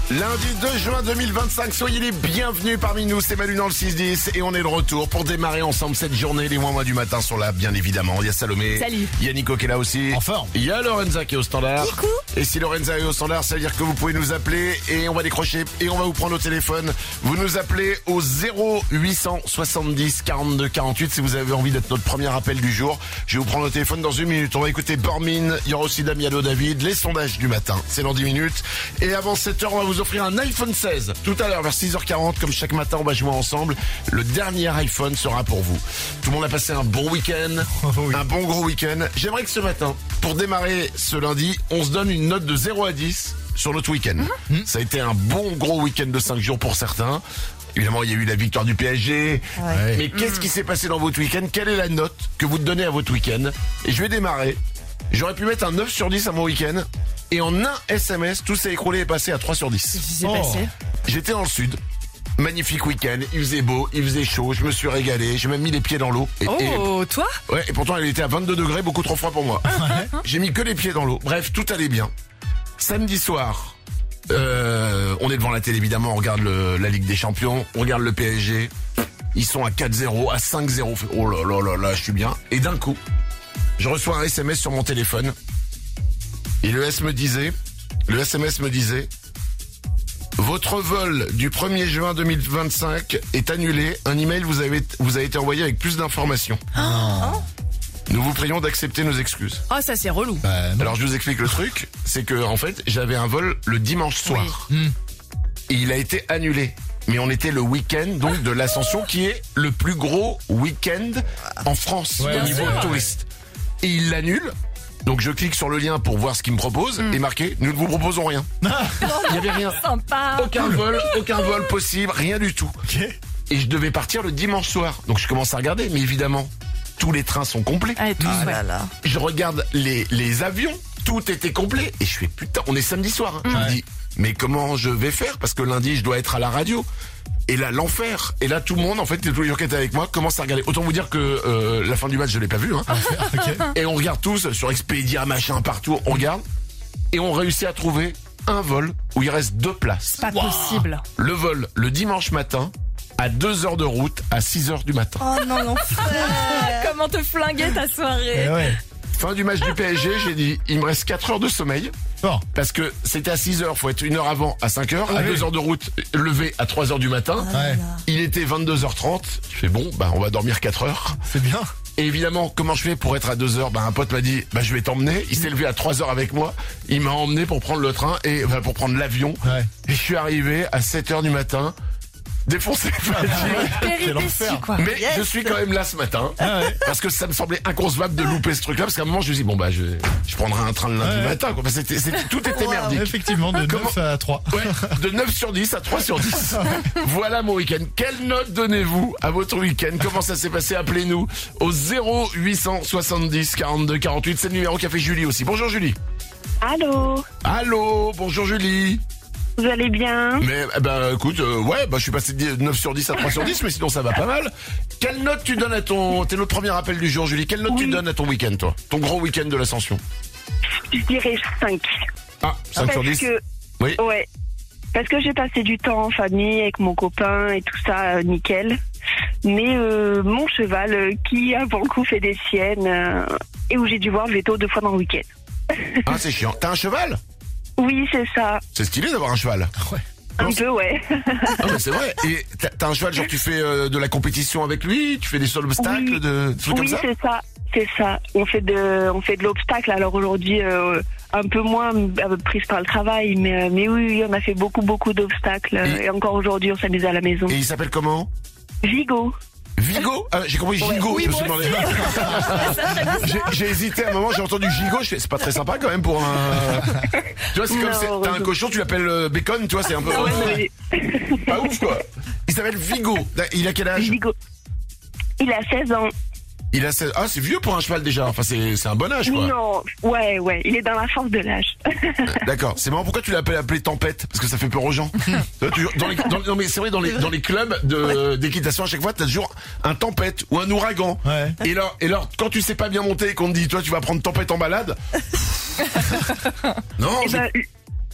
Lundi 2 juin 2025, soyez les bienvenus parmi nous, c'est Manu dans le 6-10 et on est de retour pour démarrer ensemble cette journée. Les mois du matin sont là, bien évidemment. Il y a Salomé, salut. Il y a Nico qui est là aussi. En forme. Il y a Lorenza qui est au standard. Coucou. Et si Lorenza est au standard, ça veut dire que vous pouvez nous appeler et on va décrocher et on va vous prendre au téléphone. Vous nous appelez au 0870 42 48 si vous avez envie d'être notre premier appel du jour. Je vais vous prendre au téléphone dans une minute. On va écouter Bormin, il y aura aussi Damiano David, les sondages du matin. C'est dans 10 minutes. Et avant 7h, on va vous offrir un iPhone 16. Tout à l'heure, vers 6h40, comme chaque matin, on va jouer ensemble. Le dernier iPhone sera pour vous. Tout le monde a passé un bon week-end, oui. un bon gros week-end. J'aimerais que ce matin, pour démarrer ce lundi, on se donne une note de 0 à 10 sur notre week-end. Ça a été un bon gros week-end de 5 jours pour certains. Évidemment, il y a eu la victoire du PSG. Ouais. Mais qu'est-ce qui s'est passé dans votre week-end? Quelle est la note que vous donnez à votre week-end? Et je vais démarrer. J'aurais pu mettre un 9 sur 10 à mon week-end. Et en un SMS, tout s'est écroulé et passé à 3 sur 10. Qu'est-ce qui s'est Oh. passé? J'étais dans le sud. Magnifique week-end. Il faisait beau, il faisait chaud. Je me suis régalé. J'ai même mis les pieds dans l'eau. Oh, toi? Et pourtant, elle était à 22 degrés, beaucoup trop froid pour moi. J'ai mis que les pieds dans l'eau. Bref, tout allait bien. Samedi soir, on est devant la télé, évidemment. On regarde la Ligue des Champions. On regarde le PSG. Ils sont à 4-0, à 5-0. Oh là là là là, je suis bien. Et d'un coup, je reçois un SMS sur mon téléphone. Et le SMS me disait, votre vol du 1er juin 2025 est annulé. Un email vous a été envoyé avec plus d'informations. Nous vous prions d'accepter nos excuses. Oh, ça c'est relou. Non. Alors je vous explique le truc, c'est que en fait j'avais un vol le dimanche soir. Et il a été annulé. Mais on était le week-end donc de l'Ascension qui est le plus gros week-end en France Ouais, au niveau sûr. touriste. Et il l'annule. Donc je clique sur le lien pour voir ce qu'il me propose et marqué nous ne vous proposons rien. Il n'y avait rien. Sympa. Aucun vol possible, rien du tout. Ok. Et je devais partir le dimanche soir. Donc je commence à regarder, mais évidemment, tous les trains sont complets. Allez, tous, ouais. Je regarde les avions, tout était complet. Et je fais putain, on est samedi soir. Je me dis, mais comment je vais faire? Parce que lundi, je dois être à la radio. Et là, l'enfer. Et là, tout le monde, en fait, tous les gens qui étaient avec moi, commencent à regarder. Autant vous dire que la fin du match, je l'ai pas vu. Hein. Ok. Et on regarde tous sur Expedia, machin, partout. On regarde. Et on réussit à trouver un vol où il reste 2 places. Pas possible. Le vol, le dimanche matin, à 2 heures de route, à 6 heures du matin. Oh non, l'enfer. Comment te flinguer ta soirée? Eh ouais. Fin du match du PSG, j'ai dit, il me reste 4 heures de sommeil. Bon. Parce que c'était à 6 heures, faut être 1 heure avant, à 5 heures, à Oui. 2 heures de route, levé à 3 heures du matin. Ouais. Il était 22h30. Je fais bon, bah, on va dormir 4 heures. C'est bien. Et évidemment, comment je fais pour être à 2 heures? Bah, un pote m'a dit, bah, je vais t'emmener. Il s'est levé à 3 heures avec moi. Il m'a emmené pour prendre le train et, pour prendre l'avion. Ouais. Et je suis arrivé à 7 heures du matin, défoncé, fatigué. Péripétie, l'enfer. quoi. Mais je suis quand même là ce matin. Ah ouais. Parce que ça me semblait inconcevable de louper ce truc-là. Parce qu'à un moment, je me suis dit, bon, bah, je prendrai un train le lundi Ouais. matin, quoi. Parce que tout était merdique. Effectivement, de 9 à 3. Ouais, de 9 sur 10 à 3 sur 10. Voilà mon week-end. Quelle note donnez-vous à votre week-end? Comment ça s'est passé? Appelez-nous au 0870 42 48. C'est le numéro qu'a fait Julie aussi. Bonjour Julie. Allô, Allô, bonjour Julie. vous allez bien? Mais bah écoute, je suis passé de 9 sur 10 à 3 sur 10, mais sinon ça va pas mal. Quelle note tu donnes à ton... T'es notre premier appel du jour Julie. Quelle note tu donnes à ton week-end toi? Ton gros week-end de l'Ascension? Je dirais 5. Ah, 5 sur 10. Oui. Ouais. Parce que j'ai passé du temps en famille avec mon copain et tout ça, nickel. Mais mon cheval, qui a pour le coup fait des siennes, et où j'ai dû voir le veto 2 fois dans le week-end. Ah c'est chiant. T'as un cheval? Oui, c'est ça. C'est stylé d'avoir un cheval. Un peu, ouais. Ah mais c'est vrai. Et t'as un cheval, genre tu fais de la compétition avec lui, tu fais des sauts d'obstacles, Oui. de trucs comme Oui, ça. c'est ça. C'est ça. On fait de l'obstacle. Alors aujourd'hui, un peu moins prise par le travail, mais oui, on a fait beaucoup d'obstacles. Et encore aujourd'hui, on s'amuse à la maison. Et il s'appelle comment? Vigo. Vigo? Ah, j'ai compris Gigot. Oui, je me suis moi demandé. J'ai hésité à un moment, j'ai entendu Gigot, je fais, c'est pas très sympa quand même pour un... Tu vois, c'est comme Non, si t'as un cochon, tu l'appelles Bacon, tu vois, c'est un peu... Ouais, Pas ouf quoi. Il s'appelle Vigo. Il a quel âge? Vigo. Il a 16 ans. Il a 16... Ah, c'est vieux pour un cheval déjà. Enfin, c'est un bon âge quoi. Non, ouais, il est dans la force de l'âge. D'accord. C'est marrant. Pourquoi tu l'as appelé Tempête? Parce que ça fait peur aux gens. Non mais c'est vrai, dans les clubs d'équitation, à chaque fois, t'as toujours un Tempête ou un ouragan. Ouais. Et là, quand tu sais pas bien monter et qu'on te dit, toi, tu vas prendre Tempête en balade. Non, Eh ben,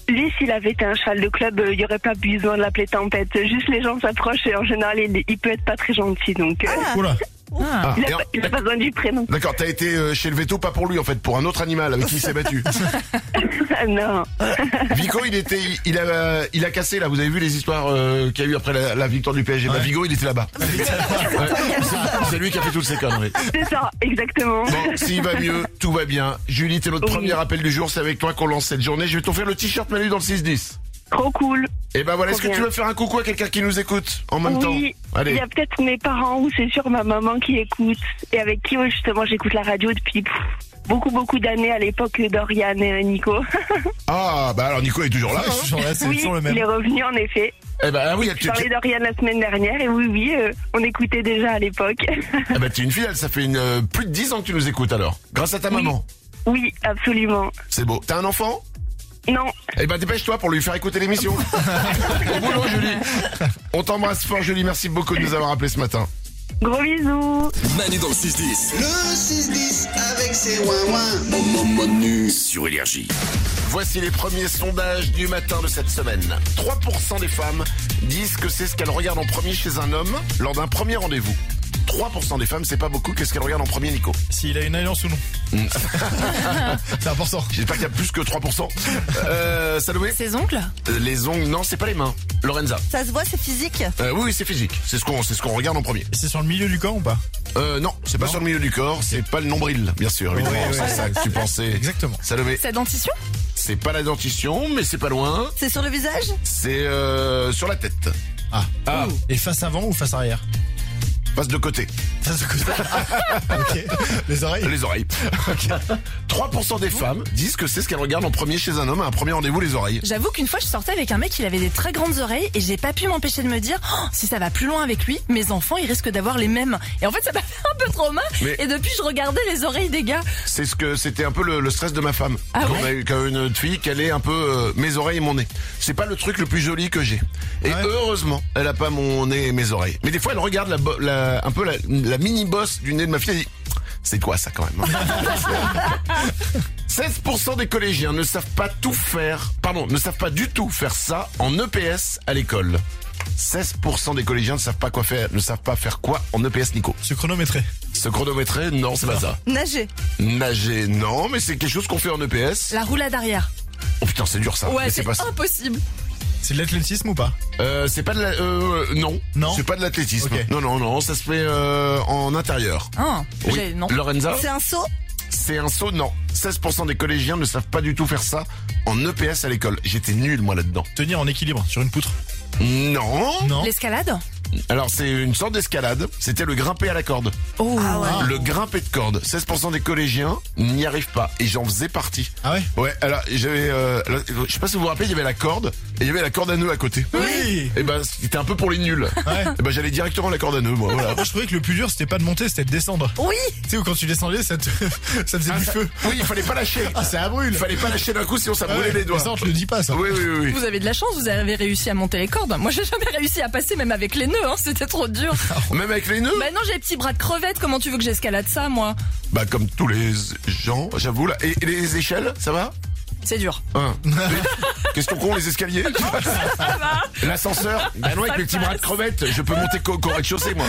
Lui, s'il avait été un cheval de club, il n'y aurait pas besoin de l'appeler Tempête. Juste les gens s'approchent et en général, il peut être pas très gentil. Donc, Oula. Ah. il a pas besoin du prénom. D'accord, t'as été chez le veto, pas pour lui en fait, pour un autre animal avec qui il s'est battu. Non. Vico, il a cassé là. Vous avez vu les histoires qu'il y a eu après la victoire du PSG. Bah, Vigo, il était là-bas. Ouais, c'est lui qui a fait toutes ces conneries. C'est ça, exactement. Bon, s'il va mieux, tout va bien. Julie, t'es notre Oui. premier appel du jour. C'est avec toi qu'on lance cette journée. Je vais t'offrir le t-shirt Manu dans le 6-10. Trop cool. Et ben voilà, est-ce que Trop tu bien. veux faire un coucou à quelqu'un qui nous écoute en même temps? Oui, il Allez. y a peut-être mes parents ou c'est sûr ma maman qui écoute et avec qui justement j'écoute la radio depuis beaucoup d'années à l'époque d'Oriane et Nico. Ah, bah alors Nico est toujours là. Ouais, je suis toujours là, c'est Oui, toujours le il même. est revenu en effet. Eh ben ah oui, Je parlais d'Oriane la semaine dernière et oui, on écoutait déjà à l'époque. eh ben, t'es une fidèle, ça fait plus de 10 ans que tu nous écoutes alors. Grâce à ta Oui. maman. Oui, absolument. C'est beau. T'as un enfant? Non, Eh ben dépêche-toi pour lui faire écouter l'émission. Au boulot, Julie. On t'embrasse fort, Julie. Merci beaucoup de nous avoir appelés ce matin. gros bisous. Manu dans le 6-10. Le 6-10 avec ses ouin-ouin. Manu sur Énergie. Voici les premiers sondages du matin de cette semaine. 3% des femmes disent que c'est ce qu'elles regardent en premier chez un homme lors d'un premier rendez-vous. 3% des femmes, c'est pas beaucoup. Qu'est-ce qu'elles regardent en premier, Nico? S'il a une alliance ou non. C'est important. J'espère qu'il y a plus que 3%. Salomé? Ses ongles? Les ongles, non, c'est pas les mains. Lorenza? Ça se voit, c'est physique. Oui, c'est physique. C'est ce qu'on regarde en premier. Et c'est sur le milieu du corps ou pas? Non, c'est pas sur le milieu du corps, c'est pas le nombril, bien sûr, évidemment. Oui, C'est ça que tu pensais. Exactement. Salomé? Sa dentition? C'est pas la dentition, mais c'est pas loin. C'est sur le visage. C'est sur la tête. Ah. Et face avant ou face arrière? Passe de côté. Face de côté. Ok. Les oreilles? Les oreilles. 3% des femmes disent que c'est ce qu'elles regardent en premier chez un homme à un premier rendez-vous, les oreilles. J'avoue qu'une fois je sortais avec un mec, il avait des très grandes oreilles et j'ai pas pu m'empêcher de me dire si ça va plus loin avec lui, mes enfants ils risquent d'avoir les mêmes. Et en fait ça m'a fait un peu trauma Mais- et depuis je regardais les oreilles des gars. C'était un peu le stress de ma femme. Ah Quand ouais on a eu quand une fille qu'elle est un peu mes oreilles et mon nez. C'est pas le truc le plus joli que j'ai. Et Ah ouais. heureusement, elle a pas mon nez et mes oreilles. Mais des fois elle regarde un peu la mini bosse du nez de ma fille, elle dit c'est quoi ça quand même? 16% des collégiens ne savent pas du tout faire ça en EPS à l'école. 16% des collégiens ne savent pas faire quoi en EPS, Nico. Se chronométrer. Se chronométrer, non, c'est pas ça. Nager. Nager, non, mais c'est quelque chose qu'on fait en EPS. La roulade arrière. Oh putain, c'est dur ça. Ouais, Mais c'est pas ça. impossible. C'est de l'athlétisme ou pas? C'est pas de la, non. Non. C'est pas de l'athlétisme. Ok. Non, ça se fait en intérieur. Ah, Oui. non. Lorenza? C'est un saut. C'est un saut, non. 16% des collégiens ne savent pas du tout faire ça en EPS à l'école. J'étais nul, moi, là-dedans. Tenir en équilibre sur une poutre. Non. Non. L'escalade? Alors, c'est une sorte d'escalade. C'était le grimper à la corde. Oh. Le grimper de corde. 16% des collégiens n'y arrivent pas. Et j'en faisais partie. Ah ouais? Ouais, alors, j'avais, je sais pas si vous vous rappelez, il y avait la corde. Et il y avait la corde à nœud à côté. Oui. Et ben, c'était un peu pour les nuls. Ouais. Et ben, j'allais directement à la corde à nœud, moi, voilà. Moi je trouvais que le plus dur c'était pas de monter, c'était de descendre. Oui. Tu sais, où quand tu descendais, ça faisait du feu. Oui, il fallait pas lâcher. Ah, ça brûle. Il fallait pas lâcher d'un coup, sinon ça brûlait Ouais, les doigts. mais ça, on te le dit pas, ça. Oui. Vous avez de la chance, vous avez réussi à monter les cordes. Moi j'ai jamais réussi à passer même avec les nœuds, hein. C'était trop dur. Même avec les nœuds? Bah non, j'ai les petits bras de crevette, comment tu veux que j'escalade ça moi? Bah, comme tous les gens, j'avoue, là. Et les échelles, ça va? C'est dur. Question con, les escaliers? L'ascenseur? Bah non, avec Ça mes petits passe. bras de crevette, je peux monter qu'au rez-de-chaussée, moi.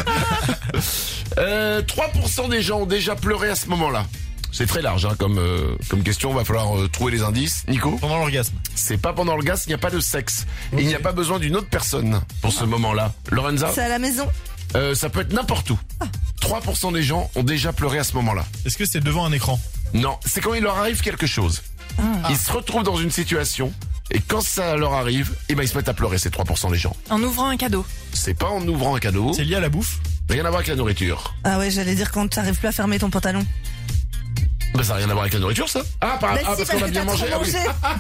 3% des gens ont déjà pleuré à ce moment-là. C'est très large, hein, comme question, va falloir trouver les indices. Nico? Pendant l'orgasme. C'est pas pendant le gaz, il n'y a pas de sexe. Et il n'y a pas besoin d'une autre personne pour ce moment-là. Lorenza? C'est à la maison. Ça peut être n'importe où. 3% des gens ont déjà pleuré à ce moment-là. Est-ce que c'est devant un écran? Non, c'est quand il leur arrive quelque chose. Ils se retrouvent dans une situation, et quand ça leur arrive, eh ben ils se mettent à pleurer, ces 3% des gens. En ouvrant un cadeau. C'est pas en ouvrant un cadeau, C'est lié à la bouffe? rien à voir avec la nourriture. Ah ouais, j'allais dire quand t'arrives plus à fermer ton pantalon. Bah ça n'a rien à voir avec la nourriture, ça. Ah, Bah si, parce qu'on a que bien t'as mangé. trop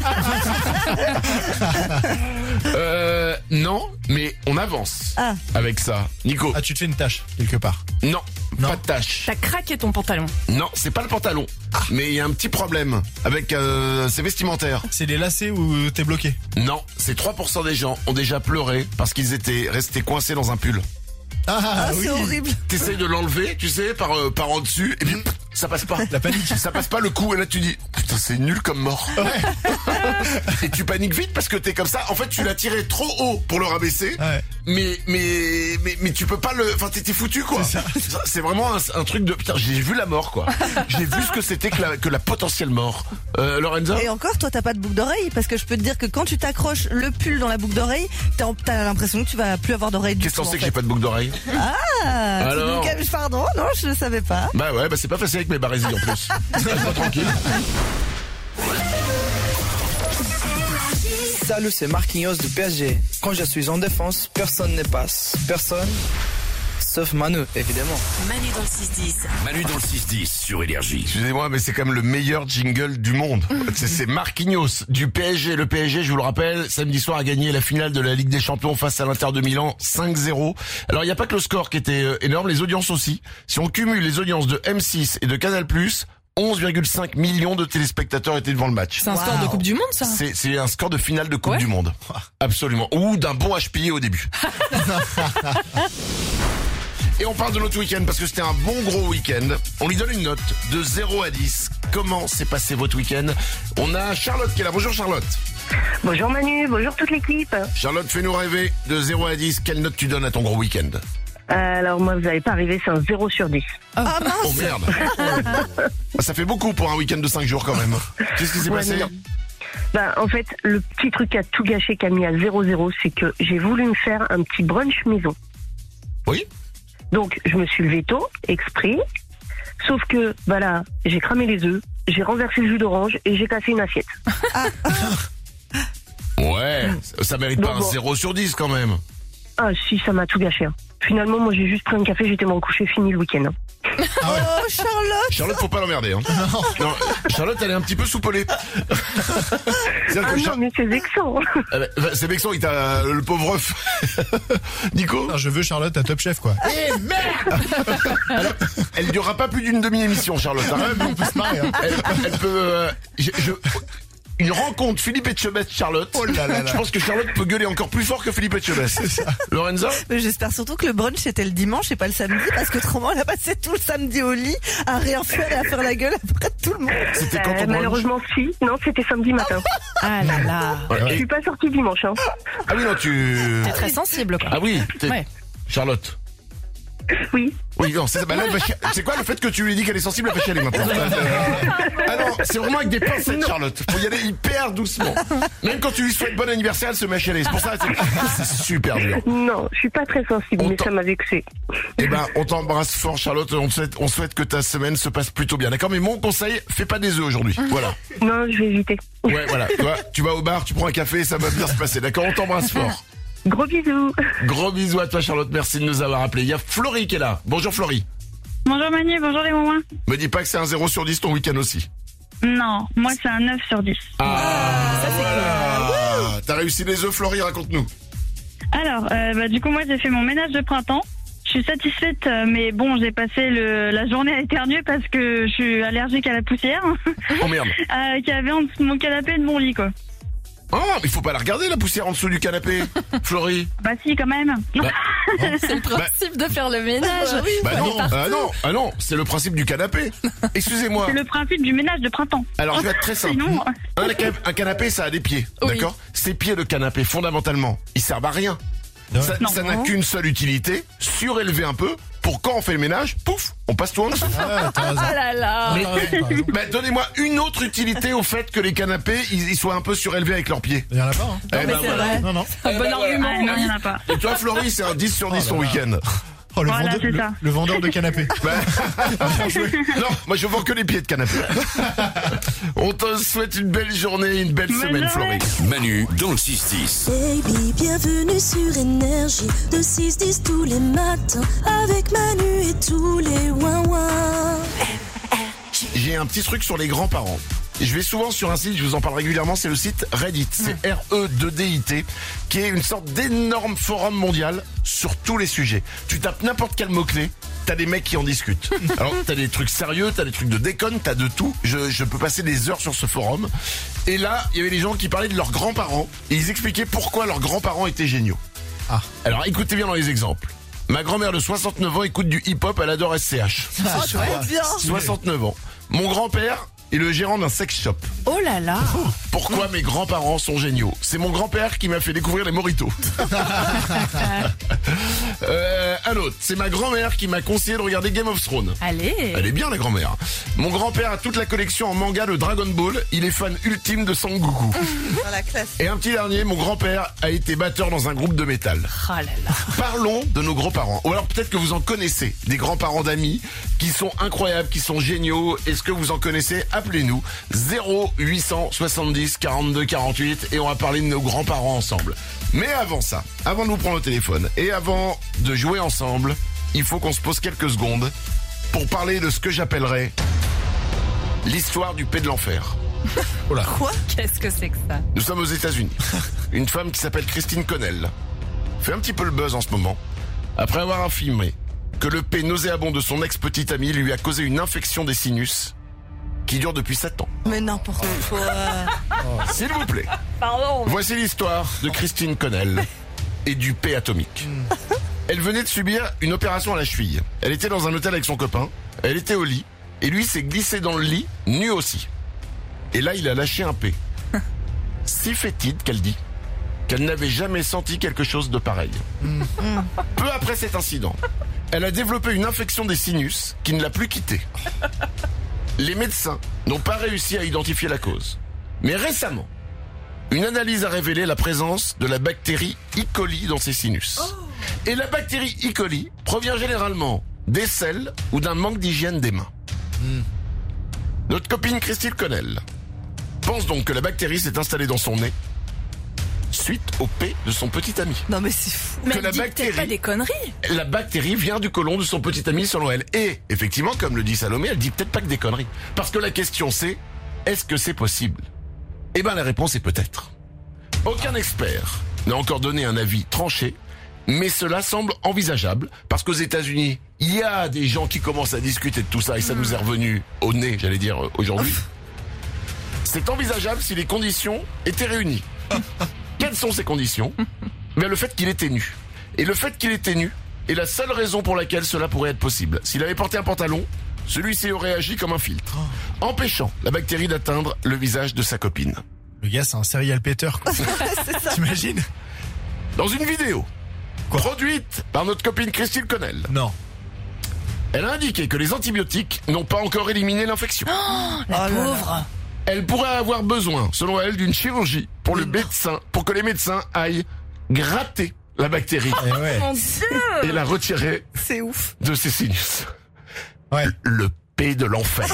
Non, mais on avance Ah. avec ça. Nico? Ah, tu te fais une tâche, quelque part. Non, Non. pas de tâche. T'as craqué ton pantalon. Non, c'est pas le pantalon. Mais il y a un petit problème avec ses vestimentaires. C'est les lacets où t'es bloqué. Non, c'est 3% des gens ont déjà pleuré parce qu'ils étaient restés coincés dans un pull. Ah, oui. c'est horrible. T'essayes de l'enlever, tu sais, par en dessus, et puis ça passe pas. La panique. Ça passe pas le coup, et là tu dis, putain, c'est nul comme mort. Et tu paniques vite parce que t'es comme ça. En fait, tu l'as tiré trop haut pour le rabaisser. Ouais. Mais tu peux pas le... Enfin, t'es foutu, quoi. C'est vraiment un truc de... Putain, j'ai vu la mort, quoi. J'ai vu ce que c'était que la potentielle mort. Lorenza? Et encore, toi, t'as pas de boucle d'oreille, parce que je peux te dire que quand tu t'accroches le pull dans la boucle d'oreille, t'as l'impression que tu vas plus avoir d'oreille du tout. Qu'est-ce qu'on sait en que fait. j'ai pas de boucle d'oreille? Ah, Alors pardon, non, je le savais pas. Bah ouais, c'est pas facile avec mes barésies en plus. Laisse-moi tranquille. Salut, c'est Marquinhos du PSG. Quand je suis en défense, personne ne passe. Personne, sauf Manu, évidemment. Manu dans le 6-10 sur Énergie. Excusez-moi, mais c'est quand même le meilleur jingle du monde. C'est Marquinhos du PSG. Le PSG, je vous le rappelle, samedi soir a gagné la finale de la Ligue des Champions face à l'Inter de Milan, 5-0. Alors, il n'y a pas que le score qui était énorme, les audiences aussi. Si on cumule les audiences de M6 et de Canal+, 11,5 millions de téléspectateurs étaient devant le match. C'est un score de Coupe du Monde, ça. C'est un score de finale de Coupe Ouais. du Monde. Absolument. Ou d'un bon HPI au début. Et on parle de notre week-end parce que c'était un bon gros week-end. On lui donne une note de 0 à 10. Comment s'est passé votre week-end? On a Charlotte qui est là. Bonjour Charlotte. Bonjour Manu, bonjour toute l'équipe. Charlotte, fais-nous rêver de 0 à 10. Quelle note tu donnes à ton gros week-end? Alors moi, vous n'allez pas arriver, c'est un 0 sur 10. Ah mince. Oh merde. Ça fait beaucoup pour un week-end de 5 jours quand même. Qu'est-ce qui s'est passé? En fait, le petit truc qui a tout gâché, qui a mis à 0-0, c'est que j'ai voulu me faire un petit brunch maison. Oui. Donc, je me suis levée tôt, exprès. Sauf que, là, j'ai cramé les œufs, j'ai renversé le jus d'orange et j'ai cassé une assiette. Ouais, ça mérite pas un 0 sur 10 quand même. Ah si, ça m'a tout gâché. Hein. Finalement, moi, j'ai juste pris un café, j'étais mon coucher, fini le week-end. Hein. Oh, Charlotte. Charlotte, faut pas l'emmerder. Hein. Non, Charlotte, elle est un petit peu soupolée. Ah non, mais c'est vexant. C'est vexant, il t'a le pauvre œuf. Nico? Non, je veux Charlotte à Top Chef, quoi. Eh merde. Alors, elle durera pas plus d'une demi-émission, Charlotte. Hein. On peut se marrer, hein. Elle peut... Une rencontre Philippe Etchebest Charlotte. Oh là là là. Je pense que Charlotte peut gueuler encore plus fort que Philippe Etchebest. Lorenza? Mais j'espère surtout que le brunch était le dimanche et pas le samedi, parce qu'autrement elle a passé tout le samedi au lit à rien faire et à faire la gueule après tout le monde. C'était quand ton brunch? Malheureusement, si. Non, c'était samedi matin. Ah là là. Je suis pas sortie dimanche. Hein. Ah oui, non, T'es très sensible, quoi. Ah oui, Ouais. Charlotte. Oui. Oui, non, c'est là, c'est quoi le fait que tu lui dis qu'elle est sensible, elle va chialer maintenant. Ah non, c'est vraiment avec des pincettes, Charlotte. Faut y aller hyper doucement. Même quand tu lui souhaites bon anniversaire, elle se met à chialer. C'est pour ça, c'est super dur. Non, je suis pas très sensible, mais ça m'a vexé. Eh ben, on t'embrasse fort, Charlotte. On souhaite que ta semaine se passe plutôt bien. D'accord? Mais mon conseil, fais pas des œufs aujourd'hui. Voilà. Non, je vais éviter. Ouais, voilà. Tu vas au bar, tu prends un café, ça va bien se passer. D'accord? On t'embrasse fort. Gros bisous. Gros bisous à toi, Charlotte. Merci de nous avoir appelés. Il y a Florie qui est là. Bonjour, Florie. Bonjour Manu, bonjour les moments. Me dis pas que c'est un 0 sur 10 ton week-end aussi. Non, moi c'est un 9 sur 10. Ça voilà. T'as réussi les œufs, Florie, raconte-nous. Alors, du coup moi j'ai fait mon ménage de printemps. Je suis satisfaite, mais bon, j'ai passé la journée à éternuer parce que je suis allergique à la poussière Oh merde. qu'il y avait en dessous de mon canapé et de mon lit, quoi. Oh, mais il faut pas la regarder, la poussière en dessous du canapé, Florie. Bah si, quand même. Bah, C'est le principe de faire le ménage. non, c'est le principe du canapé. Excusez-moi. C'est le principe du ménage de printemps. Alors, je vais être très simple. Sinon, Un canapé, ça a des pieds, Oui. d'accord? Ces pieds de canapé, fondamentalement, ils servent à rien. Ouais. Ça n'a qu'une seule utilité, surélever un peu, pour quand on fait le ménage, pouf, on passe tout en dessous. Ah, t'as raison. Ah là là. Mais- T'as raison. Bah, donnez-moi une autre utilité au fait que les canapés, ils soient un peu surélevés avec leurs pieds. Il y en a pas, hein. Eh ben, c'est voilà. vrai. Non, non. Un bon argument. ah, non, il n'y en a pas. Et toi, Florie, c'est un 10 sur 10 ton là là. week-end. Oh, le, Voilà, vendeur, c'est ça. le vendeur de canapé. Bah, non, moi je vends que les pieds de canapé. On te souhaite une belle journée, une belle Bonne semaine, journée. Florie. Manu dans le 6-10. Baby, bienvenue sur Énergie. De 6-10 tous les matins. Avec Manu et tous les ouin-ouin. J'ai un petit truc sur les grands-parents. Je vais souvent sur un site, je vous en parle régulièrement, c'est le site Reddit. C'est RE2DIT, qui est une sorte d'énorme forum mondial sur tous les sujets. Tu tapes n'importe quel mot-clé, t'as des mecs qui en discutent. Alors, t'as des trucs sérieux, t'as des trucs de déconne, t'as de tout. Je peux passer des heures sur ce forum. Et là, il y avait des gens qui parlaient de leurs grands-parents, et ils expliquaient pourquoi leurs grands-parents étaient géniaux. Ah. Alors, écoutez bien dans les exemples. Ma grand-mère de 69 ans écoute du hip-hop, elle adore SCH. Oh, trop bien. 69 ans. Mon grand-père est le gérant d'un sex shop. Oh là là. Pourquoi mes grands-parents sont géniaux? C'est mon grand-père qui m'a fait découvrir les mojitos. Un autre, c'est ma grand-mère qui m'a conseillé de regarder Game of Thrones. Allez. Elle est bien la grand-mère. Mon grand-père a toute la collection en manga de Dragon Ball. Il est fan ultime de Sangoku. Dans la classe. Et un petit dernier, mon grand-père a été batteur dans un groupe de métal. Oh là là. Parlons de nos grands-parents. Ou alors peut-être que vous en connaissez, des grands-parents d'amis qui sont incroyables, qui sont géniaux. Est-ce que vous en connaissez? Appelez-nous 0870 42 48 et on va parler de nos grands-parents ensemble. Mais avant ça, avant de nous prendre au téléphone et avant de jouer ensemble, il faut qu'on se pose quelques secondes pour parler de ce que j'appellerais l'histoire du P de l'enfer. Oh là. Quoi? Qu'est-ce que c'est que ça? Nous sommes aux États-Unis. Une femme qui s'appelle Christine Connell fait un petit peu le buzz en ce moment après avoir affirmé que le P nauséabond de son ex-petite amie lui a causé une infection des sinus qui dure depuis 7 ans. Mais n'importe quoi. S'il vous plaît. Pardon. Voici l'histoire de Christine Connell et du P atomique. Elle venait de subir une opération à la cheville. Elle était dans un hôtel avec son copain. Elle était au lit. Et lui s'est glissé dans le lit, nu aussi. Et là, il a lâché un P. Si fétide qu'elle dit qu'elle n'avait jamais senti quelque chose de pareil. Peu après cet incident, elle a développé une infection des sinus qui ne l'a plus quittée. Les médecins n'ont pas réussi à identifier la cause. Mais récemment, une analyse a révélé la présence de la bactérie E. coli dans ses sinus. Et la bactérie E. coli provient généralement des selles ou d'un manque d'hygiène des mains. Notre copine Christine Connell pense donc que la bactérie s'est installée dans son nez suite au P de son petit ami. Non mais c'est fou. Mais Que elle la dit peut-être bactérie- pas des conneries. La bactérie vient du côlon de son petit ami selon elle. Et effectivement, comme le dit Salomé, elle dit peut-être pas que des conneries. Parce que la question c'est, est-ce que c'est possible? Eh ben la réponse est peut-être. Aucun expert n'a encore donné un avis tranché, mais cela semble envisageable parce qu'aux États-Unis, il y a des gens qui commencent à discuter de tout ça et ça nous est revenu au nez, j'allais dire aujourd'hui. C'est envisageable si les conditions étaient réunies. Quelles sont ces conditions? Ben, le fait qu'il était nu. Et le fait qu'il était nu est la seule raison pour laquelle cela pourrait être possible. S'il avait porté un pantalon, celui-ci aurait agi comme un filtre, empêchant la bactérie d'atteindre le visage de sa copine. Le gars, c'est un serial péteur, quoi. T'imagines? Dans une vidéo Quoi? produite par notre copine Christine Connell, Non. elle a indiqué que les antibiotiques n'ont pas encore éliminé l'infection. La là là. pauvre. Elle pourrait avoir besoin, selon elle, d'une chirurgie pour que les médecins aillent gratter la bactérie Eh ouais. Mon Dieu. et la retirer C'est ouf. de ses sinus. Ouais. Le P de l'enfer.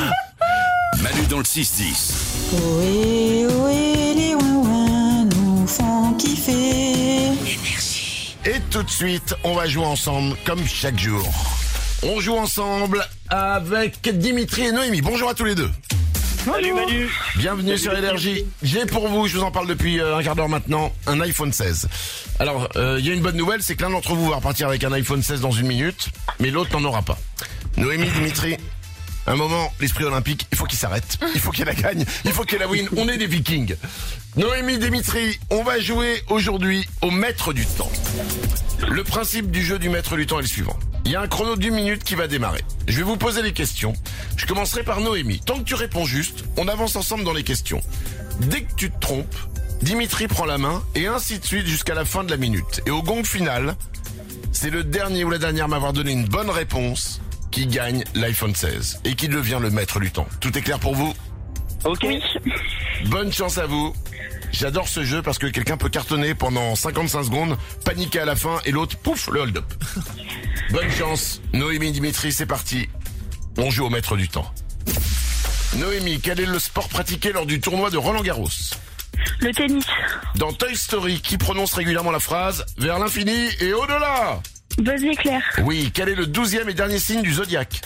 Manu dans le 6-10. Ohé, ohé, les ouin-ouin nous font kiffer. Et tout de suite, on va jouer ensemble comme chaque jour. On joue ensemble avec Dimitri et Noémie. Bonjour à tous les deux. Salut Manu. Bienvenue sur Énergie. J'ai pour vous, je vous en parle depuis un quart d'heure maintenant, un iPhone 16. Alors, il y a une bonne nouvelle, c'est que l'un d'entre vous va repartir avec un iPhone 16 dans 1 minute, mais l'autre n'en aura pas. Noémie, Dimitri, un moment, l'esprit olympique, il faut qu'il s'arrête. Il faut qu'il la gagne, il faut qu'elle la win. On est des vikings. Noémie, Dimitri, on va jouer aujourd'hui au maître du temps. Le principe du jeu du maître du temps est le suivant. Il y a un chrono d'1 minute qui va démarrer. Je vais vous poser les questions. Je commencerai par Noémie. Tant que tu réponds juste, on avance ensemble dans les questions. Dès que tu te trompes, Dimitri prend la main et ainsi de suite jusqu'à la fin de la minute. Et au gong final, c'est le dernier ou la dernière à m'avoir donné une bonne réponse qui gagne l'iPhone 16 et qui devient le maître du temps. Tout est clair pour vous? Ok. Bonne chance à vous. J'adore ce jeu parce que quelqu'un peut cartonner pendant 55 secondes, paniquer à la fin et l'autre, pouf, le hold-up. Bonne chance. Noémie, Dimitri, c'est parti. On joue au maître du temps. Noémie, quel est le sport pratiqué lors du tournoi de Roland-Garros? Le tennis. Dans Toy Story, qui prononce régulièrement la phrase « Vers l'infini et au-delà » Buzz l'éclair. Oui, quel est le 12e et dernier signe du zodiaque?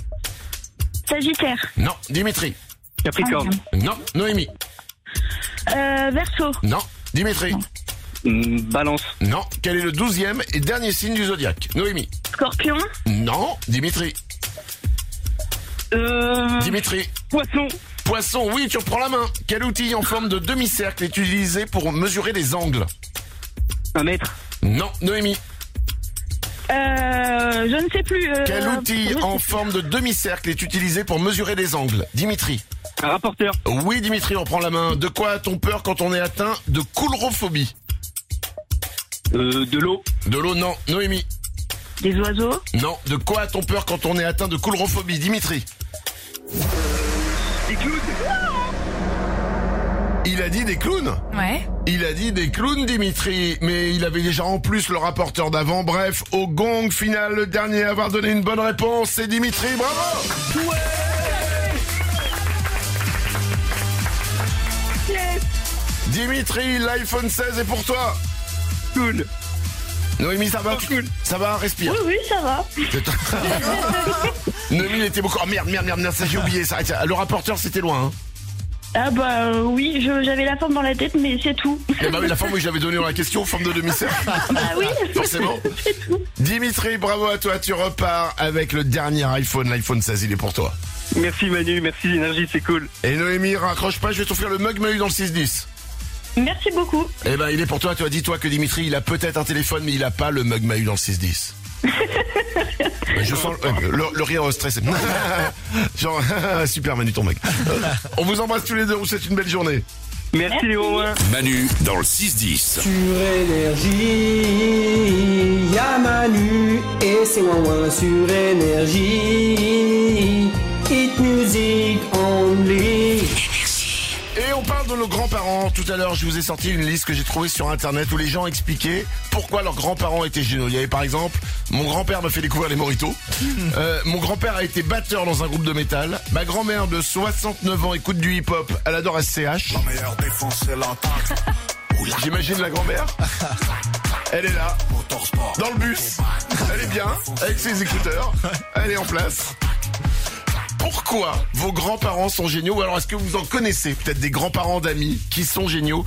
Sagittaire. Non, Dimitri. Capricorne. Non, Noémie. Verseau. Non, Dimitri. Balance. Non, quel est le 12e et dernier signe du zodiaque? Noémie. Scorpion. Non, Dimitri. Dimitri. Poisson. Poisson, oui, tu reprends la main. Quel outil en forme de demi-cercle est utilisé pour mesurer les angles? 1 mètre. Non, Noémie. Je ne sais plus. Quel outil en forme de demi-cercle est utilisé pour mesurer les angles? Dimitri. Un rapporteur. Oui, Dimitri, on prend la main. De quoi a-t-on peur quand on est atteint de coulrophobie? De l'eau. De l'eau, non. Noémie. Des oiseaux. Non. De quoi a-t-on peur quand on est atteint de coulrophobie? Dimitri. Des clowns. Il a dit des clowns? Ouais. Il a dit des clowns, Dimitri, mais il avait déjà en plus le rapporteur d'avant. Bref, au gong final, le dernier à avoir donné une bonne réponse, c'est Dimitri. Bravo! Ouais. Yes. Dimitri, l'iPhone 16 est pour toi. Cool. Noémie, ça va? Cool. Ça va? Respire. Oui, ça va. Noémie, il était beaucoup... Oh, merde, ça j'ai oublié ça. Le rapporteur, c'était loin, hein. Ah bah oui, j'avais la forme dans la tête, mais c'est tout. Eh bah oui, la forme que j'avais donnée dans la question, forme de demi-cercle. Bah oui. Forcément. Dimitri, bravo à toi, tu repars avec le dernier iPhone, l'iPhone 16, il est pour toi. Merci Manu, merci l'énergie, c'est cool. Et Noémie, raccroche pas, je vais t'offrir le mug Manu dans le 610. Merci beaucoup. Eh ben il est pour toi, dis-toi que Dimitri, il a peut-être un téléphone, mais il a pas le mug Manu dans le 610. Je sens le rire stressé. Genre, super Manu ton mec. On vous embrasse tous les deux, on vous souhaite une belle journée. Merci les Wouin. Manu dans le 6-10. Sur Énergie, y'a Manu et ses Wouin sur Énergie. Hit music only. Et on parle de nos grands-parents. Tout à l'heure, je vous ai sorti une liste que j'ai trouvée sur Internet où les gens expliquaient pourquoi leurs grands-parents étaient géniaux. Il y avait par exemple, mon grand-père m'a fait découvrir les moritos. Mon grand-père a été batteur dans un groupe de métal. Ma grand-mère de 69 ans écoute du hip-hop. Elle adore SCH. La meilleure défense, c'est l'attaque. J'imagine la grand-mère. Elle est là, dans le bus. Elle est bien, avec ses écouteurs. Elle est en place. Pourquoi vos grands-parents sont géniaux? Ou alors est-ce que vous en connaissez peut-être des grands-parents d'amis qui sont géniaux?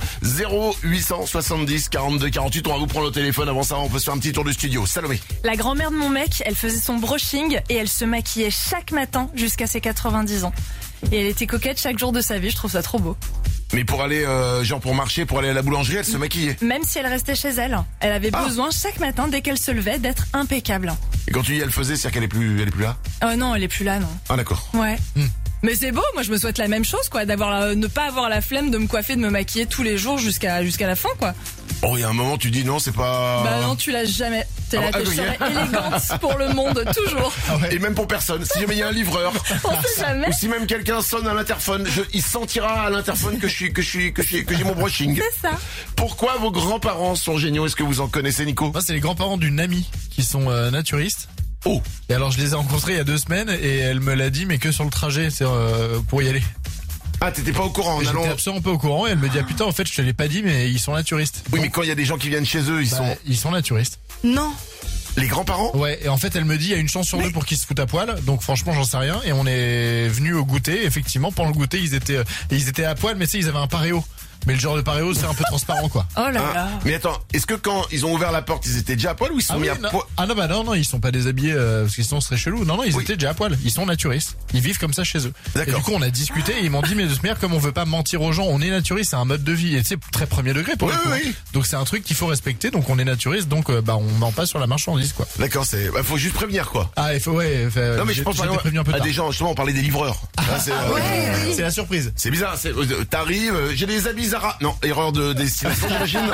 0870 42 48. On va vous prendre au téléphone. Avant ça, on peut se faire un petit tour du studio. Salomé. La grand-mère de mon mec, elle faisait son brushing et elle se maquillait chaque matin jusqu'à ses 90 ans. Et elle était coquette chaque jour de sa vie. Je trouve ça trop beau. Mais pour aller, genre pour marcher, pour aller à la boulangerie, elle se maquillait. Même si elle restait chez elle, elle avait besoin chaque matin, dès qu'elle se levait, d'être impeccable. Et quand tu dis elle faisait, c'est-à-dire qu'elle est plus là? Oh non, elle est plus là, non. Ah d'accord. Ouais. Mais c'est beau, moi je me souhaite la même chose, quoi, ne pas avoir la flemme de me coiffer, de me maquiller tous les jours jusqu'à la fin, quoi. Oh, il y a un moment, tu dis non, c'est pas... Bah non, tu l'as jamais. T'es là, je serai élégante pour le monde, toujours. Ah ouais. Et même pour personne. Si jamais il y a un livreur. On sait jamais. Ou si même quelqu'un sonne à l'interphone, il sentira à l'interphone que j'ai mon brushing. C'est ça. Pourquoi vos grands-parents sont géniaux? Est-ce que vous en connaissez, Nico? Moi, c'est les grands-parents d'une amie qui sont naturistes. Oh. Et alors, je les ai rencontrés il y a 2 semaines et elle me l'a dit, mais que sur le trajet, c'est pour y aller. Ah, t'étais pas au courant en allant... J'étais absolument pas au courant et elle me dit, ah putain, en fait, je te l'ai pas dit, mais ils sont naturistes. Oui, mais quand il y a des gens qui viennent chez eux, ils sont naturistes. Non. Les grands-parents? Ouais, et en fait, elle me dit, il y a une chance sur 2 pour qu'ils se foutent à poil. Donc, franchement, j'en sais rien. Et on est venu au goûter. Effectivement, pendant le goûter, ils étaient à poil, mais tu sais, ils avaient un paréo. Mais le genre de paréo, c'est un peu transparent, quoi. Oh là là. Mais attends, est-ce que quand ils ont ouvert la porte, ils étaient déjà à poil ou ils sont mis à poil? Ah non, bah non, ils sont pas déshabillés parce qu'ils sont très chelous. Non, ils étaient déjà à poil. Ils sont naturistes. Ils vivent comme ça chez eux. D'accord. Et du coup, on a discuté et ils m'ont dit, mais de toute manière, comme on veut pas mentir aux gens, on est naturiste, c'est un mode de vie. Et tu sais, très premier degré pour le coup. Oui. Donc c'est un truc qu'il faut respecter. Donc on est naturiste, donc on ment pas sur la marchandise, quoi. D'accord, faut juste prévenir, quoi. Ah, il faut, non, mais je pense à des gens, justement, on parlait des livreurs. C'est la surprise. C'est bizarre, t'arrives, j'ai des habits Zara. Non, erreur de destination, j'imagine.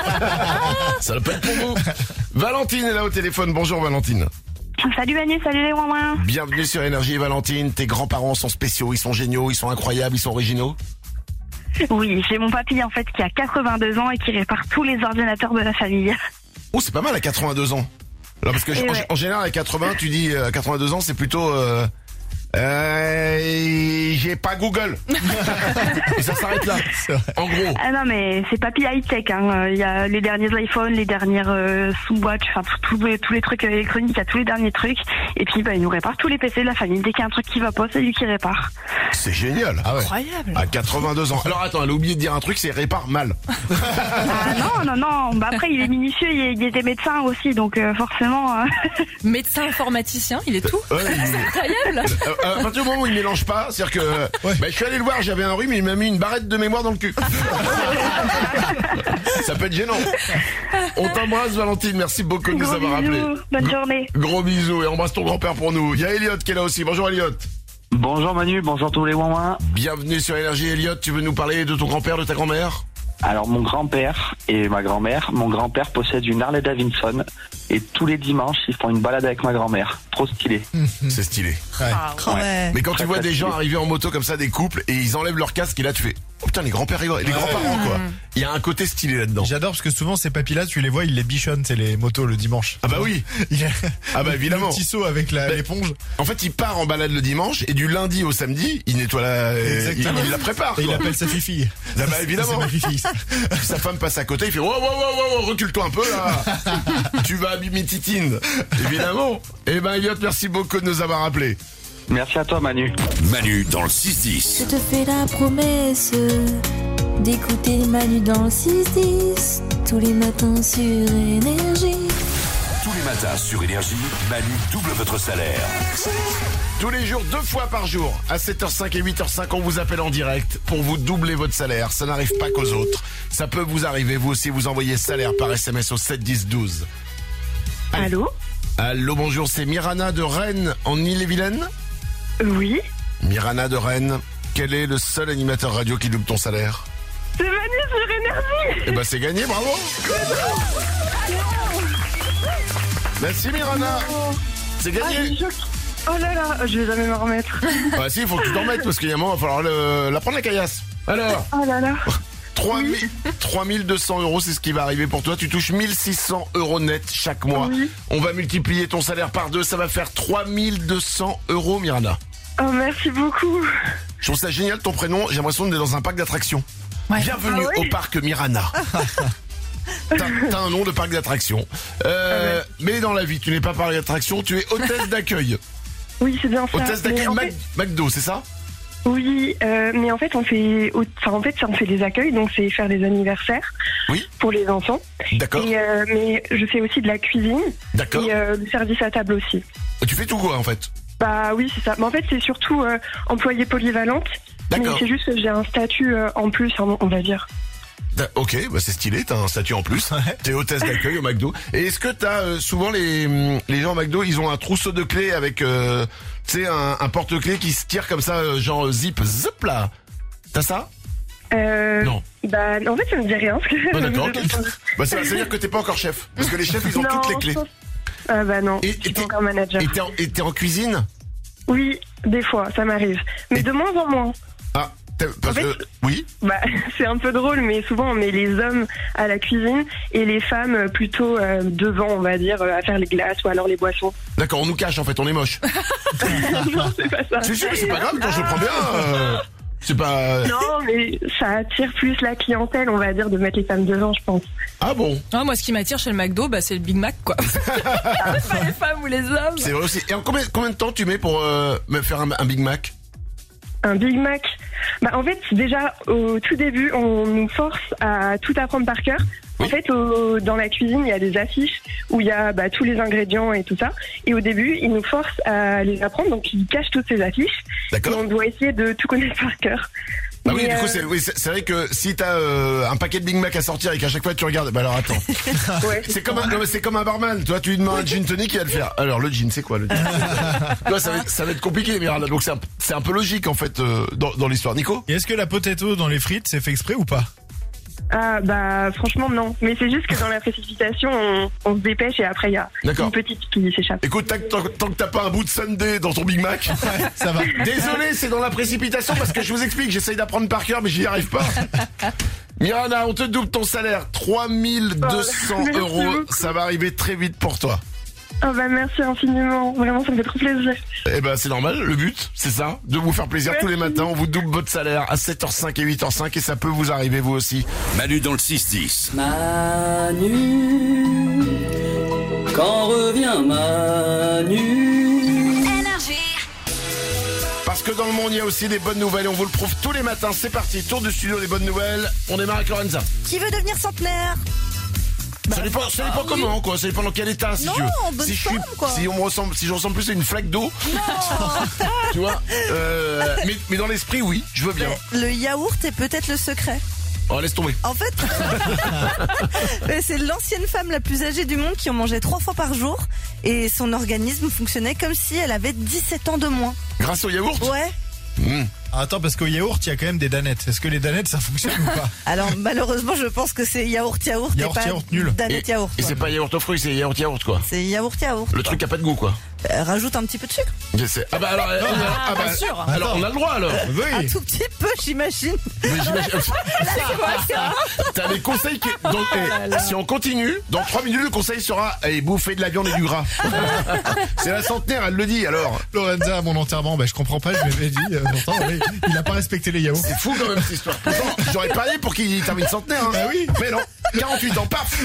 Ça va pas être pour vous. Valentine est là au téléphone. Bonjour Valentine. Salut Manu, salut les Wouin. Bienvenue sur Énergie. Valentine, tes grands-parents sont spéciaux, ils sont géniaux, ils sont incroyables, ils sont originaux. Oui, j'ai mon papy en fait qui a 82 ans et qui répare tous les ordinateurs de la famille. Oh, c'est pas mal à 82 ans. Alors parce que en général à 80, tu dis 82 ans, c'est plutôt j'ai pas Google. Et ça s'arrête là. En gros. Ah non mais c'est papy high-tech, hein. Il y a les derniers iPhones, les dernières sous-watch, enfin tous les trucs électroniques, il y a tous les derniers trucs. Et puis il nous répare tous les PC de la famille. Dès qu'il y a un truc qui va pas, c'est lui qui répare. C'est génial. Ah ouais. Incroyable. À 82 ans. Alors attends, elle a oublié de dire un truc, c'est répare mal. Ah non. Bah après, il est minutieux, il était médecin aussi, donc forcément. Médecin informaticien, il est tout. Ouais, C'est incroyable. à partir du moment où il mélange pas, c'est-à-dire que je suis allé le voir, j'avais un rhume, il m'a mis une barrette de mémoire dans le cul. Ça peut être gênant. On t'embrasse Valentine, merci beaucoup de nous avoir appelés. Bonne journée. Gros bisous et embrasse ton grand-père pour nous. Il y a Elliot qui est là aussi. Bonjour Elliot. Bonjour Manu, bonjour tous les ouin-ouin. Bienvenue sur Énergie Elliot, tu veux nous parler de ton grand-père, de ta grand-mère? Alors mon grand-père et ma grand-mère, mon grand-père possède une Harley Davidson et tous les dimanches ils font une balade avec ma grand-mère. Trop stylé. C'est stylé. Ouais. Mais quand tu vois très des gens stylé. arriver en moto comme ça, des couples, et ils enlèvent leur casque et là tu fais oh putain les grands-pères, les grands-parents quoi. Il y a un côté stylé là-dedans. J'adore parce que souvent ces papis-là, tu les vois, ils les bichonnent, c'est les motos le dimanche. Ah bah oui. Ah bah évidemment. Le petit seau avec l'éponge. En fait, il part en balade le dimanche et du lundi au samedi, il nettoie il la prépare. Et il quoi. appelle sa fifi. Ah bah évidemment. C'est ma fifi. Sa femme passe à côté, il fait wow, recule-toi un peu là. Tu vas abîmer Titine. Évidemment. Eh ben Elliot, merci beaucoup de nous avoir appelés. Merci à toi Manu. Manu dans le 6-10. Je te fais la promesse d'écouter Manu dans le 6-10 tous les matins sur Énergie. Tous les matins sur Énergie, Manu double votre salaire. Tous les jours, 2 fois par jour, à 7h05 et 8h05, on vous appelle en direct pour vous doubler votre salaire. Ça n'arrive pas qu'aux autres. Ça peut vous arriver, vous aussi, vous envoyez salaire par SMS au 7 10 12. Allô? Allô, bonjour, c'est Mirana de Rennes, en Ille-et-Vilaine? Oui. Mirana de Rennes, quel est le seul animateur radio qui double ton salaire? C'est Manu sur Énergie. Eh ben c'est gagné, bravo. Merci Mirana. C'est gagné. Oh là là, je vais jamais me remettre. Ah si, il faut que tu t'en remettes parce qu'il y a un moment, il va falloir la prendre la caillasse. Alors, Oh là là. 3200 euros, c'est ce qui va arriver pour toi. Tu touches 1600 euros net chaque mois. Oui. On va multiplier ton salaire par 2, ça va faire 3200 euros, Mirana. Oh, merci beaucoup. Je trouve ça génial ton prénom, j'ai l'impression d'être dans un parc d'attractions. Ouais. Bienvenue Ah oui. au parc Mirana. T'as un nom de parc d'attractions. Mais dans la vie, tu n'es pas parc d'attractions, tu es hôtesse d'accueil. Oui, c'est bien ça. Hôtesse d'accueil Mais en fait- McDo, c'est ça? Oui, mais en fait, on fait des accueils, donc c'est faire des anniversaires pour les enfants. D'accord. Et, mais je fais aussi de la cuisine. D'accord. Et le service à table aussi. Tu fais tout quoi en fait? Bah oui, c'est ça. Mais en fait, c'est surtout employée polyvalente. Mais D'accord. c'est juste que j'ai un statut en plus, on va dire. Ok, bah c'est stylé, t'as un statut en plus. T'es hôtesse d'accueil au McDo. Et est-ce que t'as souvent les gens au McDo, ils ont un trousseau de clés avec, tu sais, un porte-clés qui se tire comme ça, genre zip là. T'as ça? Non. Bah en fait, ça me dit rien. Parce que Oh, d'accord. Ok. Bah ça veut dire que t'es pas encore chef, parce que les chefs ils ont Non, toutes les clés. Ah bah non. Et je suis pas encore manager. Et t'es en cuisine? Oui, des fois, ça m'arrive. Mais de moins en moins. Ah, parce En fait, que oui. Bah, c'est un peu drôle, mais souvent on met les hommes à la cuisine et les femmes plutôt devant, on va dire, à faire les glaces ou alors les boissons. D'accord, on nous cache en fait, on est moche. Non, c'est pas ça. C'est sûr, mais c'est pas grave, quand je le prends bien. C'est pas. Non, mais ça attire plus la clientèle, on va dire, de mettre les femmes devant, je pense. Ah bon? Ah, moi, ce qui m'attire chez le McDo, bah, c'est le Big Mac, quoi. Pas les femmes ou les hommes. C'est vrai aussi. Et en combien de temps tu mets pour me faire un Big Mac? Un Big Mac. Bah, en fait, déjà, au tout début, on nous force à tout apprendre par cœur. En fait, dans la cuisine, il y a des affiches où il y a tous les ingrédients et tout ça. Et au début, ils nous forcent à les apprendre, donc ils cachent toutes ces affiches. D'accord. Et on doit essayer de tout connaître par cœur. Bah oui, Mais, du coup, c'est vrai que si t'as un paquet de Big Mac à sortir et qu'à chaque fois tu regardes, bah alors attends. Ouais, c'est comme un barman, toi tu lui demandes un gin tonic, il va le faire. Alors le gin, c'est quoi le gin? Toi, ça va être compliqué, Miranda. Donc c'est un peu logique en fait dans l'histoire. Nico? Et est-ce que la potato dans les frites, c'est fait exprès ou pas? Ah bah franchement non, mais c'est juste que dans la précipitation on se dépêche et après il y a une petite qui s'échappe. Écoute, tant que t'as pas un bout de sundae dans ton Big Mac, ça va. Désolé, c'est dans la précipitation parce que je vous explique, j'essaye d'apprendre par cœur mais j'y arrive pas. Miranda, on te double ton salaire, 3200 euros, ça va arriver très vite pour toi. Ah bah merci infiniment, vraiment ça me fait trop plaisir. Eh ben c'est normal, le but c'est ça, de vous faire plaisir tous les matins, on vous double votre salaire à 7h05 et 8h05 et ça peut vous arriver vous aussi. Manu dans le 6-10. Manu, quand revient Manu? Parce que dans le monde il y a aussi des bonnes nouvelles et on vous le prouve tous les matins. C'est parti, tour du studio des bonnes nouvelles. On démarre avec Lorenza. Qui veut devenir centenaire? Ça dépend comment, quoi. Ça dépend dans quel état, si Non, tu veux. en bonne si forme, quoi. Si je ressemble plus à une flaque d'eau. Tu vois. Mais dans l'esprit, oui, je veux bien. Le yaourt est peut-être le secret. Oh, laisse tomber. En fait, c'est l'ancienne femme la plus âgée du monde qui en mangeait 3 fois par jour et son organisme fonctionnait comme si elle avait 17 ans de moins. Grâce au yaourt? Ouais. Attends, parce qu'au yaourt, il y a quand même des danettes. Est-ce que les danettes, ça fonctionne ou pas? Alors, malheureusement, je pense que c'est yaourt et pas nul. danette yaourt. Et c'est pas yaourt aux fruits, c'est yaourt, quoi. C'est yaourt. Le truc a pas de goût, quoi. Rajoute un petit peu de sucre. Je sais. Ah bah alors, bien sûr. Alors on a le droit alors. Oui. Un tout petit peu, j'imagine. Mais j'imagine. T'as les conseils qui. Donc, si on continue, dans 3 minutes, le conseil sera bouffer de la viande et du gras. C'est la centenaire, elle le dit alors. Lorenza, à mon enterrement, je comprends pas, je lui avais dit, pourtant, il a pas respecté les yaourts. C'est fou quand même cette histoire. Pourtant, j'aurais parié pour qu'il termine centenaire. Hein. Bah oui. Mais non. 48 ans, paf.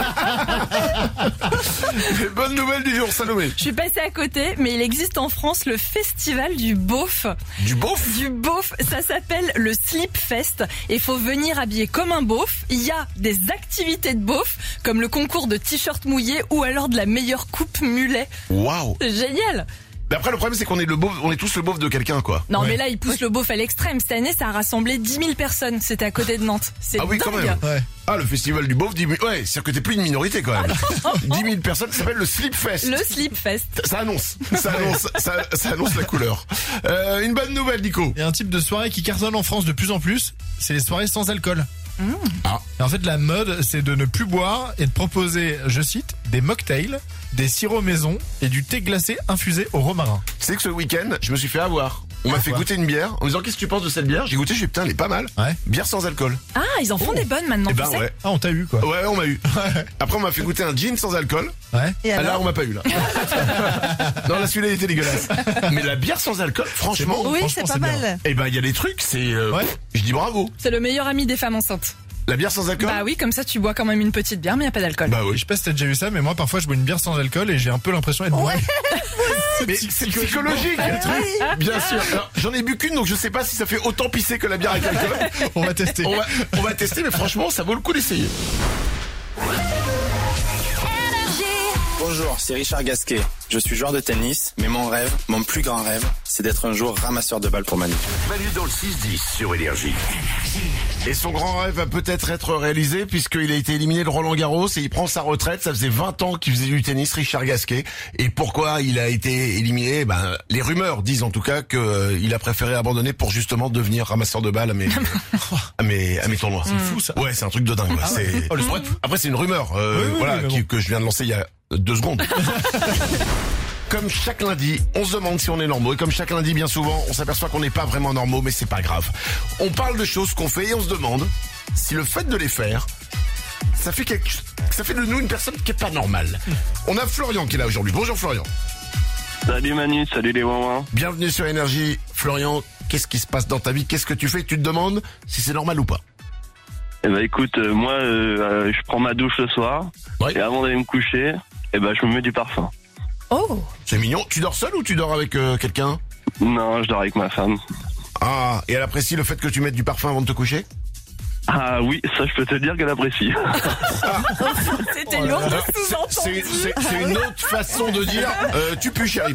Les bonnes nouvelles du jour, Salomé. Je suis passée à côté, mais il existe en France le festival du beauf. Du beauf? Du beauf, ça s'appelle le Slip Fest et faut venir habillé comme un beauf. Il y a des activités de beauf, comme le concours de t-shirt mouillé ou alors de la meilleure coupe mulet. Waouh. C'est génial. Mais après, le problème, c'est qu'on est on est tous le beauf de quelqu'un, quoi. Non, mais là, ils poussent le beauf à l'extrême. Cette année, ça a rassemblé 10 000 personnes. C'était à côté de Nantes. C'est oui, dingue. quand même. Ouais. Ah, le festival du beauf, 10 000... Ouais, c'est-à-dire que t'es plus une minorité, quand même. 10 000 personnes, ça s'appelle le Slip Fest. Le Slip Fest. Ça annonce la couleur. Une bonne nouvelle, Nico. Il y a un type de soirée qui cartonne en France de plus en plus. C'est les soirées sans alcool. Ah. Et en fait, la mode, c'est de ne plus boire et de proposer, je cite, des mocktails, des sirops maison et du thé glacé infusé au romarin. Tu sais que ce week-end, je me suis fait avoir. On m'a fait goûter une bière en me disant qu'est-ce que tu penses de cette bière. J'ai goûté, je suis putain, elle est pas mal. Ouais. Bière sans alcool. Ah, ils en font des bonnes maintenant, tu sais. Ouais. Ah, on t'a eu quoi. Ouais, on m'a eu. Après, on m'a fait goûter un gin sans alcool. Ouais. Et alors là, on m'a pas eu là. Non, là, celui-là, il était dégueulasse. Mais la bière sans alcool, franchement. Oui, franchement, c'est pas mal. Eh ben, il y a des trucs, c'est. Je dis bravo. C'est le meilleur ami des femmes enceintes. La bière sans alcool? Bah oui, comme ça, tu bois quand même une petite bière, mais il n'y a pas d'alcool. Bah oui. Je sais pas si t'as déjà vu ça, mais moi, parfois, je bois une bière sans alcool et j'ai un peu l'impression d'être bourré. Mais c'est psychologique. Bien sûr. Alors, j'en ai bu qu'une, donc je sais pas si ça fait autant pisser que la bière avec alcool. On va tester. On va tester, mais franchement, ça vaut le coup d'essayer. Bonjour, c'est Richard Gasquet. Je suis joueur de tennis, mais mon plus grand rêve, c'est d'être un jour ramasseur de balles pour Manu. Manu dans le 6-10 sur Énergie. Et son grand rêve va peut-être être réalisé puisqu'il a été éliminé de Roland Garros et il prend sa retraite. Ça faisait 20 ans qu'il faisait du tennis, Richard Gasquet. Et pourquoi il a été éliminé? Les rumeurs disent en tout cas qu'il a préféré abandonner pour justement devenir ramasseur de balles à mes tournois. C'est fou ça. Ouais, c'est un truc de dingue. Ouais. Après, c'est une rumeur que je viens de lancer il y a 2 secondes. Comme chaque lundi, on se demande si on est normaux. Et comme chaque lundi, bien souvent, on s'aperçoit qu'on n'est pas vraiment normaux, mais c'est pas grave. On parle de choses qu'on fait et on se demande si le fait de les faire, ça fait de nous une personne qui est pas normale. On a Florian qui est là aujourd'hui. Bonjour Florian. Salut Manu, salut les ouin-ouin. Bienvenue sur Énergie. Florian, qu'est-ce qui se passe dans ta vie? Qu'est-ce que tu fais? Tu te demandes si c'est normal ou pas? Eh ben écoute, moi je prends ma douche le soir et avant d'aller me coucher, je me mets du parfum. Oh, c'est mignon. Tu dors seul ou tu dors avec quelqu'un? Non, je dors avec ma femme. Ah, et elle apprécie le fait que tu mettes du parfum avant de te coucher? Ah oui, ça je peux te dire qu'elle apprécie. c'était lourd de sous-entendre. C'est une autre façon de dire tu pues chérie.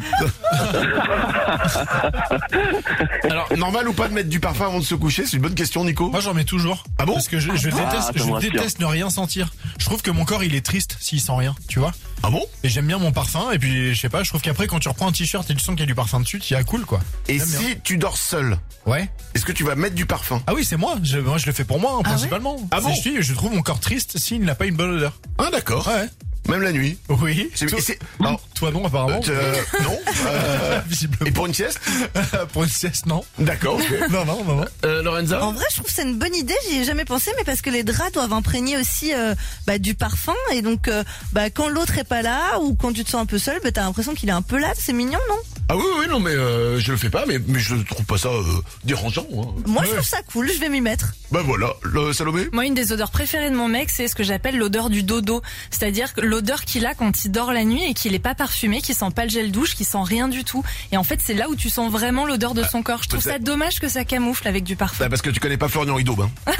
Alors, normal ou pas de mettre du parfum avant de se coucher? C'est une bonne question, Nico. Moi j'en mets toujours. Ah bon? Parce que je déteste ne rien sentir. Je trouve que mon corps il est triste s'il sent rien, tu vois. Ah bon? Et j'aime bien mon parfum et puis je sais pas, je trouve qu'après quand tu reprends un t-shirt et tu sens qu'il y a du parfum dessus, il y a cool quoi. Et si tu dors seul? Ouais. Est-ce que tu vas mettre du parfum? Ah oui, c'est moi. Je le fais pour moi principalement. Ah bon? Je trouve mon corps triste s'il n'a pas une bonne odeur. Ah d'accord. Ouais. Même la nuit? Oui. Non. Toi non apparemment. Non. Visiblement. Et pour une sieste? Pour une sieste non. D'accord. Okay. Non. Lorenza? En vrai, je trouve que c'est une bonne idée. J'y ai jamais pensé, mais parce que les draps doivent imprégner aussi du parfum et donc quand l'autre est pas là ou quand tu te sens un peu seul, t'as l'impression qu'il est un peu là. C'est mignon, non? Ah oui, non, mais je le fais pas, mais je trouve pas ça dérangeant. Hein. Moi, je trouve ça cool. Je vais m'y mettre. Voilà, Salomé. Moi, une des odeurs préférées de mon mec, c'est ce que j'appelle l'odeur du dodo. C'est-à-dire que l'odeur qu'il a quand il dort la nuit et qu'il est pas parfumé. parfumé, qui sent pas le gel douche, qui sent rien du tout. Et en fait, c'est là où tu sens vraiment l'odeur de son corps. Je trouve ça dommage que ça camoufle avec du parfum. Bah parce que tu connais pas Florian Ridaube. Hein.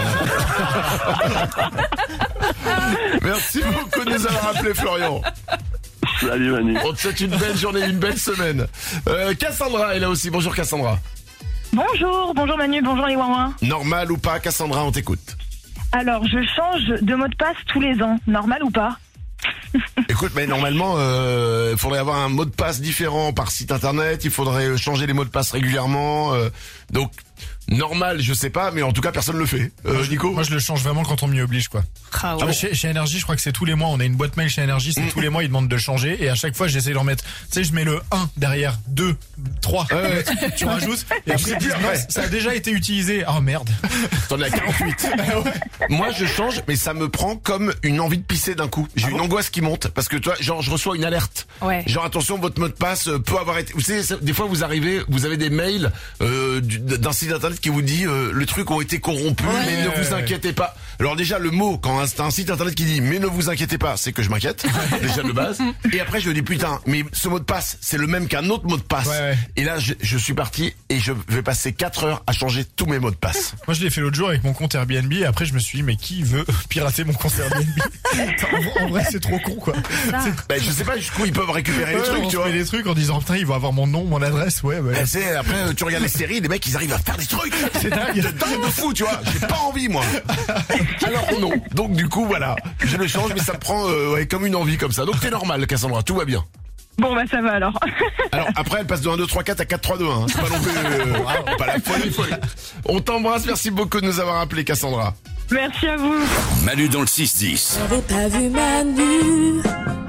Merci beaucoup de nous avoir appelé, Florian. Salut Manu. On te souhaite une belle journée, une belle semaine. Cassandra est là aussi. Bonjour Cassandra. Bonjour Manu, bonjour les ouin-ouin. Normal ou pas, Cassandra, on t'écoute. Alors, je change de mot de passe tous les ans. Normal ou pas? Écoute, mais normalement, il faudrait avoir un mot de passe différent par site internet. Il faudrait changer les mots de passe régulièrement. Donc, normal, je sais pas, mais en tout cas, personne le fait. Nico? Moi, je le change vraiment quand on m'y oblige, quoi. Ah, ouais. Chez Énergie, je crois que c'est tous les mois. On a une boîte mail chez Énergie, c'est tous les mois, ils demandent de le changer. Et à chaque fois, j'essaie d'en mettre. Tu sais, je mets le 1 derrière, 2, 3. Tu rajoutes. Et après, ils disent, non, ça a déjà été utilisé. Oh merde. T'en as 48. Moi, je change, mais ça me prend comme une envie de pisser d'un coup. J'ai une angoisse qui monte parce que toi, genre, je reçois une alerte. Ouais. Genre, attention, votre mot de passe peut avoir été. Vous savez, des fois, vous avez des mails d'un site internet qui vous dit le truc ont été corrompus, mais ne vous inquiétez pas. Alors déjà, le mot quand c'est un site internet qui dit mais ne vous inquiétez pas, c'est que je m'inquiète déjà de base. Et après, je me dis putain, mais ce mot de passe, c'est le même qu'un autre mot de passe. Et là, je suis parti et je vais passer 4 heures à changer tous mes mots de passe. Moi, je l'ai fait l'autre jour avec mon compte Airbnb et après, je me suis dit mais qui veut pirater mon compte Airbnb? En vrai, c'est trop con, quoi. Ben, je sais pas jusqu'où ils peuvent récupérer les trucs, tu vois. Les trucs en disant putain, ils vont avoir mon nom, mon adresse, après, tu regardes les séries, les mecs, ils arrivent à faire des trucs. C'est dingue. De fou, tu vois. J'ai pas envie, moi. Alors non. Donc du coup, voilà, je le change, mais ça me prend comme une envie comme ça. Donc t'es normal, Cassandra, tout va bien. Bon bah ça va alors. Alors après, elle passe de 1, 2, 3, 4 à 4, 3, 2, 1. C'est pas non plus pas la folie. On t'embrasse, merci beaucoup de nous avoir appelé, Cassandra. Merci à vous. Manu dans le 6-10. J'avais pas vu Manu.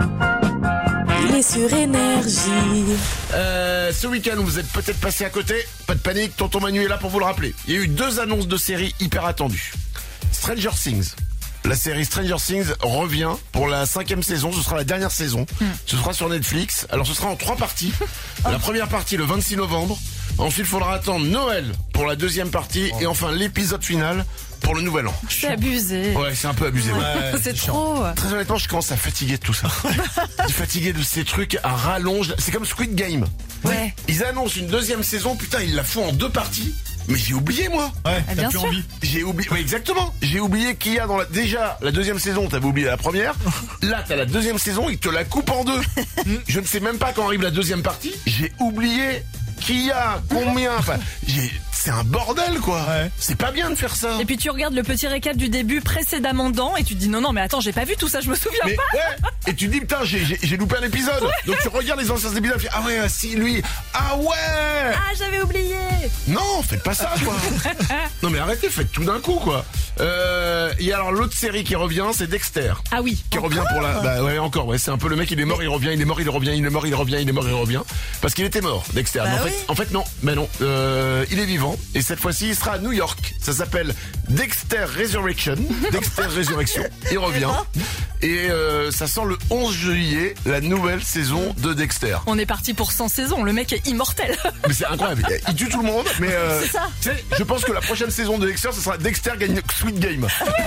Il est sur Énergie. Ce week-end, vous êtes peut-être passé à côté. Pas de panique, tonton Manu est là pour vous le rappeler. Il y a eu 2 annonces de séries hyper attendues. Stranger Things. La série Stranger Things revient pour la 5e saison. Ce sera la dernière saison. Ce sera sur Netflix. Alors ce sera en 3 parties. La première partie le 26 novembre. Ensuite, il faudra attendre Noël pour la 2e partie. Et enfin, l'épisode final pour le nouvel an. C'est abusé. Ouais, c'est un peu abusé. C'est trop. Très honnêtement, je commence à fatiguer de tout ça. Je suis fatigué de ces trucs à rallonge. C'est comme Squid Game. Ouais. Ils annoncent une 2e saison. Putain, ils la font en 2 parties. Mais j'ai oublié, moi. Ouais, Ah, t'as bien plus sûr. envie. J'ai oublié, ouais, exactement. J'ai oublié qu'il y a dans déjà la 2e saison, t'avais oublié la première. Là, t'as la 2e saison, ils te la coupent en 2. Je ne sais même pas quand arrive la 2e partie. J'ai oublié qu'il y a combien. Enfin, c'est un bordel, quoi. Ouais. C'est pas bien de faire ça. Et puis tu regardes le petit récap du début précédemment dans et tu te dis non mais attends, j'ai pas vu tout ça, je me souviens Mais pas. ouais. Et tu te dis putain, j'ai loupé un épisode. Donc tu regardes les anciens épisodes, tu dis, ah ouais, si lui, ah ouais. Ah, j'avais oublié. Non, faites pas ça, quoi. Non mais arrêtez, faites tout d'un coup, quoi. Et alors l'autre série qui revient, c'est Dexter. Ah oui. Qui revient pour la, bah ouais, encore, ouais, c'est un peu le mec, il est mort, il revient, il est mort, il revient, il est mort, il revient, il est mort, il revient. Parce qu'il était mort, Dexter. Bah Mais en fait, non, mais non, il est vivant. Et cette fois-ci, il sera à New York. Ça s'appelle Dexter Resurrection. Dexter Résurrection. Il revient. Et ça sort le 11 juillet, la nouvelle saison de Dexter. On est parti pour 100 saisons, le mec est immortel. Mais c'est incroyable. Il tue tout le monde, mais C'est ça. tu sais, je pense que la prochaine saison de Dexter, ce sera Dexter gagne Squid Game.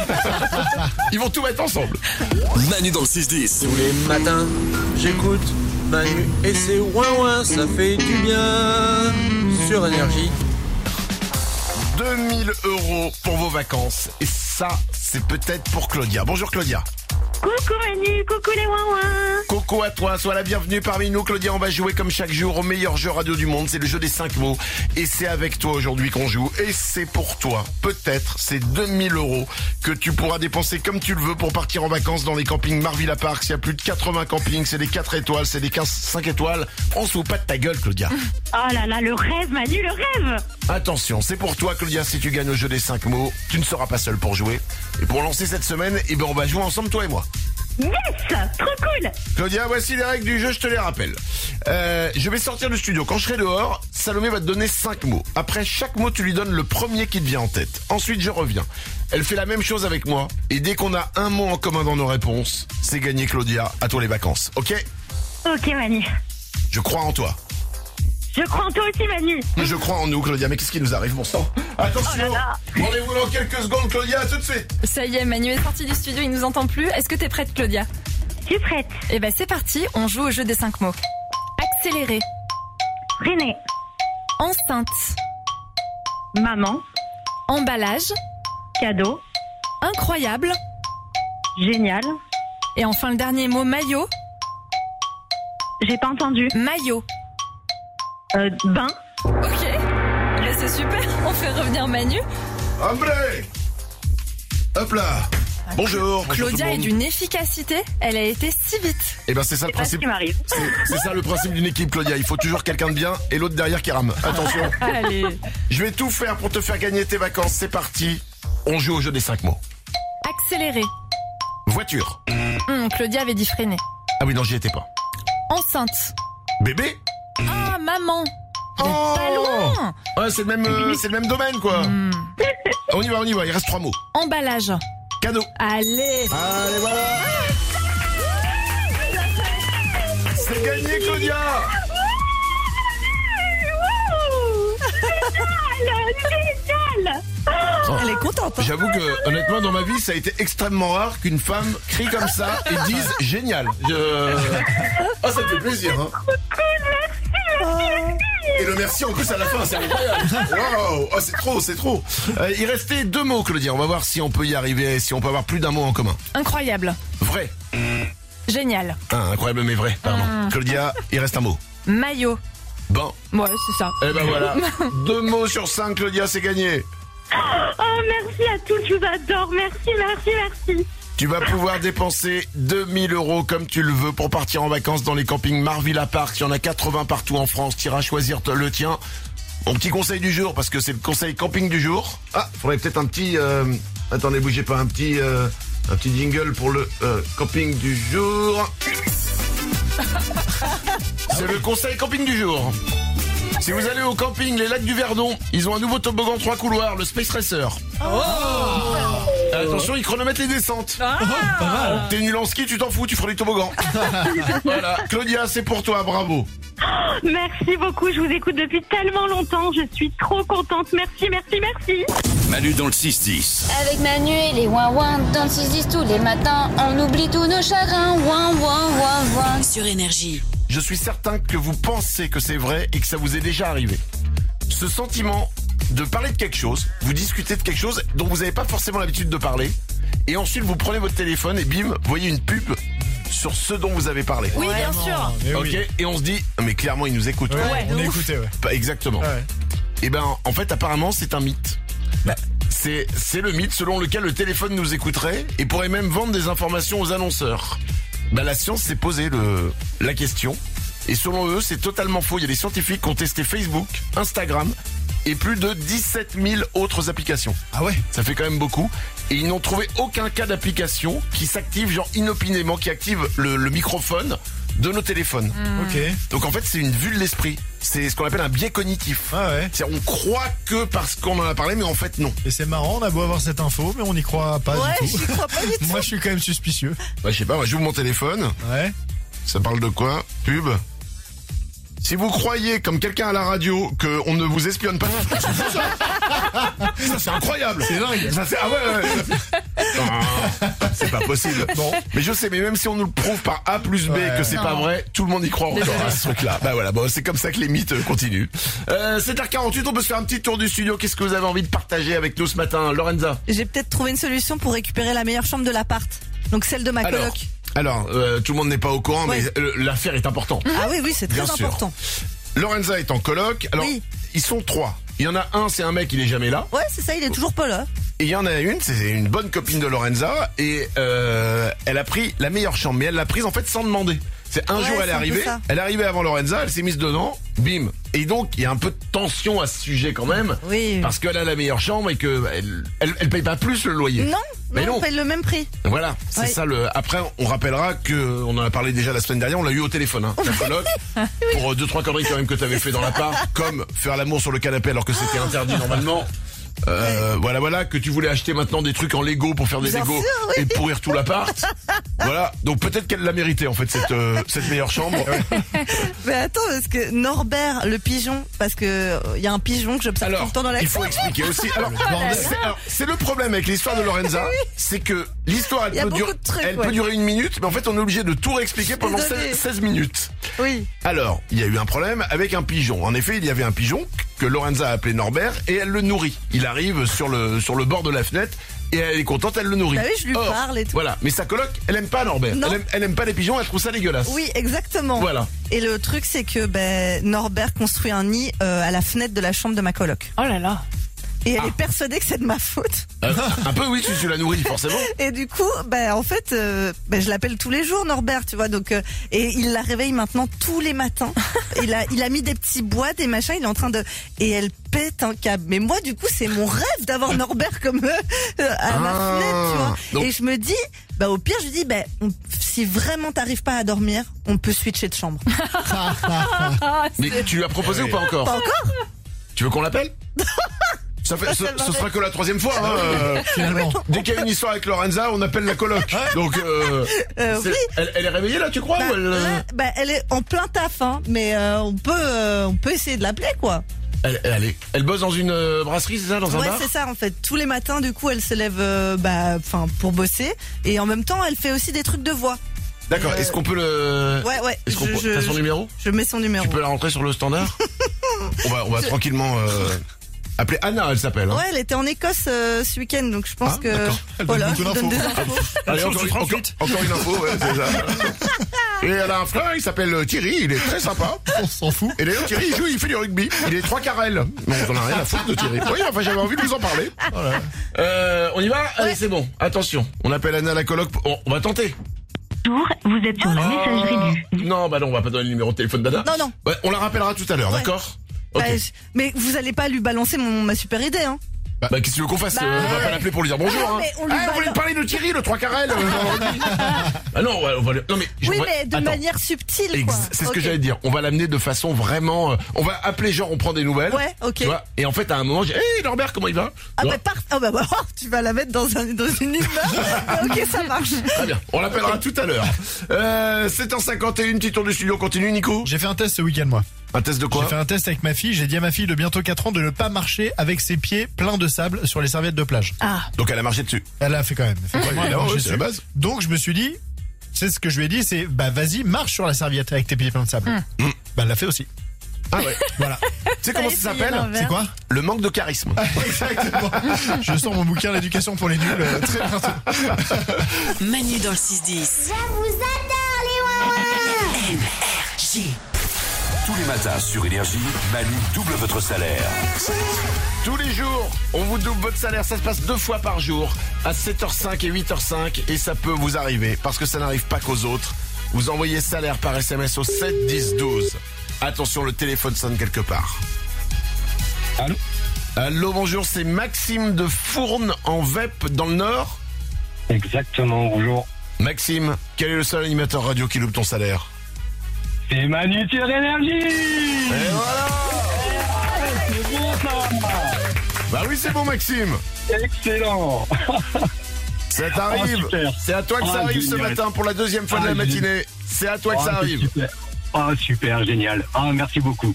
Ils vont tout mettre ensemble. Manu dans le 6-10. Tous les matins, j'écoute Manu et ses ouin-ouin, ça fait du bien sur Énergie. 2000 € pour vos vacances. Et ça, c'est peut-être pour Claudia. Bonjour Claudia. Coucou Manu, coucou les ouin-ouin. Coucou à toi, sois la bienvenue parmi nous. Claudia, on va jouer comme chaque jour au meilleur jeu radio du monde. C'est le jeu des 5 mots. Et c'est avec toi aujourd'hui qu'on joue. Et c'est pour toi, peut-être, c'est 2000 € que tu pourras dépenser comme tu le veux pour partir en vacances dans les campings Marvilla Park. S'il y a plus de 80 campings, c'est des 4 étoiles, c'est des 5 étoiles. On se fout pas de ta gueule, Claudia. Oh là là, le rêve Manu, le rêve. Attention, c'est pour toi, Claudia. Si tu gagnes au jeu des 5 mots, tu ne seras pas seul pour jouer. Et pour lancer cette semaine, on va jouer ensemble, toi et moi. Yes, trop cool. Claudia, voici les règles du jeu, je te les rappelle. Je vais sortir du studio. Quand je serai dehors, Salomé va te donner 5 mots. Après chaque mot, tu lui donnes le premier qui te vient en tête. Ensuite, je reviens. Elle fait la même chose avec moi. Et dès qu'on a un mot en commun dans nos réponses, c'est gagné, Claudia. À toi les vacances, ok? Ok Manu. Je crois en toi. Je crois en toi aussi Manu. Je crois en nous, Claudia. Mais qu'est-ce qui nous arrive, bon sang? Attention, Oh là là. rendez-vous dans quelques secondes, Claudia. À tout de suite. Ça y est, Manu est sorti du studio, il nous entend plus. Est-ce que t'es prête, Claudia? suis prête. Eh ben c'est parti, on joue au jeu des 5 mots. Accélérer. Freiner. Enceinte. Maman. Emballage. Cadeau. Incroyable. Génial. Et enfin le dernier mot, maillot. J'ai pas entendu. Maillot. Bain. Ok. Ben c'est super, on fait revenir Manu. André. Hop là. Bonjour. Claudia est d'une efficacité, elle a été si vite. Eh ben c'est ça le principe. qui m'arrive. C'est ça le principe d'une équipe, Claudia. Il faut toujours quelqu'un de bien et l'autre derrière qui rame. Attention. Allez. Je vais tout faire pour te faire gagner tes vacances. C'est parti. On joue au jeu des 5 mots. Accélérer. Voiture. Claudia avait dit freiner. Ah oui, non, j'y étais pas. Enceinte. Bébé. Ah, maman. Oh, pas loin. Ouais, c'est le même domaine, quoi. On y va. Il reste 3 mots. Emballage. Cadeau. Allez. Allez, voilà. C'est gagné, Claudia. Génial. Elle est contente. Hein. J'avoue que, honnêtement, dans ma vie, ça a été extrêmement rare qu'une femme crie comme ça et dise génial. Oh, ça me fait plaisir, hein. Et le merci en plus à la fin, c'est incroyable. Wow. Oh, c'est trop. Il restait 2 mots, Claudia. On va voir si on peut y arriver, si on peut avoir plus d'un mot en commun. Incroyable. Vrai. Génial. Incroyable mais vrai, pardon. Claudia, il reste un mot. Maillot. Bon. Ouais, c'est ça. Eh ben voilà. 2 mots sur 5, Claudia, c'est gagné. Oh, merci à tous, je vous adore. Merci. Tu vas pouvoir dépenser 2000 € comme tu le veux pour partir en vacances dans les campings Marvilla Park. Il y en a 80 partout en France. Tu iras choisir le tien. Mon petit conseil du jour, parce que c'est le conseil camping du jour. Ah, faudrait peut-être un petit... Attendez, bougez pas, un petit jingle pour le camping du jour. C'est le conseil camping du jour. Si vous allez au camping Les Lacs du Verdon, ils ont un nouveau toboggan 3 couloirs, le Space Racer. Attention, ils chronomètrent les descentes. Pas mal. T'es nul en ski, tu t'en fous, tu feras du toboggan. Voilà, Claudia, c'est pour toi, bravo. Merci beaucoup, je vous écoute depuis tellement longtemps. Je suis trop contente. Merci. Manu dans le 6-10. Avec Manu et les ouin-ouin dans le 6-10 tous les matins, on oublie tous nos chagrins. Ouin-ouin. Sur Énergie. Je suis certain que vous pensez que c'est vrai et que ça vous est déjà arrivé. Ce sentiment de parler de quelque chose, vous discutez de quelque chose dont vous n'avez pas forcément l'habitude de parler, et ensuite vous prenez votre téléphone et bim, vous voyez une pub sur ce dont vous avez parlé. Oui, bien sûr. Ok, oui. Et on se dit, mais clairement ils nous écoutent. Ouais, on est écouté, ouais. Pas exactement. Ouais. Et ben, en fait, apparemment, c'est un mythe. C'est le mythe selon lequel le téléphone nous écouterait et pourrait même vendre des informations aux annonceurs. La science s'est posé la question. Et selon eux, c'est totalement faux. Il y a des scientifiques qui ont testé Facebook, Instagram et plus de 17 000 autres applications. Ah ouais? Ça fait quand même beaucoup. Et ils n'ont trouvé aucun cas d'application qui s'active genre inopinément, qui active le microphone de nos téléphones. Ok. Donc en fait, c'est une vue de l'esprit. C'est ce qu'on appelle un biais cognitif. Ah ouais. C'est-à-dire, on croit que parce qu'on en a parlé, mais en fait non. Et c'est marrant, on a beau avoir cette info, mais on n'y croit pas du tout. J'y crois pas du tout. Moi, je suis quand même suspicieux. Je sais pas, moi j'ouvre mon téléphone. Ouais. Ça parle de quoi? Pub. Si vous croyez, comme quelqu'un à la radio, qu'on ne vous espionne pas, ça c'est incroyable. C'est dingue. Ça, ah ouais. C'est pas possible. Bon. Mais je sais, mais même si on nous le prouve par A plus B que c'est pas vrai, tout le monde y croit encore à ce truc-là. Bah voilà, bon, c'est comme ça que les mythes continuent. 7h48, on peut se faire un petit tour du studio. Qu'est-ce que vous avez envie de partager avec nous ce matin, Lorenza? J'ai peut-être trouvé une solution pour récupérer la meilleure chambre de l'appart. Donc celle de ma coloc. Alors, tout le monde n'est pas au courant, ouais. Mais l'affaire est importante. Ah oui, c'est très important. Lorenza est en coloc. Alors, ils sont 3. Il y en a un, c'est un mec, il est jamais là. Ouais, c'est ça, il est toujours pas là. Et il y en a une, c'est une bonne copine de Lorenza, et elle a pris la meilleure chambre, mais elle l'a prise en fait sans demander. C'est un jour, elle est arrivée avant Lorenza, elle s'est mise dedans, bim. Et donc, il y a un peu de tension à ce sujet quand même. Oui. Parce qu'elle a la meilleure chambre et que elle paye pas plus le loyer. Non, on paye le même prix. Voilà, c'est ça Après, on rappellera que on en a parlé déjà la semaine dernière, on l'a eu au téléphone, hein, la coloc, pour 2-3 conneries quand même que t'avais fait dans l'appart, comme faire l'amour sur le canapé alors que c'était interdit normalement. Voilà, que tu voulais acheter maintenant des trucs en Lego pour faire des Bien Legos sûr, oui. et pourrir tout l'appart. Voilà, donc peut-être qu'elle l'a mérité en fait cette meilleure chambre. Mais attends, parce que Norbert, le pigeon, parce que il y a un pigeon que j'observe tout le temps dans la il faut expliquer aussi. Alors, c'est le problème avec l'histoire de Lorenza, c'est que l'histoire Il y a beaucoup de trucs, elle ouais. peut durer 1 minute, mais en fait on est obligé de tout réexpliquer pendant Désolée. 16 minutes. Oui. Alors, il y a eu un problème avec un pigeon. En effet, il y avait un pigeon que Lorenza a appelé Norbert et elle le nourrit. Il arrive sur le bord de la fenêtre et elle est contente, elle le nourrit. Bah oui, je lui parle et tout. Voilà, mais sa coloc, elle aime pas Norbert. Non. Elle aime pas les pigeons, elle trouve ça dégueulasse. Oui, exactement. Voilà. Et le truc, c'est que Norbert construit un nid à la fenêtre de la chambre de ma coloc. Oh là là. Et elle est persuadée que c'est de ma faute. Un peu, oui, tu la nourris, forcément. Et du coup, en fait, je l'appelle tous les jours Norbert, tu vois. Donc, et il la réveille maintenant tous les matins. Il a mis des petits bois, des machins. Il est en train de, et elle pète un câble. Mais moi, du coup, c'est mon rêve d'avoir Norbert comme à ma fenêtre, tu vois. Donc- Et je me dis, au pire, je lui dis, si vraiment t'arrives pas à dormir, on peut switcher de chambre. Mais tu lui as proposé ou pas encore? Pas encore. Tu veux qu'on l'appelle? Ce sera que la 3e fois, hein, Finalement. Dès qu'il y a une histoire avec Lorenza, on appelle la coloc. Donc, Oui. elle est réveillée là, tu crois ou elle... Là, elle est en plein taf, hein, mais on peut essayer de l'appeler, quoi. Elle bosse dans une brasserie, c'est ça, dans un Ouais, bar? c'est ça en fait. Tous les matins, du coup, elle se lève, pour bosser, et en même temps, elle fait aussi des trucs de voix. D'accord. Est-ce qu'on peut le... Ouais. Est-ce qu'on peut... T'as son numéro? Je mets son numéro. Tu peux la rentrer sur le standard? On va tranquillement appeler Anna, elle s'appelle. Hein. Ouais, elle était en Écosse ce week-end, donc je pense que d'accord. Elle donne beaucoup je donne des d'infos. infos. Allez, encore une info, ouais, c'est ça. Et elle a un frère, il s'appelle Thierry, il est très sympa. On s'en fout. Et d'ailleurs, Thierry, il fait du rugby. Il est 3 quarts L. Non, on en a rien à foutre de Thierry. Oui, enfin, j'avais envie de vous en parler. On y va? Allez, c'est bon. Attention. On appelle Anna la coloc. On va tenter. Bonjour, vous êtes sur la messagerie du... Non, non, on va pas donner le numéro de téléphone d'Anna. Non. Ouais, on la rappellera tout à l'heure, d'accord? Ok. Mais vous allez pas lui balancer ma super idée, hein. Qu'est-ce que tu veux qu'on fasse? On va pas l'appeler pour lui dire bonjour, non, hein. mais on lui vous voulez parler de Thierry, le 3 quarts L? Non, on va non, mais... Oui, mais de manière subtile, quoi. C'est ce que j'allais dire. On va l'amener de façon vraiment... on va appeler genre, on prend des nouvelles. Ouais, ok. Tu vois, et en fait, à un moment, j'ai hey, Norbert, comment il va? Tu vas la mettre dans une humeur. Ok, ça marche. Très bien. On l'appellera tout à l'heure. 7h51, petit tour du studio continue, Nico. J'ai fait un test ce week-end, moi. Un test de quoi? J'ai fait un test avec ma fille. J'ai dit à ma fille de bientôt 4 ans de ne pas marcher avec ses pieds pleins de sable sur les serviettes de plage. Ah. Donc elle a marché dessus. Elle a fait quand même. Effectivement, elle a marché c'est la dessus. base. Donc je me suis dit, c'est ce que je lui ai dit, c'est vas-y, marche sur la serviette avec tes pieds pleins de sable. Elle l'a fait aussi. Ah ouais. Voilà. Tu sais comment ça s'appelle? C'est quoi? Le manque de charisme. Exactement. Je sors mon bouquin l'éducation pour les nuls très bientôt. Manu dans le 6-10. Je vous adore les ouin-ouin. Énergie. Tous les matins sur Énergie, Manu double votre salaire. Tous les jours, on vous double votre salaire. Ça se passe 2 fois par jour, à 7h05 et 8h05. Et ça peut vous arriver, parce que ça n'arrive pas qu'aux autres. Vous envoyez salaire par SMS au 7 10 12. Attention, le téléphone sonne quelque part. Allô? Allô, bonjour, c'est Maxime de Fournes en Vep dans le Nord. Exactement, bonjour. Maxime, quel est le seul animateur radio qui loupe ton salaire? C'est Manu sur Énergie. Et voilà. C'est bon ça. Bah oui, c'est bon, Maxime. Excellent. Ça t'arrive. Oh, super. C'est à toi que ça arrive ce génial. matin pour la 2e fois de la matinée. C'est à toi que ça arrive. Super. Super, génial. Merci beaucoup.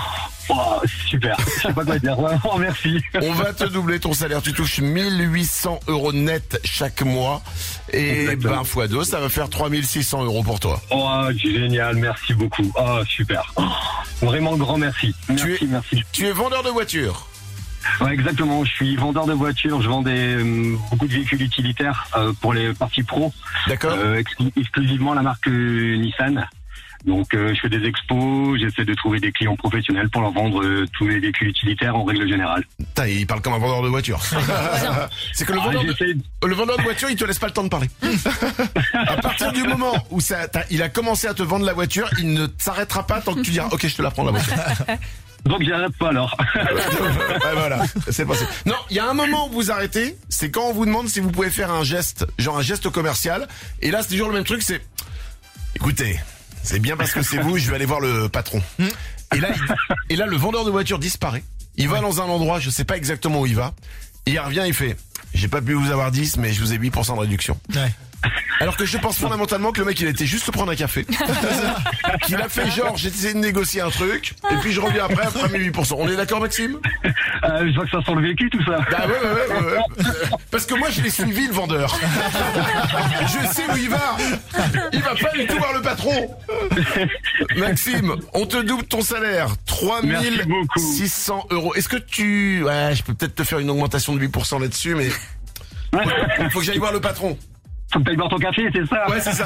Super. Je sais pas quoi dire. Vraiment, merci. On va te doubler ton salaire. Tu touches 1800 € net chaque mois. Et Exactement. x2, ça va faire 3600 € pour toi. Génial. Merci beaucoup. Super. Vraiment grand merci. Merci. Tu es vendeur de voitures. Ouais, exactement. Je suis vendeur de voitures. Je vends beaucoup de véhicules utilitaires pour les parties pro. D'accord. Exclusivement la marque Nissan. Donc je fais des expos, j'essaie de trouver des clients professionnels pour leur vendre tous les véhicules utilitaires en règle générale. Putain, il parle comme un vendeur de voiture. C'est que le vendeur de voiture, il te laisse pas le temps de parler. À partir du moment où il a commencé à te vendre la voiture, il ne s'arrêtera pas tant que tu diras ok, je te la prends la voiture. Donc j'arrête pas alors. Ouais, voilà, c'est passé. Non, il y a un moment où vous arrêtez, c'est quand on vous demande si vous pouvez faire un geste, genre un geste commercial. Et là, c'est toujours le même truc, c'est écoutez, c'est bien parce que c'est vous, je vais aller voir le patron. Et là, le vendeur de voiture disparaît. Il va dans un endroit, je sais pas exactement où il va. Et il revient, il fait, j'ai pas pu vous avoir 10, mais je vous ai 8% de réduction. Ouais. Alors que je pense fondamentalement que le mec il était juste prendre un café. Qu'il a fait genre j'ai essayé de négocier un truc et puis je reviens après mes 8%. On est d'accord Maxime? Je vois que ça sent le vécu tout ça. Ah ouais. Parce que moi je l'ai suivi le vendeur. Je sais où il va. Il va pas du tout voir le patron. Maxime, on te double ton salaire. 3600 €. Est-ce que je peux peut-être te faire une augmentation de 8% là-dessus, mais faut que j'aille voir le patron. Faut que t'ailles boire ton café, c'est ça? Ouais, c'est ça.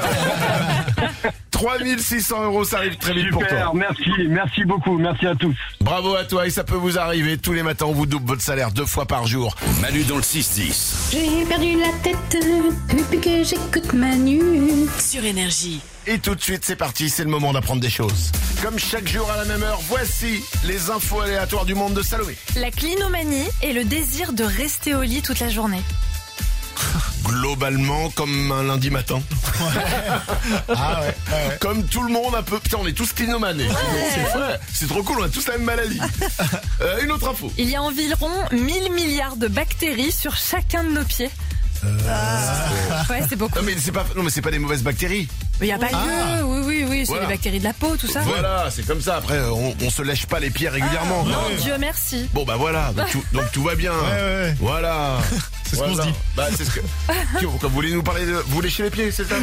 3600 €, ça arrive très vite. Super, pour toi. Merci beaucoup, merci à tous. Bravo à toi, et ça peut vous arriver. Tous les matins, on vous double votre salaire 2 fois par jour. Manu dans le 6-10. J'ai perdu la tête depuis que j'écoute Manu sur Énergie. Et tout de suite, c'est parti, c'est le moment d'apprendre des choses. Comme chaque jour à la même heure, voici les infos aléatoires du monde de Salomé. La clinomanie et le désir de rester au lit toute la journée. Globalement, comme un lundi matin. Ah ouais. Comme tout le monde un peu. Putain, on est tous clinomanes. C'est trop cool, on a tous la même maladie. Une autre info. Il y a environ 1000 milliards de bactéries sur chacun de nos pieds. Ouais, c'est beaucoup. Non mais c'est pas des mauvaises bactéries. Il n'y a pas que, oui, c'est les bactéries de la peau, tout ça. Voilà, c'est comme ça. Après, on se lèche pas les pieds régulièrement. Non, Dieu merci. Bon bah voilà, donc tout va bien. Ouais. Voilà. C'est ce qu'on se dit. Bah c'est ce que. Vous voulez nous parler de. Vous léchez les pieds, c'est ça?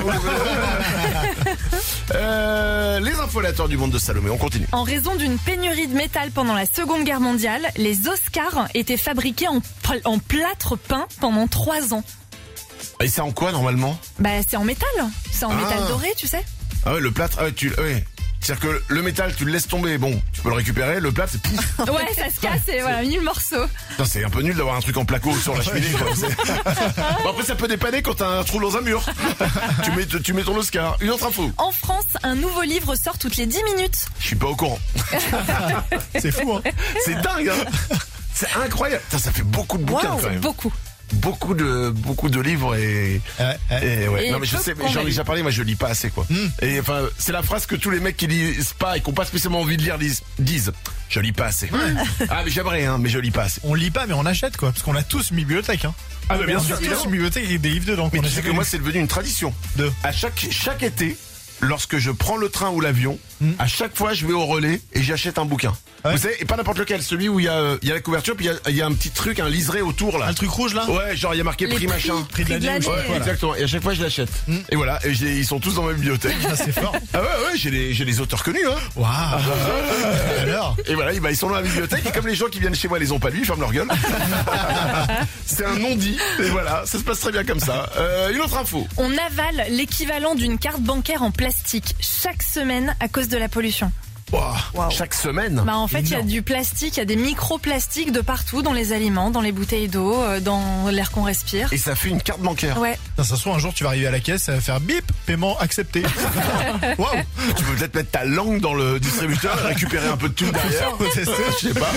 Les infos aléatoires du monde de Salomé, on continue. En raison d'une pénurie de métal pendant la Seconde Guerre mondiale, les Oscars étaient fabriqués en plâtre peint pendant 3 ans. Et c'est en quoi normalement? Bah c'est en métal. C'est en métal doré, tu sais. Ah ouais, le plâtre, c'est-à-dire que le métal, tu le laisses tomber, bon, tu peux le récupérer, le plâtre, c'est pouf. Ouais, ça se casse et voilà, 1000 morceaux. Putain, c'est un peu nul d'avoir un truc en placo sur la cheminée, quoi. Bon, après, ça peut dépanner quand t'as un trou dans un mur. Tu mets ton Oscar. Une autre info. En France, un nouveau livre sort toutes les 10 minutes. Je suis pas au courant. C'est fou, hein. C'est dingue, hein. C'est incroyable. Putain, ça fait beaucoup de bouquins, quand même. Beaucoup de livres et ouais. Non mais je sais, j'en ai déjà parlé, moi je lis pas assez quoi. Et enfin, c'est la phrase que tous les mecs qui lisent pas et qui ont pas spécialement envie de lire disent. Je lis pas assez. Ah mais j'aimerais mais je lis pas assez. On lit pas mais on achète quoi, parce qu'on a tous une bibliothèque Ah mais bien sûr, tous une bibliothèque avec des livres dedans. Mais tu sais que moi c'est devenu une tradition. À chaque été, lorsque je prends le train ou l'avion, à chaque fois je vais au relais et j'achète un bouquin. Vous savez, et pas n'importe lequel, celui où il y a la couverture, puis il y a un petit truc, un liseré autour là. Un truc rouge là? Ouais, genre il y a marqué prix machin. Prix de l'année. Ouais, voilà. Exactement. Et à chaque fois je l'achète. Et voilà, et ils sont tous dans ma bibliothèque. Ah, c'est fort. Ah ouais, j'ai les auteurs connus Waouh. Alors. Et voilà, ils sont dans la bibliothèque et comme les gens qui viennent chez moi les ont pas lus, ils ferment leur gueule. C'est un non-dit. Et voilà, ça se passe très bien comme ça. Une autre info. On avale l'équivalent d'une carte bancaire en plastique chaque semaine à cause de la pollution. Wow. Chaque semaine. Bah en fait, il y a du plastique, il y a des microplastiques de partout, dans les aliments, dans les bouteilles d'eau, dans l'air qu'on respire. Et ça fait une carte bancaire. Ouais. Ça se trouve un jour tu vas arriver à la caisse, ça va faire bip, paiement accepté. Wow. Tu peux peut-être mettre ta langue dans le distributeur et récupérer un peu de tout derrière. Je sais pas.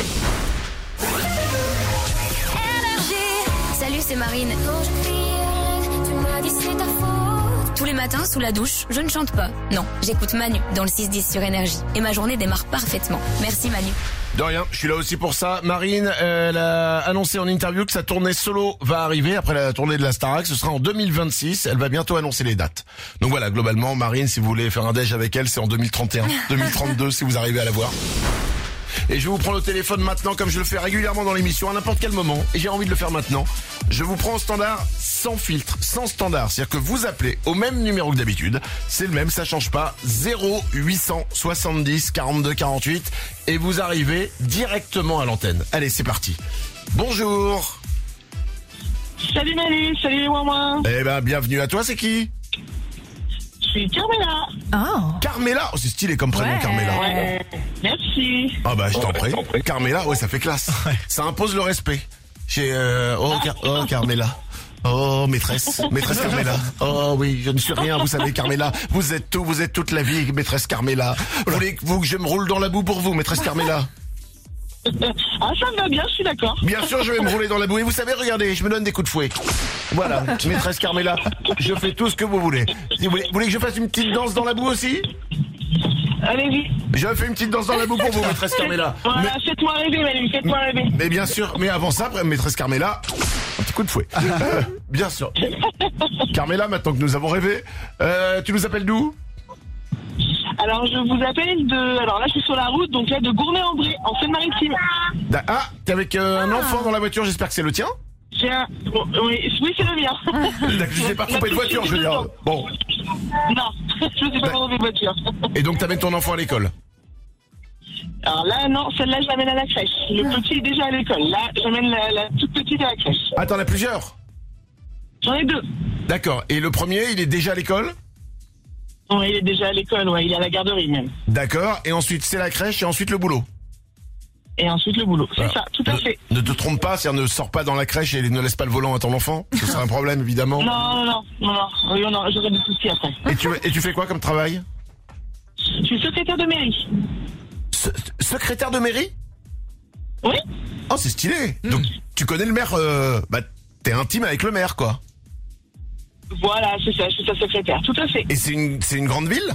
Salut, c'est Marine. Tous les matins, sous la douche, je ne chante pas. Non, j'écoute Manu dans le 6-10 sur Énergie. Et ma journée démarre parfaitement. Merci Manu. De rien, je suis là aussi pour ça. Marine, elle a annoncé en interview que sa tournée solo va arriver après la tournée de la Starac. Ce sera en 2026. Elle va bientôt annoncer les dates. Donc voilà, globalement, Marine, si vous voulez faire un déj avec elle, c'est en 2031, 2032 si vous arrivez à la voir. Et je vous prends le téléphone maintenant comme je le fais régulièrement dans l'émission à n'importe quel moment. Et j'ai envie de le faire maintenant. Je vous prends au standard sans filtre, sans standard. C'est-à-dire que vous appelez au même numéro que d'habitude. C'est le même, ça change pas. 0870 42 48. Et vous arrivez directement à l'antenne. Allez, c'est parti. Bonjour. Salut Manu, salut les Ouin-Ouin. Eh ben, bienvenue à toi, c'est qui ? Je suis Carmela. Carmela, c'est stylé comme prénom, Carmela. Ouais. Merci. Ah bah je t'en prie. Carmela, ouais, ça fait classe. Ça impose le respect. Carmela. Oh, maîtresse Carmela. Oh oui, je ne suis rien, vous savez, Carmela. Vous êtes toute la vie, maîtresse Carmela. Voulez-vous que je me roule dans la boue pour vous, maîtresse Carmela? Ah, ça me va bien, je suis d'accord. Bien sûr, je vais me rouler dans la boue. Et vous savez, regardez, je me donne des coups de fouet. Voilà, maîtresse Carmela, je fais tout ce que vous voulez. Vous voulez que je fasse une petite danse dans la boue aussi? Allez-y. J'avais fait une petite danse dans la boue pour vous, maîtresse Carmela. Voilà, faites-moi rêver, Manu, faites-moi rêver. Mais bien sûr, mais avant ça, maîtresse Carmela, un petit coup de fouet. Bien sûr. Carmela, maintenant que nous avons rêvé, tu nous appelles d'où? Alors, je vous appelle de... Alors là, je suis sur la route, donc là, de Gournay-en-Brie, en Seine-Maritime. Ah, t'es avec un enfant dans la voiture, j'espère que c'est le tien? J'ai un... Oui, c'est le mien. Je sais pas tromper de voiture, je veux dire. Bon. Non, je ne sais pas tromper de voiture. Et donc, t'amènes ton enfant à l'école? Alors là, non, celle-là, je l'amène à la crèche. Le petit est déjà à l'école. Là, j'amène la toute petite à la crèche. Ah, t'en as plusieurs? J'en ai 2. D'accord. Et le premier, il est déjà à l'école? Oui, il est déjà à l'école, ouais. Il est à la garderie, même. D'accord. Et ensuite, c'est la crèche et ensuite le boulot? Et ensuite le boulot, c'est ça, tout à fait. Ne te trompe pas, c'est-à-dire ne sors pas dans la crèche et ne laisse pas le volant à ton enfant. Ce serait un problème, évidemment. Non, j'aurais des soucis après. Et tu fais quoi comme travail? Je suis secrétaire de mairie. Secrétaire de mairie? Oui. Oh, c'est stylé. Donc, tu connais le maire, t'es intime avec le maire, quoi. Voilà, c'est ça, je suis sa secrétaire, tout à fait. Et c'est une grande ville?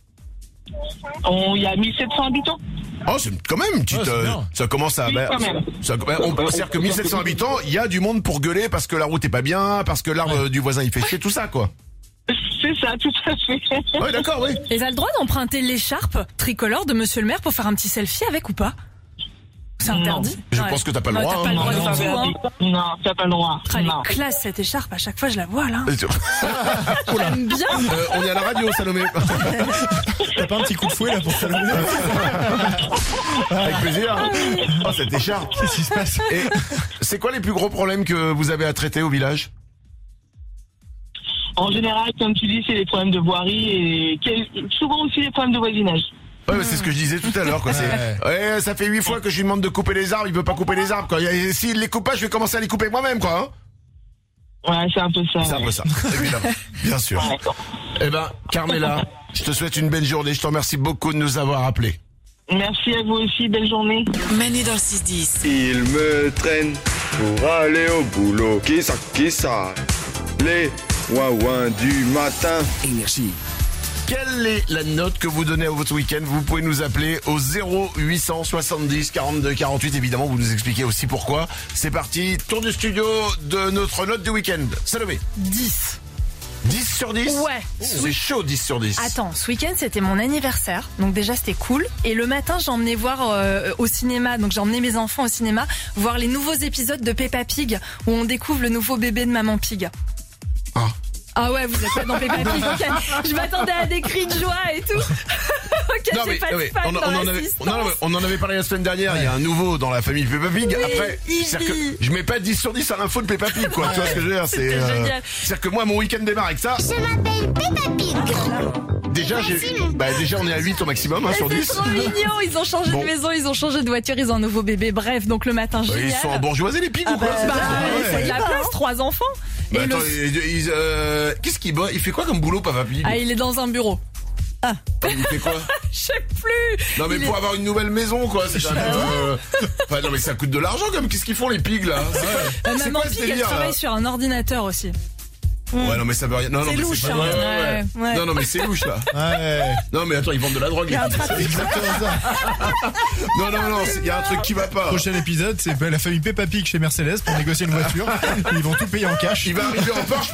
Il y a 1700 habitants. Oh, c'est quand même, ça commence à... Oui, quand même. On peut dire que 1700 habitants, il y a du monde pour gueuler parce que la route est pas bien, parce que l'arbre du voisin il fait chier, tout ça, quoi. C'est ça, tout à fait. Oui, d'accord, oui. Et t'as le droit d'emprunter l'écharpe tricolore de Monsieur le maire pour faire un petit selfie avec ou pas? C'est interdit. Je pense que t'as pas le droit. T'as pas le droit du tout, hein. Non, t'as pas le droit. Elle est classe cette écharpe, à chaque fois je la vois là. J'aime bien. On est à la radio, Salomé. T'as pas un petit coup de fouet là pour Salomé? Avec plaisir. Oh, cette écharpe. Qu'est-ce qui se passe? Et c'est quoi les plus gros problèmes que vous avez à traiter au village? En général, comme tu dis, c'est les problèmes de voirie et souvent aussi les problèmes de voisinage. Ouais, c'est ce que je disais tout à l'heure, quoi. Ouais, ça fait 8 fois que je lui demande de couper les arbres, il veut pas couper les arbres, quoi. Et s'il les coupe pas, je vais commencer à les couper moi-même, quoi. Ouais, c'est un peu ça. C'est un peu ça, évidemment. Bien sûr. Eh ben, Carmela, je te souhaite une belle journée. Je te remercie beaucoup de nous avoir appelés. Merci à vous aussi, belle journée. Manu dans le 6-10. Il me traîne pour aller au boulot. Qui ça? Les ouin-ouin du matin. Énergie. Quelle est la note que vous donnez à votre week-end? Vous pouvez nous appeler au 0870 42 48. Évidemment, vous nous expliquez aussi pourquoi. C'est parti, tour du studio de notre note du week-end. Salomé. 10. 10 sur 10? Ouais. C'est chaud, 10 sur 10. Attends, ce week-end c'était mon anniversaire, donc déjà c'était cool. Et le matin j'ai emmené voir au cinéma, donc j'ai emmené mes enfants au cinéma, voir les nouveaux épisodes de Peppa Pig, où on découvre le nouveau bébé de Maman Pig. Ah ouais, vous êtes pas dans Peppa Pig, ok. Je m'attendais à des cris de joie et tout. Ok, non, j'ai pas de fan on en avait parlé la semaine dernière, il y a un nouveau dans la famille Peppa Pig. Oui, après, c'est-à-dire que je mets pas 10 sur 10 à l'info de Peppa Pig, quoi. Tu vois ce que je veux dire? C'est-à-dire que moi, mon week-end démarre avec ça. Je m'appelle Peppa Pig. Déjà, on est à 8 au maximum, sur 10. Ils sont mignons, ils ont changé de maison, ils ont changé de voiture, ils ont un nouveau bébé. Bref, donc le matin, génial. Ils sont en bourgeoisie, les pigs, ou quoi? Il faut de la place, 3 enfants. Bah attends, qu'est-ce qu'il boit? Il fait quoi comme boulot, Papa Pig? Ah, il est dans un bureau. Il fait quoi? Je sais plus. Non mais pour avoir une nouvelle maison, quoi, c'est quand même... Enfin non mais ça coûte de l'argent, comme qu'est-ce qu'ils font les pigs, là? Maman Pig, elle travaille sur un ordinateur aussi. Ouais, non mais ça veut rien. Non, c'est louche, pas... ouais. Non mais c'est louche, là. Non mais attends, ils vendent de la drogue. C'est exactement ça. Non, il y a un truc qui va pas. Prochain épisode, c'est la famille Peppa Pig chez Mercedes pour négocier une voiture. Ils vont tout payer en cash. Il va arriver en Porsche.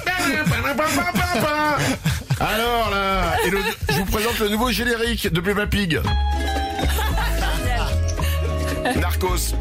Alors là, je vous présente le nouveau générique de Peppa Pig. Narcos.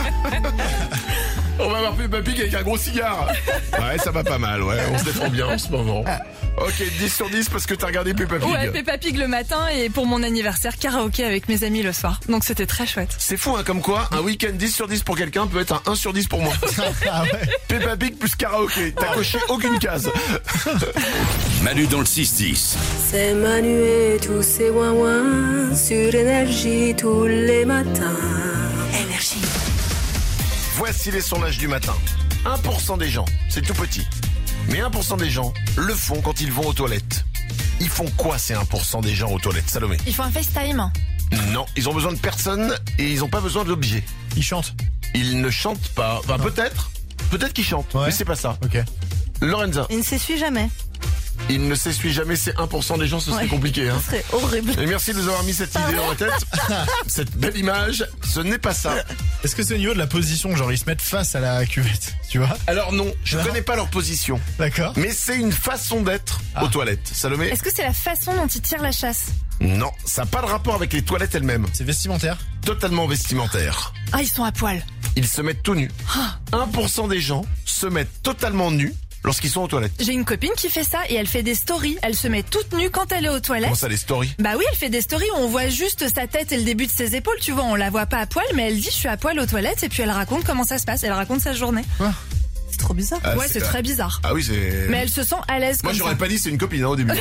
On va voir Peppa Pig avec un gros cigare. Ouais, ça va pas mal, ouais. On se défend bien en ce moment. Ok, 10 sur 10 parce que t'as regardé Peppa Pig. Ouais, Peppa Pig le matin et pour mon anniversaire, karaoké avec mes amis le soir. Donc c'était très chouette. C'est fou, hein, comme quoi un week-end 10 sur 10 pour quelqu'un peut être un 1 sur 10 pour moi. Ah ouais. Peppa Pig plus karaoké. T'as coché aucune case. Manu dans le 6-10. C'est Manu et tous ses ouin-ouin sur Énergie tous les matins. Énergie. Voici les sondages du matin. 1% des gens, c'est tout petit, mais 1% des gens le font quand ils vont aux toilettes. Ils font quoi ces 1% des gens aux toilettes, Salomé? Ils font un FaceTime. Non, ils ont besoin de personne et ils n'ont pas besoin d'objets. Ils chantent. Ils ne chantent pas. Enfin, peut-être qu'ils chantent, mais c'est pas ça. Ok. Lorenza. Il ne s'essuie jamais. Il ne s'essuie jamais, c'est 1% des gens, ce serait compliqué. Hein. Ce serait horrible. Et merci de nous avoir mis cette idée dans la tête. Cette belle image, ce n'est pas ça. Est-ce que c'est au niveau de la position, genre ils se mettent face à la cuvette, tu vois? Alors non, je connais pas leur position. D'accord. Mais c'est une façon d'être aux toilettes. Salomé? Est-ce que c'est la façon dont ils tirent la chasse? Non, ça n'a pas de rapport avec les toilettes elles-mêmes. C'est vestimentaire? Totalement vestimentaire. Ah, ils sont à poil. Ils se mettent tout nus. 1% des gens se mettent totalement nus lorsqu'ils sont aux toilettes. J'ai une copine qui fait ça et elle fait des stories. Elle se met toute nue quand elle est aux toilettes. Comment ça, les stories? Bah oui, elle fait des stories où on voit juste sa tête et le début de ses épaules, tu vois, on la voit pas à poil, mais elle dit je suis à poil aux toilettes et puis elle raconte comment ça se passe, elle raconte sa journée. C'est trop bizarre. Ah, ouais, c'est très bizarre. Ah oui, c'est... Mais elle se sent à l'aise Moi, comme j'aurais ça. pas dit c'est une copine au début.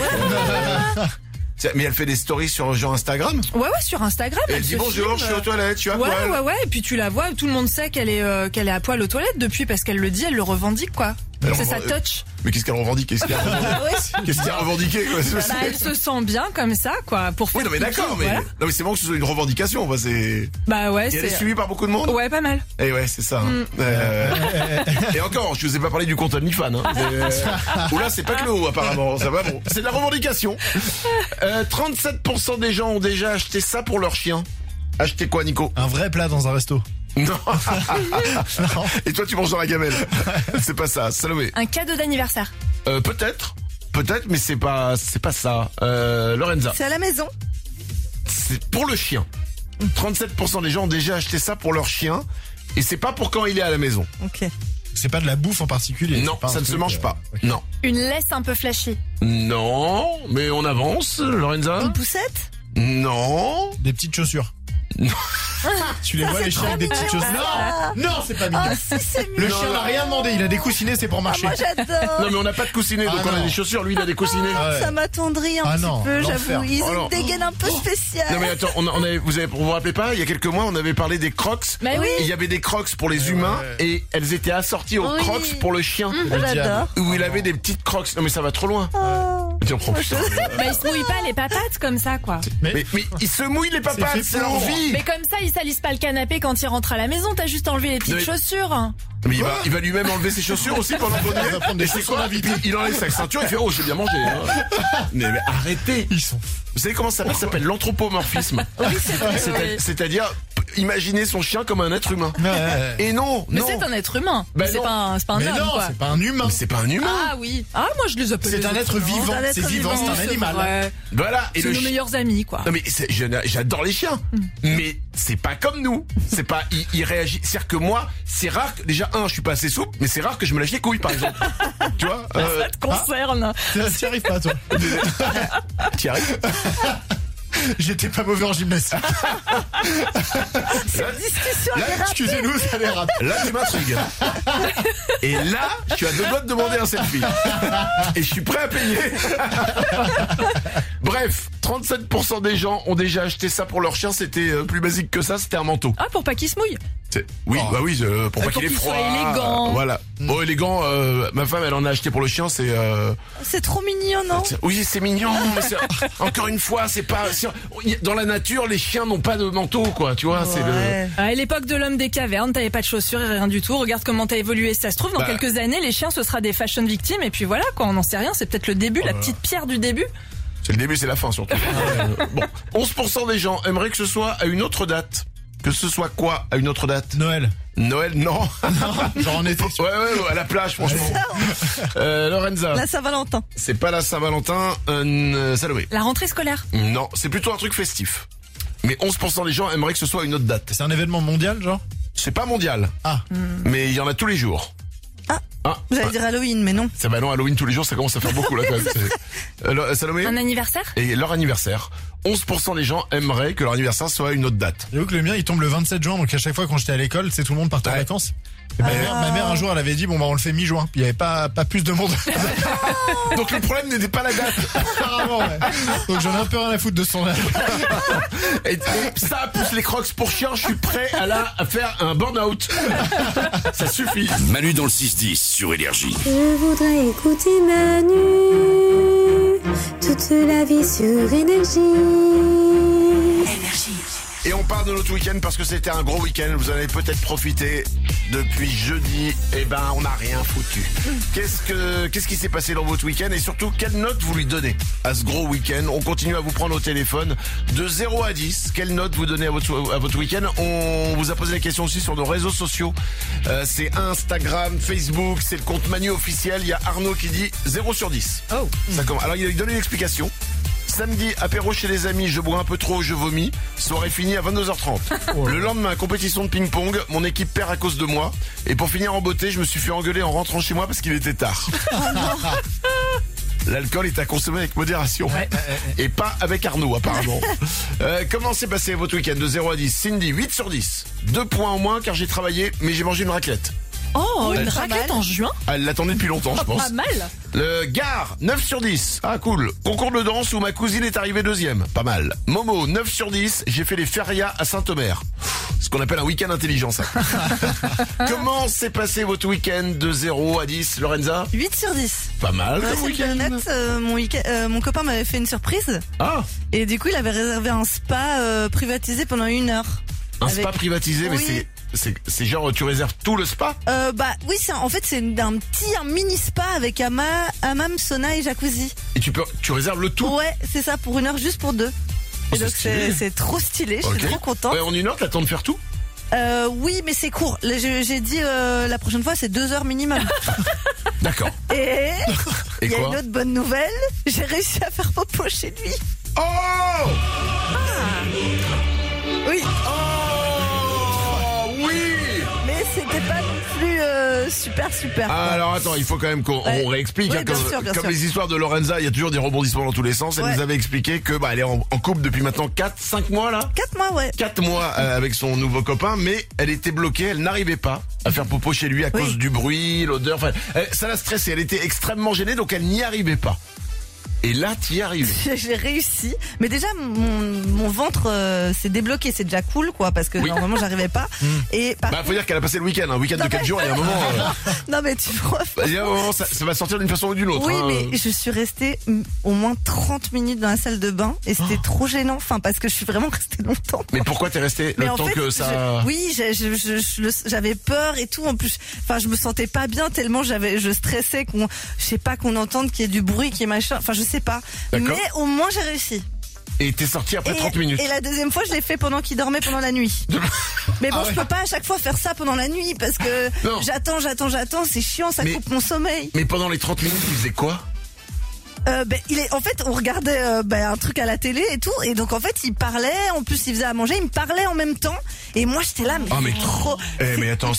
Mais elle fait des stories sur genre Instagram? Ouais, sur Instagram. Et elle dit se bonjour, filme. je suis aux toilettes, je suis à poil. Ouais, et puis tu la vois, tout le monde sait qu'elle est à poil aux toilettes depuis parce qu'elle le dit, elle le revendique quoi. C'est sa touch. Mais qu'est-ce qu'elle revendique? Qu'est-ce qu'elle a revendiqué quoi? Bah, elle se sent bien comme ça quoi. Pour faire Oui, non mais d'accord, pipi, voilà. non mais c'est bon que ce soit une revendication, bah, c'est... Bah ouais, Et elle est suivie par beaucoup de monde? Ouais, pas mal. Et ouais, c'est ça. Et encore, je vous ai pas parlé du compte OnlyFans. Ou là, c'est pas que le haut apparemment. Ça va bon. C'est de la revendication. 37% des gens ont déjà acheté ça pour leur chien. Acheté quoi, Nico? Un vrai plat dans un resto. Non. Et toi, tu manges dans la gamelle. C'est pas ça, Salomé. Un cadeau d'anniversaire. Peut-être, mais c'est pas ça. Lorenza. C'est à la maison. C'est pour le chien. 37% des gens ont déjà acheté ça pour leur chien. Et c'est pas pour quand il est à la maison. Ok. C'est pas de la bouffe en particulier. Non, ça ne se mange pas. Okay. Non. Une laisse un peu flashy. Non, mais on avance, Lorenza. Une poussette. Non. Des petites chaussures. Tu les vois les chiens avec des petites chaussures? Non, c'est pas mignon. Ah, si, c'est Le mignon. chien n'a rien demandé, il a des coussinets, c'est pour marcher. Moi j'adore. Non mais on n'a pas de coussinets, donc on a des chaussures, lui il a des coussinets. Ça m'attendrit un petit peu, j'avoue. Ils ont une dégaine un peu spéciale. Non mais attends, vous vous rappelez pas, il y a quelques mois on avait parlé des crocs. Mais oui. Il y avait des crocs pour les humains et elles étaient assorties aux crocs pour le chien. J'adore. Où il avait des petites crocs. Non mais ça va trop loin. Tiens, prends putain. Bah ils se mouillent pas les papates comme ça quoi. Mais ils se mouillent les papates, c'est leur vie. Mais comme ça ils salissent pas le canapé quand ils rentrent à la maison, t'as juste enlevé les petites chaussures. Mais il va lui-même enlever ses chaussures aussi pendant qu'on est. Et c'est quoi? Il enlève sa ceinture, il fait oh j'ai bien mangé. Mais arrêtez. Ils sont. Vous savez comment ça s'appelle? Ça s'appelle l'anthropomorphisme. C'est-à-dire imaginer son chien comme un être humain. Et non, mais c'est un être humain. C'est pas un homme quoi. C'est pas un humain. Mais c'est pas un humain. Ah oui. Ah moi je les appelle. C'est un être vivant. C'est vivant, c'est un animal. Vrai. Voilà. Et c'est nos meilleurs amis quoi. Non mais j'adore les chiens. Mais c'est pas comme nous. C'est pas il réagit. C'est-à-dire que moi, c'est rare que déjà je suis pas assez souple, mais c'est rare que je me lâche les couilles par exemple. Tu vois ça te concerne. T'y arrives pas toi. T'y arrives. J'étais pas mauvais en gymnastique. Cette discussion là, excusez-nous, ça dérape. Là, tu m'intrigues. Et là, je suis à deux doigts de demander un selfie. Et je suis prêt à payer. Bref, 37% des gens ont déjà acheté ça pour leur chien. C'était plus basique que ça, c'était un manteau. Ah, pour pas qu'il se mouille. Oui, bah oui, pour pas qu'il ait froid. Soit élégant. Voilà. Bon, élégant, ma femme, elle en a acheté pour le chien, c'est... C'est trop mignon, non? Oui, c'est mignon, mais encore une fois, c'est pas... Dans la nature, les chiens n'ont pas de manteau, quoi, tu vois, c'est le... À l'époque de l'homme des cavernes, t'avais pas de chaussures et rien du tout. Regarde comment t'as évolué. Ça se trouve, dans quelques années, les chiens, ce sera des fashion victimes, et puis voilà, quoi, on n'en sait rien. C'est peut-être le début, la petite pierre du début. C'est le début, c'est la fin, surtout. Bon, 11% des gens aimeraient que ce soit à une autre date. Que ce soit quoi à une autre date? Noël. Noël, non. Genre en été. Ouais, à la plage, franchement. Lorenza. La Saint-Valentin. C'est pas la Saint-Valentin, Salomé. La rentrée scolaire. Non, c'est plutôt un truc festif. Mais 11% des gens aimeraient que ce soit une autre date. C'est un événement mondial, genre? C'est pas mondial. Ah. Mais il y en a tous les jours. J'allais dire Halloween, mais non. C'est non, Halloween tous les jours, ça commence à faire beaucoup là quand même. Salomé. Un anniversaire? Et leur anniversaire. 11% des gens aimeraient que leur anniversaire soit à une autre date. J'avoue que le mien, il tombe le 27 juin, donc à chaque fois quand j'étais à l'école, c'est tout le monde partait en vacances. Et ma mère un jour, elle avait dit bon bah on le fait mi-juin, puis il y avait pas plus de monde. Donc le problème n'était pas la date. Apparemment, ouais. Donc j'en ai un peu rien à foutre de son âge. Et ça plus les crocs pour chien, je suis prêt à faire un burn-out. Ça suffit. Manu dans le 6-10 sur Énergie. Je voudrais écouter Manu toute la vie sur Énergie. Et on parle de notre week-end parce que c'était un gros week-end. Vous en avez peut-être profité depuis jeudi. Eh ben, on n'a rien foutu. Qu'est-ce qui s'est passé dans votre week-end et surtout, quelle note vous lui donnez à ce gros week-end? On continue à vous prendre au téléphone de 0 à 10. Quelle note vous donnez à votre week-end? On vous a posé la question aussi sur nos réseaux sociaux. C'est Instagram, Facebook, c'est le compte Manu officiel. Il y a Arnaud qui dit 0 sur 10. Oh. Alors il a donné une explication. Samedi, apéro chez les amis, je bois un peu trop, je vomis. Soirée finie à 22h30. Le lendemain, compétition de ping-pong, mon équipe perd à cause de moi. Et pour finir en beauté, je me suis fait engueuler en rentrant chez moi parce qu'il était tard. L'alcool est à consommer avec modération. Et pas avec Arnaud, apparemment. Comment s'est passé votre week-end de 0 à 10? Cindy, 8 sur 10. 2 points en moins car j'ai travaillé, mais j'ai mangé une raclette. Oh, une raclette en juin? Elle l'attendait depuis longtemps, je pense. Pas mal. Le Gare, 9 sur 10. Ah, cool. Concours de danse où ma cousine est arrivée deuxième. Pas mal. Momo, 9 sur 10. J'ai fait les férias à Saint-Omer. Ce qu'on appelle un week-end intelligent, ça. Comment s'est passé votre week-end de 0 à 10, Lorenza? 8 sur 10. Pas mal comme c'est week-end. Honnête, mon copain m'avait fait une surprise. Ah. Et du coup, il avait réservé un spa privatisé pendant 1 heure. Un spa privatisé, Oui. mais c'est genre tu réserves tout le spa? Oui, en fait c'est un mini spa avec hammam, sauna et jacuzzi. Et tu réserves le tout? Ouais, c'est ça, pour 1 heure juste pour 2. Et donc c'est trop stylé, je suis trop contente. Ouais, en 1 heure, t'as le temps de faire tout? Oui, mais c'est court. Là, j'ai dit la prochaine fois c'est 2 heures minimum. D'accord. Et il y a quoi? une autre bonne nouvelle, j'ai réussi à faire popo chez lui. Oh! Oui. Oh oui! Mais c'était pas non plus super. Ah, alors attends, il faut quand même qu'on réexplique. Oui, bien sûr. Comme les histoires de Lorenza, il y a toujours des rebondissements dans tous les sens. Elle nous avait expliqué que elle est en couple depuis maintenant 4-5 mois là. 4 mois, ouais. 4 mois avec son nouveau copain, mais elle était bloquée, elle n'arrivait pas à faire popo chez lui à cause du bruit, l'odeur. Enfin, ça l'a stressée. Elle était extrêmement gênée, donc elle n'y arrivait pas. Et là, t'y arrives. J'ai réussi. Mais déjà, mon ventre s'est débloqué. C'est déjà cool, quoi, parce que normalement, j'arrivais pas. Et faut dire qu'elle a passé le week-end. Un week-end de 4 jours, il y a un moment. Non, mais tu vois. Il y a un moment, ça va sortir d'une façon ou d'une autre. Oui, mais je suis restée au moins 30 minutes dans la salle de bain. Et c'était trop gênant. Enfin, parce que je suis vraiment restée longtemps. Mais pourquoi t'es restée le temps que ça... j'avais peur et tout. En plus, enfin, je me sentais pas bien tellement je stressais qu'on entende qu'il y ait du bruit, qu'il y ait machin. Enfin, je sais pas. D'accord. Mais au moins, j'ai réussi. Et t'es sorti après 30 minutes. Et la deuxième fois, je l'ai fait pendant qu'il dormait pendant la nuit. Mais bon, je peux pas à chaque fois faire ça pendant la nuit parce que j'attends, c'est chiant, ça coupe mon sommeil. Mais pendant les 30 minutes, tu faisais quoi? En fait, on regardait un truc à la télé et tout, et donc en fait, il parlait. En plus, il faisait à manger, il me parlait en même temps, et moi, j'étais là, mais trop. Mais attends,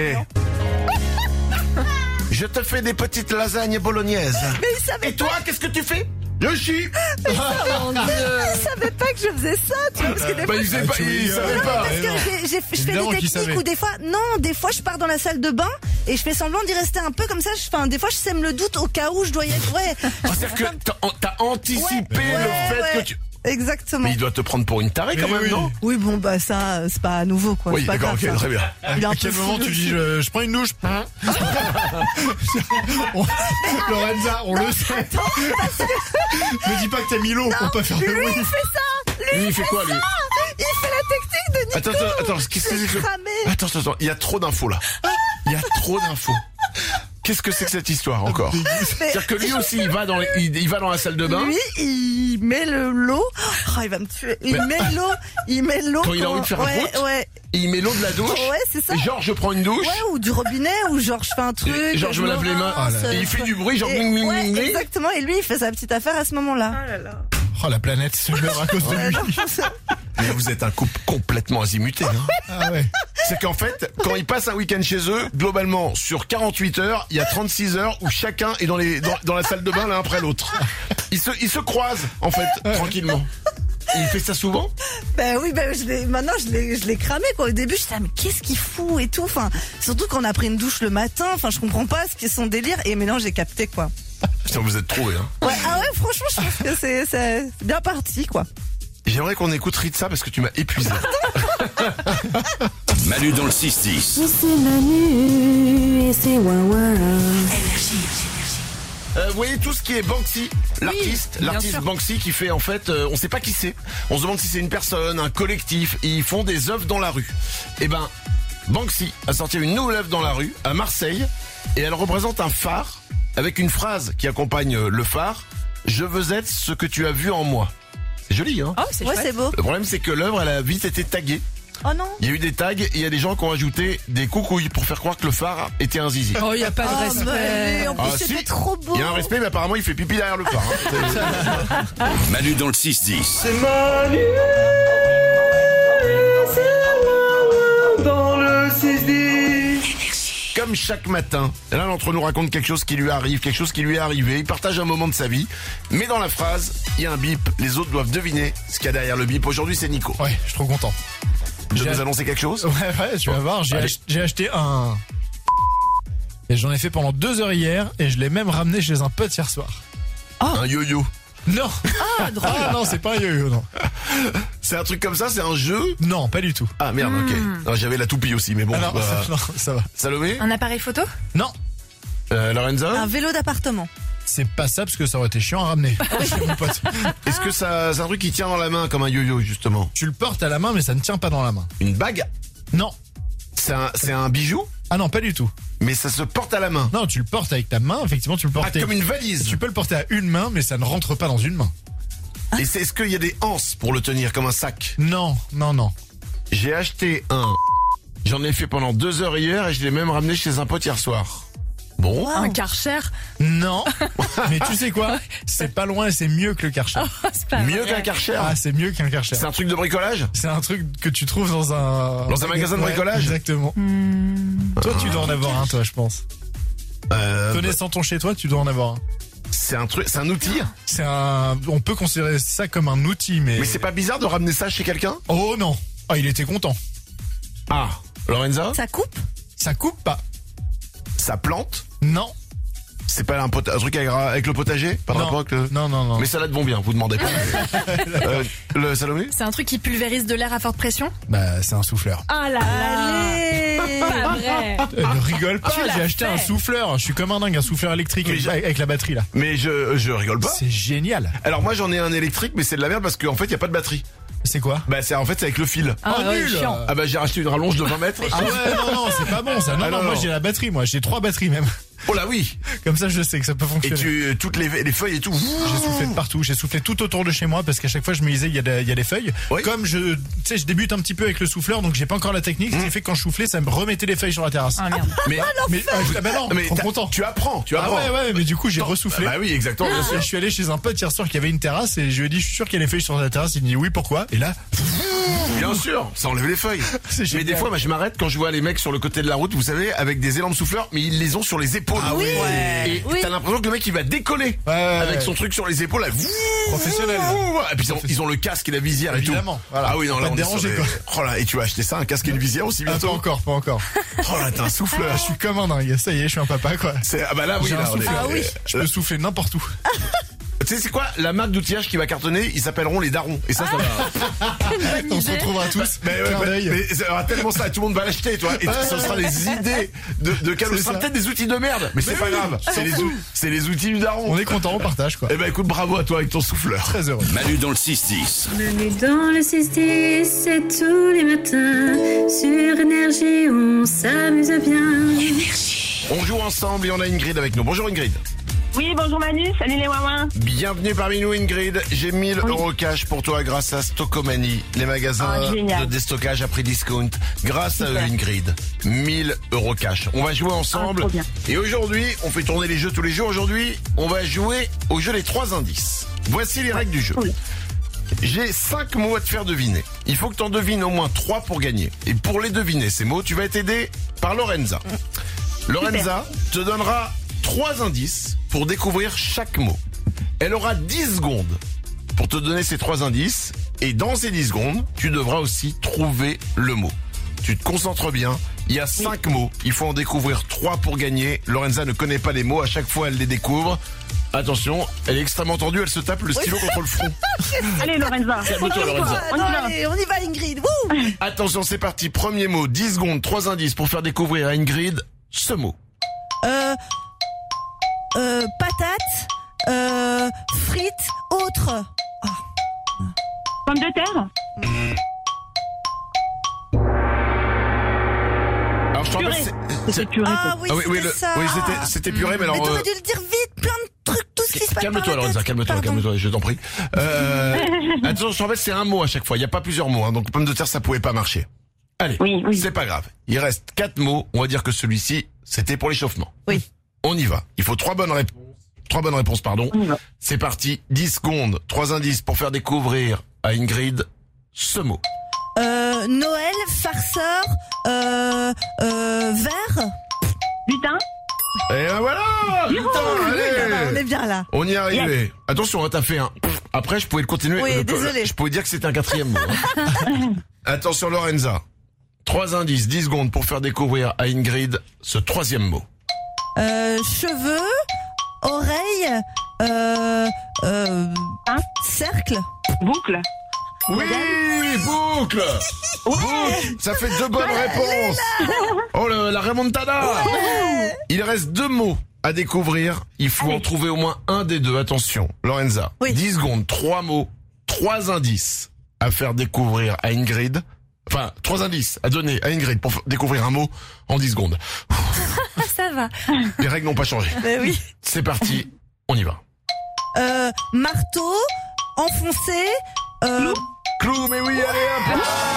je te fais des petites lasagnes bolognaises. Mais il savait et toi, qu'est-ce que tu fais? Je chie. Il savait pas que je faisais ça, tu vois, parce que des fois, il savait pas. Parce que je fais des techniques où des fois je pars dans la salle de bain et je fais semblant d'y rester un peu comme ça. Des fois je sème le doute au cas où je dois y être. C'est-à-dire que t'as anticipé le fait que tu... Exactement. Mais il doit te prendre pour une tarée quand même, non? Oui, bon, ça, c'est pas nouveau, quoi. Oui, d'accord, ok, très bien. À quel moment tu dis, je prends une douche? Lorenza, on le sait. Ne dis pas que t'as mis l'eau pour pas faire de bruit. Lui, il fait ça. Lui, il fait quoi, lui? Il fait la technique de Nico. Attends, qu'est-ce que c'est que... Attends, il y a trop d'infos, là. Il y a trop d'infos. Qu'est-ce que c'est que cette histoire encore? C'est-à-dire que lui aussi, il va dans la salle de bain. Lui, il met l'eau. Oh, il va me tuer. Il met l'eau. Quand il a envie de faire un prout. Ouais. Il met l'eau de la douche. Ouais, c'est ça. Et genre, je prends une douche. Ouais, ou du robinet, ou genre, je fais un truc. Et genre, je me lave les mains. Et il fait du bruit, genre, bing, bing, bing, bing. Exactement. Et lui, il fait sa petite affaire à ce moment-là. Oh là là. Oh, la planète se meurt à cause de lui. Mais vous êtes un couple complètement azimuté, hein. Ah ouais. C'est qu'en fait, quand ils passent un week-end chez eux, globalement, sur 48 heures, il y a 36 heures où chacun est dans la salle de bain l'un après l'autre. Ils se croisent, en fait, tranquillement. Et il fait ça souvent? Maintenant je l'ai cramé, quoi. Au début, j'étais mais qu'est-ce qu'il fout et tout. Enfin, surtout quand on a pris une douche le matin. Enfin, je comprends pas ce qui est son délire. Et maintenant, j'ai capté, quoi. Putain, vous êtes trouvés, hein. Ouais, franchement, je pense que c'est bien parti, quoi. J'aimerais qu'on écoute Ritza parce que tu m'as épuisé. Manu dans le 6-10. C'est Manu et c'est Wawa. Vous voyez tout ce qui est Banksy, l'artiste sûr. Banksy qui fait en fait, on sait pas qui c'est. On se demande si c'est une personne, un collectif. Et ils font des œuvres dans la rue. Eh ben, Banksy a sorti une nouvelle œuvre dans la rue à Marseille et elle représente un phare avec une phrase qui accompagne le phare. Je veux être ce que tu as vu en moi. C'est joli, hein? Oh, c'est Ouais, chouette. c'est beau. Le problème, c'est que l'œuvre, elle a vite été taguée. Oh non. Il y a eu des tags et il y a des gens qui ont ajouté des coucouilles pour faire croire que le phare était un zizi. Oh, il y a pas de respect. Mais en plus, Ah, c'était si. trop beau. Il y a un respect, mais apparemment, il fait pipi derrière le phare. Hein. Manu dans le 6-10. C'est Manu, c'est dans le 6-10. Comme chaque matin, l'un d'entre nous raconte quelque chose qui lui arrive, quelque chose qui lui est arrivé. Il partage un moment de sa vie, mais dans la phrase, il y a un bip. Les autres doivent deviner ce qu'il y a derrière le bip. Aujourd'hui, c'est Nico. Ouais, je suis trop content. Je vais vous annoncer quelque chose. Ouais, tu vas voir, j'ai acheté un... Et j'en ai fait pendant 2 heures hier, et je l'ai même ramené chez un pote hier soir. Un yo-yo. Non. Ah, drôle. Ah non, c'est pas un yo-yo, non. C'est un truc comme ça, c'est un jeu. Non, pas du tout. Ah merde, ok. Non, j'avais la toupie aussi, mais bon. Ah non, non, ça va. Salomé. Un appareil photo? Non, Lorenza. Un vélo d'appartement. c'est pas ça parce que ça aurait été chiant à ramener. Chez mon pote. Est-ce que ça, c'est un truc qui tient dans la main comme un yo-yo justement? Tu le portes à la main mais ça ne tient pas dans la main. Une bague? Non. C'est un bijou? Ah non, pas du tout. Mais ça se porte à la main? Non, tu le portes avec ta main, effectivement tu le portes. Ah, comme une valise? Tu peux le porter à une main mais ça ne rentre pas dans une main. Et est-ce qu'il y a des anses pour le tenir comme un sac? Non, non, non. J'ai acheté un. J'en ai fait pendant 2 heures hier et je l'ai même ramené chez un pote hier soir. Bon. Un Karcher? Non. Mais tu sais quoi? C'est pas loin et c'est mieux que le Karcher. Oh, c'est pas Mieux vrai. qu'un Karcher? Ah, c'est mieux qu'un Karcher. C'est un truc de bricolage? C'est un truc que tu trouves dans un... Dans un magasin de bricolage? Exactement. Toi, tu dois en avoir un, toi, je pense. Connaissant ton chez toi, tu dois en avoir un. C'est un truc, c'est un outil? On peut considérer ça comme un outil, mais... Mais c'est pas bizarre de ramener ça chez quelqu'un? Oh non. Ah, il était content. Ah. Lorenza? Ça coupe? Ça coupe pas. Ça plante? Non. C'est pas un truc avec le potager? Pas de Non. rapport avec le... Non, non, non. Mes salades vont bien, vous demandez pas. Le Salomé? C'est un truc qui pulvérise de l'air à forte pression? Bah, c'est un souffleur. Ah là là. Allez. Pas vrai. Ne rigole pas, Tu l'as j'ai acheté fait. un souffleur. Je suis comme un dingue, un souffleur électrique avec la batterie là. Mais je rigole pas. C'est génial. Alors moi j'en ai un électrique, mais c'est de la merde parce qu'en fait il y a pas de batterie. C'est quoi? Bah c'est en fait c'est avec le fil. Ah, Oh, ouais, nul. chiant. Ah bah j'ai racheté une rallonge de 20 mètres. Ah ouais, non, non, c'est pas bon ça. Non, Ah, non, non, moi non. j'ai la batterie, moi. J'ai 3 batteries même. Oh là oui. Comme ça, je sais que ça peut Et fonctionner. toutes les feuilles et tout. J'ai soufflé de partout, j'ai soufflé tout autour de chez moi parce qu'à chaque fois je me disais il y a des feuilles. Oui. Comme tu sais, je débute un petit peu avec le souffleur donc j'ai pas encore la technique, ce qui fait que quand je soufflais ça me remettait les feuilles sur la terrasse. Ah merde. Mais bah non, mais trop content. tu apprends. Ah ouais, mais du coup j'ai ressoufflé. Bah oui, exactement. Bien sûr. Et je suis allé chez un pote hier soir qui avait une terrasse et je lui ai dit je suis sûr qu'il y a des feuilles sur la terrasse. Il me dit oui, pourquoi? Et là, Bien sûr, ça enlève les feuilles. C'est Mais génial. des fois, moi, je m'arrête quand je vois les mecs sur le côté de la route, vous savez, avec des élans de souffleur, mais ils les ont sur les épaules. Ah oui. Et Oui. t'as l'impression que le mec il va décoller Ouais, avec ouais. son truc sur les épaules. Là. Professionnel. Et puis ils ont le casque et la visière Évidemment, et tout. voilà. Ah oui, non, Faut là pas on te est sur déranger, des- quoi. Oh là, et tu vas acheter ça, un casque et une visière aussi Ah, bientôt. pas encore, pas encore. Oh là, t'es un souffleur. Je suis comme un dingue. Ça y est, je suis un papa quoi. Ah bah là oui, J'ai là, un on est- souffleur. Ah oui. Je peux souffler n'importe où. Tu sais c'est quoi la marque d'outillage qui va cartonner? Ils s'appelleront les darons. Et ça va. On se retrouvera tous. Mais ouais, Clin d'œil. mais ça aura tellement ça, tout le monde va l'acheter, toi. Et ce sera des idées de cadeaux. C'est Ce sera ça. peut-être des outils de merde, mais c'est pas grave. C'est les outils du daron. On est content, on partage quoi. Eh ben écoute, bravo à toi avec ton souffleur. Très heureux. Manu dans le 6-10. Manu dans le 6-10, c'est tous les matins. Sur Énergie, on s'amuse bien. On joue ensemble et on a Ingrid avec nous. Bonjour Ingrid. Oui, bonjour Manu, salut les ouin-ouin. Bienvenue parmi nous Ingrid. J'ai 1000 euros cash pour toi grâce à Stockomanie, les magasins Ah, génial. de déstockage à prix discount. Grâce à eux Ingrid, 1000 euros cash. On va jouer ensemble. trop bien. Et aujourd'hui, on fait tourner les jeux tous les jours. Aujourd'hui, on va jouer au jeu des 3 indices. Voici les règles du jeu. Oui. J'ai 5 mots à te faire deviner. Il faut que tu en devines au moins 3 pour gagner. Et pour les deviner, ces mots, tu vas être aidé par Lorenza. Lorenza te donnera 3 indices pour découvrir chaque mot. Elle aura 10 secondes pour te donner ces 3 indices. Et dans ces 10 secondes, tu devras aussi trouver le mot. Tu te concentres bien. Il y a 5 mots. Il faut en découvrir 3 pour gagner. Lorenza ne connaît pas les mots. À chaque fois, elle les découvre. Attention, elle est extrêmement tendue. Elle se tape le stylo contre le front. Allez Lorenza. Calme-toi, Lorenza. On y Non, va. allez, on y va Ingrid. Wouh. Attention, c'est parti. Premier mot, 10 secondes, 3 indices pour faire découvrir à Ingrid ce mot. patates, frites, autres. Pommes de terre. Alors je te rappelle, C'était purée. Ah oui, c'était ça. Oui, c'était purée, mais alors. Mais t'aurais dû le dire vite, plein de trucs, tout ce qui se passe. Calme-toi, Lorenza, calme-toi, je t'en prie. Attention, je te rappelle, c'est un mot à chaque fois. Il n'y a pas plusieurs mots, hein, donc pomme de terre, ça pouvait pas marcher. Allez, oui. C'est pas grave. Il reste 4 mots. On va dire que celui-ci, c'était pour l'échauffement. Oui. On y va. Il faut 3 bonnes réponses. 3 bonnes réponses, pardon. C'est parti. 10 secondes. 3 indices pour faire découvrir à Ingrid ce mot. Noël, farceur, vert. Lutin. Et ben voilà. Putain, allez. On est bien là. On y est arrivé. Attention, t'as fait un. Après, je pouvais le continuer. Oui, désolé. Je pouvais dire que c'était un 4e mot. Hein. Attention, Lorenza. 3 indices, 10 secondes pour faire découvrir à Ingrid ce 3e mot. Cheveux, oreilles, cercle. Boucle. Oui, boucle. Boucle. Ça fait 2 bonnes réponses. Oh, la remontada. Il reste 2 mots à découvrir. Il faut en trouver au moins un des 2. Attention, Lorenza. 10 secondes, 3 mots, 3 indices à faire découvrir à Ingrid. Enfin, 3 indices à donner à Ingrid pour découvrir un mot en 10 secondes. Ça va. Les règles n'ont pas changé. Mais oui. C'est parti, on y va. Marteau, enfoncé, Clou, mais oui, allez, hop.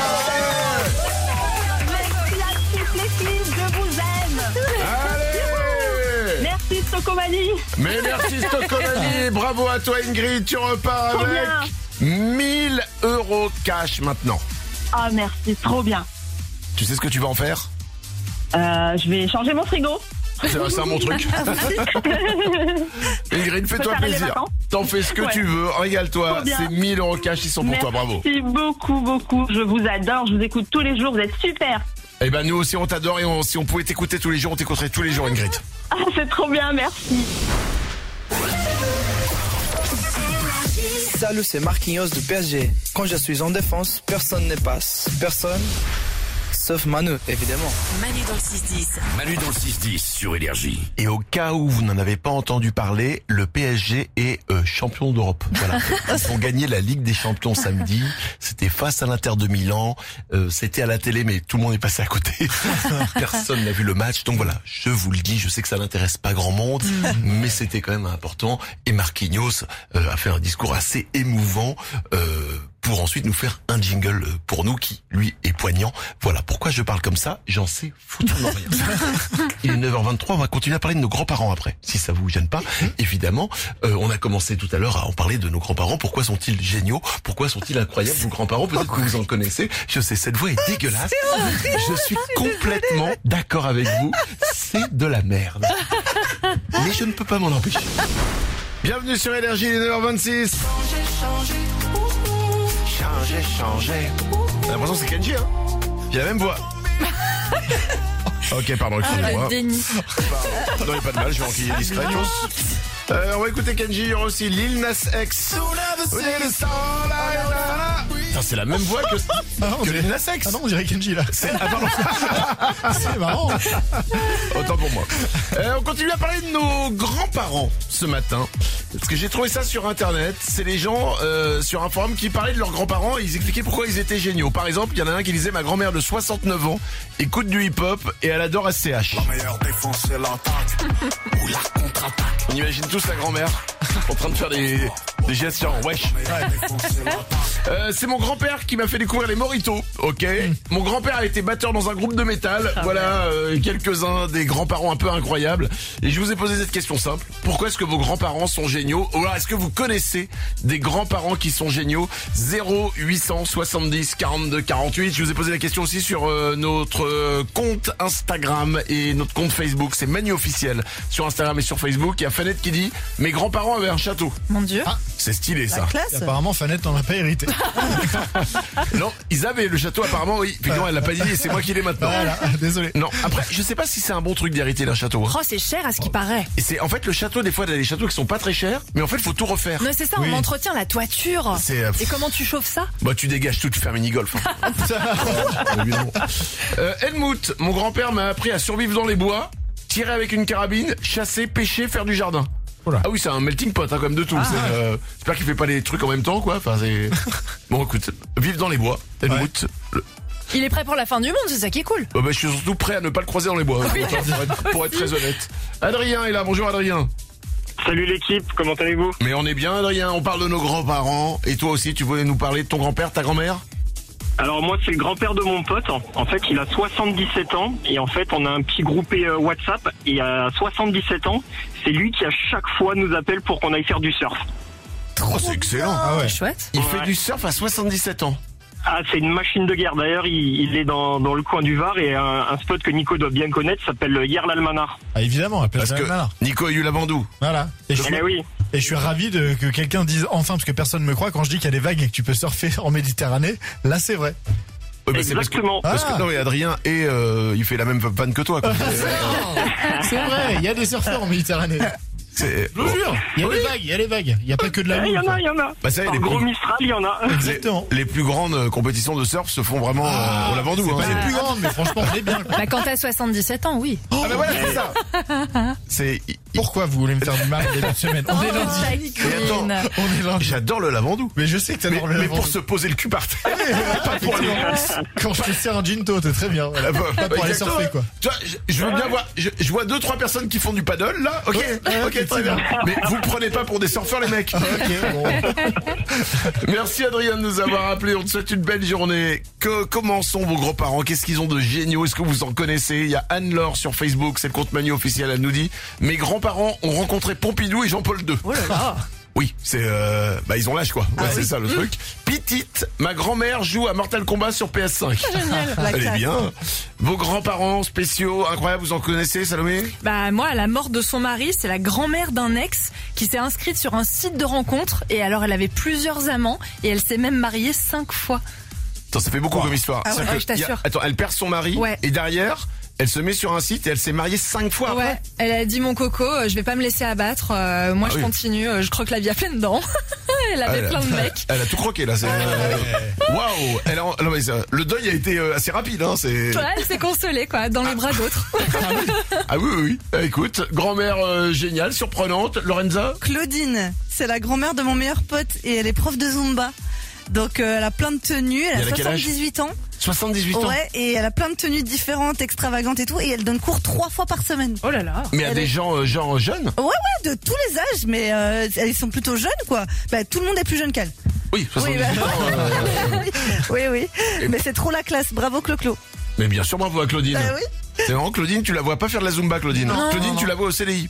Merci à toutes les filles, je vous aime. Allez. Merci Stocomanie. Mais merci Stocomanie, bravo à toi Ingrid, tu repars avec 1000 € cash maintenant. Ah merci, trop bien. Tu sais ce que tu vas en faire? Je vais changer mon frigo. C'est un bon truc. Ingrid, fais-toi plaisir. T'en fais ce que tu veux, régale-toi. C'est 1000 € cash, ils sont pour toi, bravo. Merci beaucoup. Je vous adore, je vous écoute tous les jours, vous êtes super. Eh ben nous aussi on t'adore et si on pouvait t'écouter tous les jours, on t'écouterait tous les jours, Ingrid. Ah, c'est trop bien, merci. Salut, c'est Marquinhos du PSG. Quand je suis en défense, personne ne passe. Personne, sauf Manu, évidemment. Manu dans le 6-10. Manu dans le 6-10 sur Énergie. Et au cas où vous n'en avez pas entendu parler, le PSG est champion d'Europe. Voilà. Ils ont gagné la Ligue des Champions samedi. C'était face à l'Inter de Milan. C'était à la télé, mais tout le monde est passé à côté. Personne n'a vu le match. Donc voilà, je vous le dis, je sais que ça n'intéresse pas grand monde, mais c'était quand même important. Et Marquinhos a fait un discours assez émouvant pour ensuite nous faire un jingle pour nous qui, lui, est poignant. Voilà, pourquoi je parle comme ça, j'en sais foutrement rien. Il est 9h23, on va continuer à parler de nos grands-parents après, si ça vous gêne pas. Évidemment, on a commencé tout à l'heure à en parler de nos grands-parents. Pourquoi sont-ils géniaux? Pourquoi sont-ils incroyables, vos grands-parents? Peut-être que vous en connaissez. Je sais, cette voix est dégueulasse. Je suis complètement d'accord avec vous. C'est de la merde. Mais je ne peux pas m'en empêcher. Bienvenue sur Énergie, il est 9h26. Changer. J'ai l'impression que c'est Kenji, hein. J'ai la même voix. Ok, pardon, excusez-moi. Déni. Non, il n'y a pas de mal, je vais enquiller discrètement. On va écouter Kenji, il y aura aussi Lil Nas X. Putain, c'est la même voix que Lil Nas X. Ah non, on dirait Kenji là. Ah pardon. C'est marrant. Autant pour moi. On continue à parler de nos grands-parents ce matin. Parce que j'ai trouvé ça sur internet. C'est les gens sur un forum qui parlaient de leurs grands-parents et ils expliquaient pourquoi ils étaient géniaux. Par exemple, il y en a un qui disait: ma grand-mère de 69 ans écoute du hip-hop et elle adore SCH. La meilleure défense, c'est l'attaque ou la contre-attaque. On imagine tous la grand-mère en train de faire des gestes genre wesh. C'est mon grand-père qui m'a fait découvrir les Moritos. Ok. Mon grand-père a été batteur dans un groupe de métal. Voilà quelques-uns des grands-parents un peu incroyables. Et je vous ai posé cette question simple: pourquoi est-ce que vos grands-parents sont géniaux? Ou alors est-ce que vous connaissez des grands-parents qui sont géniaux? 0870 42 48. Je vous ai posé la question aussi sur notre compte Instagram et notre compte Facebook. C'est Manu officiel sur Instagram et sur Facebook. Il y a Fanette qui dit: mes grands-parents avaient un château. Mon Dieu. Ah, c'est stylé ça. Et apparemment Fanette n'en a pas hérité. Non, ils avaient le château apparemment, oui. Puis non, elle l'a pas dit et c'est moi qui l'ai maintenant. Voilà, désolé. Non, après, je sais pas si c'est un bon truc d'hériter d'un château. Hein. Oh, c'est cher à ce qui paraît. Et c'est en fait le château, des fois, il y a des châteaux qui sont pas très chers, mais en fait, il faut tout refaire. Non, c'est ça, on entretient la toiture. Et comment tu chauffes ça? Bah, tu dégages tout, tu fais un mini-golf. Hein. Helmut, mon grand-père m'a appris à survivre dans les bois. tirer avec une carabine, chasser, pêcher, faire du jardin. Oula. Ah oui, c'est un melting pot hein, quand même de tout. J'espère qu'il fait pas les trucs en même temps, quoi. Enfin, c'est... Bon, écoute, vivre dans les bois, Helmut. Il est prêt pour la fin du monde, c'est ça qui est cool. Je suis surtout prêt à ne pas le croiser dans les bois, pour être très honnête. Adrien est là, bonjour Adrien. Salut l'équipe, comment allez-vous? Mais on est bien Adrien, on parle de nos grands-parents. Et toi aussi, tu voulais nous parler de ton grand-père, ta grand-mère? Alors moi c'est le grand-père de mon pote, en fait il a 77 ans et en fait on a un petit groupé WhatsApp et à 77 ans c'est lui qui à chaque fois nous appelle pour qu'on aille faire du surf. Oh c'est excellent. Ah ouais. Chouette. Il fait du surf à 77 ans. Ah c'est une machine de guerre, d'ailleurs il est dans le coin du Var et un spot que Nico doit bien connaître s'appelle Yerlalmanar. Ah évidemment, appelle Parce que Nico a eu la Bandou. Voilà. Et je suis ravi que quelqu'un dise enfin, parce que personne ne me croit quand je dis qu'il y a des vagues et que tu peux surfer en Méditerranée. Là c'est vrai. Ouais, bah exactement. Parce que non, et Adrien il fait la même vanne que toi. Quoi. C'est vrai, il y a des surfeurs en Méditerranée. Je vous jure, il y a des vagues, il n'y a pas que de la Il y en a. Bah, ça, les gros Mistral, il y en a. Exactement. Les plus grandes compétitions de surf se font vraiment au Lavandou. C'est pas les plus grandes, mais franchement, on est bien. Bah, quand t'as 77 ans, oui. Ah bah voilà, c'est ça. Pourquoi vous voulez me faire du mal dès la semaine? On est lundi. On est lundi. J'adore le Lavandou. Mais je sais que t'adores le Lavandou. Mais pour se poser le cul par terre. Pas pour aller. Quand je te sers un ginto, t'es très bien. Voilà. Pas pour aller surfer, quoi. Tu vois, je veux bien voir. Je vois 2-3 personnes qui font du paddle, là. Ok, très bien. Mais vous prenez pas pour des surfeurs, les mecs. Ok, bon. Merci Adrien de nous avoir appelé. On te souhaite une belle journée. Comment sont vos grands-parents? Qu'est-ce qu'ils ont de géniaux? Est-ce que vous en connaissez? Il y a Anne-Laure sur Facebook, c'est le compte Manu officiel. Elle nous dit: mes grands-parents ont rencontré Pompidou et Jean-Paul II. Oh là là. Oui, c'est ils ont l'âge quoi. C'est ça le truc. Petite, ma grand-mère joue à Mortal Kombat sur PS5. Génial. Elle est bien. Vos grands-parents spéciaux, incroyables, vous en connaissez, Salomé? Bah moi, à la mort de son mari, c'est la grand-mère d'un ex qui s'est inscrite sur un site de rencontre et alors elle avait plusieurs amants et elle s'est même mariée 5 fois. Attends, ça fait beaucoup comme histoire. Ah ouais, je t'assure. Attends, elle perd son mari et derrière elle se met sur un site et elle s'est mariée 5 fois après. Ouais, elle a dit mon coco, je vais pas me laisser abattre, moi je continue, je croque la vie à pleines dents. Elle avait plein de mecs. Elle a tout croqué là, c'est waouh. Le deuil a été assez rapide hein, c'est. Ouais, elle s'est consolée quoi, dans les bras d'autres. Ah oui. Écoute, grand-mère géniale, surprenante, Lorenza. Claudine, c'est la grand-mère de mon meilleur pote et elle est prof de Zumba. Donc elle a plein de tenues, elle a 78 ans. 78 ans. Ouais, et elle a plein de tenues différentes, extravagantes et tout, et elle donne cours 3 fois par semaine. Oh là là. Mais à des gens genre jeunes? Ouais, de tous les âges, mais elles sont plutôt jeunes quoi. Bah tout le monde est plus jeune qu'elle. Oui, 78 ans. Oui. Mais c'est trop la classe, bravo Clo-Clo. Mais bien sûr, bravo à Claudine. Oui. C'est vraiment Claudine, tu la vois pas faire de la Zumba, Claudine. Non. Claudine, tu la vois au CDI.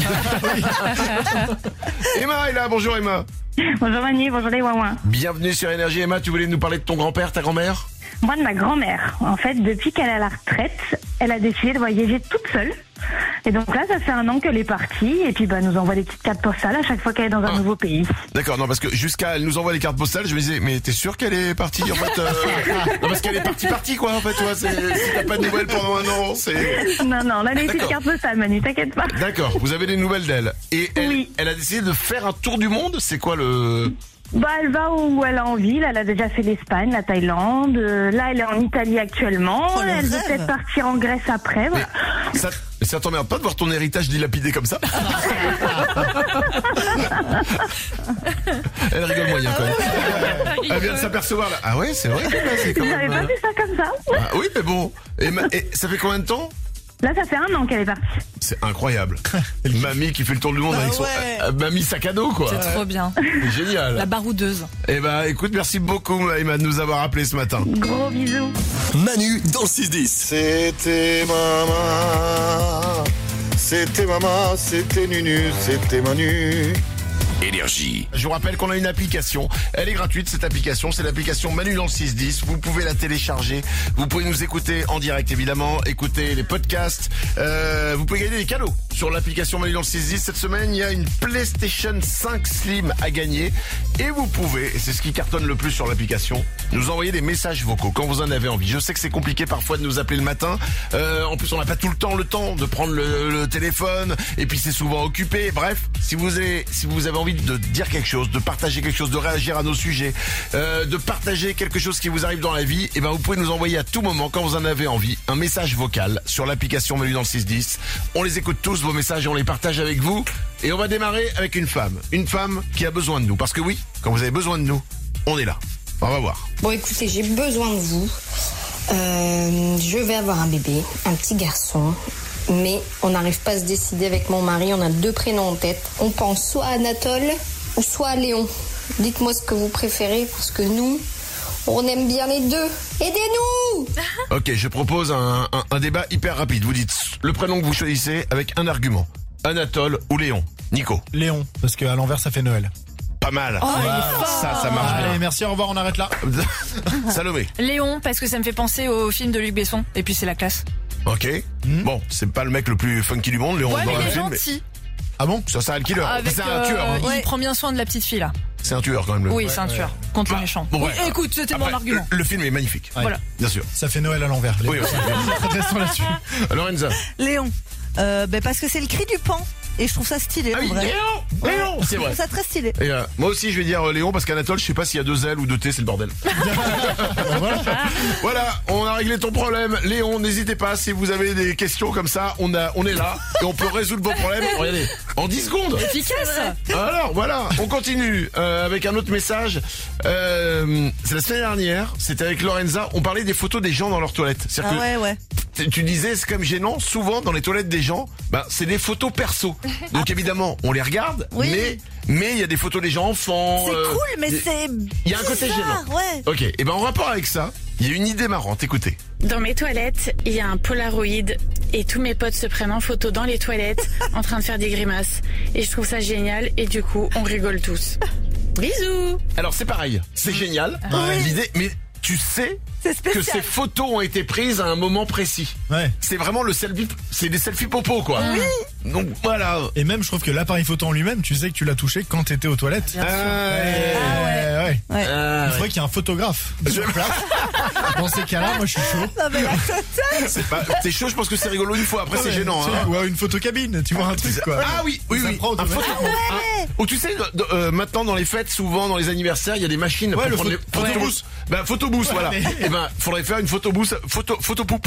Emma est là, bonjour Emma. Bonjour Manu, bonjour les ouin-ouin. Bienvenue sur Énergie. Emma, tu voulais nous parler de ton grand-père, ta grand-mère? Moi, de ma grand-mère. En fait, depuis qu'elle est à la retraite, elle a décidé de voyager toute seule. Et donc là, ça fait 1 an qu'elle est partie. Et puis, nous envoie des petites cartes postales à chaque fois qu'elle est dans un nouveau pays. D'accord, non, parce que jusqu'à elle nous envoie des cartes postales, je me disais, mais t'es sûr qu'elle est partie en fait Non, parce qu'elle est partie quoi, en fait, toi. Si t'as pas de nouvelles pendant 1 an, c'est. Non, on a des petites cartes postales, Manu, t'inquiète pas. D'accord, vous avez des nouvelles d'elle. Et elle a décidé de faire un tour du monde. C'est quoi le. Elle va où elle a envie. Là, elle a déjà fait l'Espagne, la Thaïlande. Là, elle est en Italie actuellement. Elle veut peut-être partir en Grèce après. Voilà. Ça t'emmerde pas de voir ton héritage dilapidé comme ça? Elle rigole moyen quand même. Elle vient de s'apercevoir là. Ah ouais, c'est vrai. J'avais pas vu ça comme ça. Ah oui, mais bon. Et ça fait combien de temps? Là, ça fait 1 an qu'elle est partie. C'est incroyable. Mamie qui fait le tour du monde avec son mamie sac à dos quoi. C'est trop bien. C'est génial. La baroudeuse. Écoute, merci beaucoup Emma de nous avoir appelé ce matin. Gros bisous. Manu dans le 6-10. C'était maman, c'était Nunu, c'était Manu. Énergie. Je vous rappelle qu'on a une application. Elle est gratuite cette application. C'est l'application Manu dans le 610. Vous pouvez la télécharger. Vous pouvez nous écouter en direct évidemment. Écouter les podcasts. Vous pouvez gagner des cadeaux. sur l'application Manu dans le 6-10. Cette semaine, il y a une PlayStation 5 Slim à gagner. Et vous pouvez, et c'est ce qui cartonne le plus sur l'application, nous envoyer des messages vocaux quand vous en avez envie. Je sais que c'est compliqué parfois de nous appeler le matin. En plus, on n'a pas tout le temps de prendre le téléphone. Et puis, c'est souvent occupé. Bref, si vous avez envie de dire quelque chose, de partager quelque chose, de réagir à nos sujets, de partager quelque chose qui vous arrive dans la vie, et ben vous pouvez nous envoyer à tout moment, quand vous en avez envie, un message vocal sur l'application Manu dans le 6-10. On les écoute tous, vos messages, et on les partage avec vous. Et on va démarrer avec une femme qui a besoin de nous. Parce que oui, quand vous avez besoin de nous, on est là. On va voir. Bon, écoutez, j'ai besoin de vous. Je vais avoir un bébé, un petit garçon. Mais on n'arrive pas à se décider avec mon mari. On a 2 prénoms en tête. On pense soit à Anatole ou soit à Léon. Dites-moi ce que vous préférez parce que nous, on aime bien les deux. Aidez-nous! Ok, je propose un débat hyper rapide. Vous dites le prénom que vous choisissez avec un argument. Anatole ou Léon? Nico? Léon, parce qu'à l'envers ça fait Noël. Pas mal. Ça marche bien. Allez, merci, au revoir, on arrête là. Salomé? Léon, parce que ça me fait penser au film de Luc Besson. Et puis c'est la classe. Ok. Bon, c'est pas le mec le plus funky du monde, Léon, ouais, dans mais le il est film. gentil. Ah bon? Ça, c'est un killer. C'est un tueur. Hein. Il prend bien soin de la petite fille là. C'est un tueur quand même. Oui, c'est un tueur. Contre les méchants. Bon, oui, écoute, c'était mon argument. Le film est magnifique. Voilà. Bien sûr. Ça fait Noël à l'envers. Oui, restons là-dessus. Lorenza? Léon. Parce que c'est le cri du pan. Et je trouve ça stylé. Ah oui, en vrai. Léon, c'est vrai. Je trouve ça très stylé. Et moi aussi, je vais dire Léon parce qu'Anatole, je sais pas s'il y a 2 L ou 2 T, c'est le bordel. Voilà, on a réglé ton problème. Léon, n'hésitez pas si vous avez des questions comme ça, on est là et on peut résoudre vos problèmes. Regardez, en 10 secondes. Efficace. Alors voilà, on continue avec un autre message. C'est la semaine dernière, c'était avec Lorenza. On parlait des photos des gens dans leurs toilettes. Ouais. Tu disais, c'est comme gênant, souvent dans les toilettes des gens, c'est des photos perso. Donc évidemment, on les regarde, mais il y a des photos des gens enfants. C'est cool, mais c'est il y a un côté gênant. Ouais. Ok, et en rapport avec ça, il y a une idée marrante, écoutez. Dans mes toilettes, il y a un Polaroid et tous mes potes se prennent en photo dans les toilettes en train de faire des grimaces. Et je trouve ça génial et du coup, on rigole tous. Bisous. Alors c'est pareil, c'est génial, l'idée, mais tu sais que ces photos ont été prises à un moment précis. Ouais. C'est vraiment le selfie, c'est des selfies popo quoi. Oui. Donc voilà. Et même je trouve que l'appareil photo en lui-même, tu sais que tu l'as touché quand t'étais aux toilettes. Ouais. Il faudrait qu'il y ait un photographe sur place. Dans ces cas-là, moi je suis chaud. Non mais la totale. T'es chaud, je pense que c'est rigolo une fois, après c'est gênant. Hein. Ou une photocabine, tu vois un truc quoi. Ah oui. Ou tu sais, maintenant dans les fêtes, souvent dans les anniversaires, il y a des machines pour prendre les photobooths. Photobooth, voilà. Et faudrait faire une photobooth, photopoupe.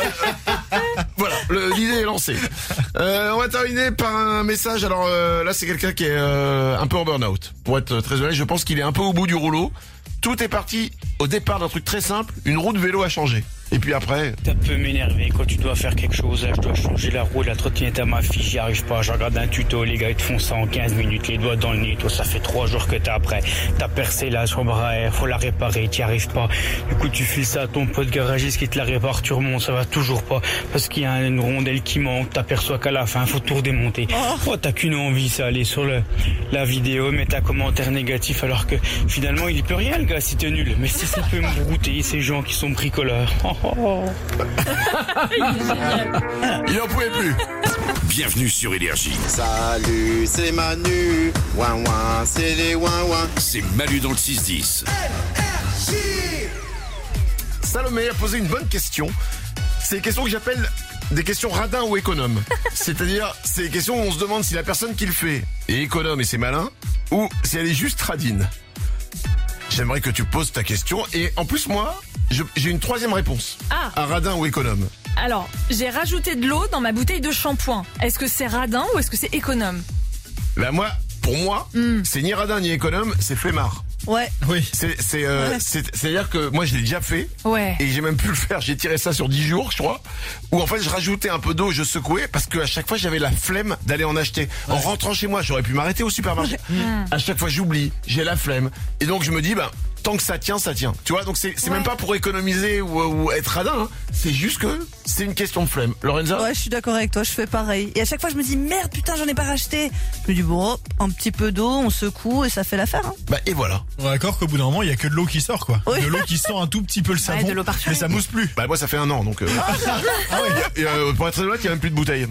Voilà, l'idée est lancée. On va terminer par un message. Alors là, c'est quelqu'un qui est un peu en burn-out. Pour être très honnête, je pense qu'il est un peu au bout du rouleau. Tout est parti au départ d'un truc très simple, une roue de vélo à changer. Et puis après... Ça peut m'énerver quand tu dois faire quelque chose, là, je dois changer la roue, la trottinette à ma fille, j'y arrive pas, je regarde un tuto, les gars ils te font ça en 15 minutes, les doigts dans le nez, toi ça fait 3 jours que t'as après, t'as percé la chambre à air, faut la réparer, t'y arrives pas, du coup tu files ça à ton pote garagiste qui te la répare, tu remontes, ça va toujours pas, parce qu'il y a une rondelle qui manque, t'aperçois qu'à la fin, faut tout redémonter. Oh, t'as qu'une envie, c'est aller sur la vidéo, mettre un commentaire négatif, alors que finalement il y peut rien le gars si t'es nul, mais si ça peut me brouter, ces gens qui sont bricoleurs. Il en pouvait plus. Bienvenue sur Énergie. Salut, c'est Manu. Ouin ouin, c'est les ouin ouin. C'est Manu dans le 6-10. Salomé a posé une bonne question. C'est des questions que j'appelle des questions radins ou économes. C'est-à-dire, c'est des questions où on se demande si la personne qui le fait est économe et c'est malin, ou si elle est juste radine. J'aimerais que tu poses ta question. Et en plus, moi, j'ai une 3e réponse. À radin ou économe. Alors, j'ai rajouté de l'eau dans ma bouteille de shampoing. Est-ce que c'est radin ou est-ce que c'est économe? Pour moi, c'est ni radin ni économe, c'est flemmard. Ouais. Oui. C'est-à-dire que moi je l'ai déjà fait. Ouais. Et j'ai même pu le faire. J'ai tiré ça sur 10 jours, je crois. Où en fait je rajoutais un peu d'eau, je secouais parce que à chaque fois j'avais la flemme d'aller en acheter. En rentrant chez moi, j'aurais pu m'arrêter au supermarché. À chaque fois j'oublie, j'ai la flemme. Et donc je me dis tant que ça tient, ça tient. Tu vois, donc c'est même pas pour économiser ou être radin, hein. C'est juste que c'est une question de flemme. Lorenza? Ouais, je suis d'accord avec toi, je fais pareil. Et à chaque fois, je me dis, merde, putain, j'en ai pas racheté. Je me dis, bon, un petit peu d'eau, on secoue et ça fait l'affaire, hein. Bah, et voilà. On est d'accord qu'au bout d'un moment, il y a que de l'eau qui sort, quoi. Oui. De l'eau qui sent un tout petit peu le savon, de l'eau parfumée. mais ça mousse plus. Bah, moi, ça fait 1 an, donc, pour être très honnête, il y a même plus de bouteilles.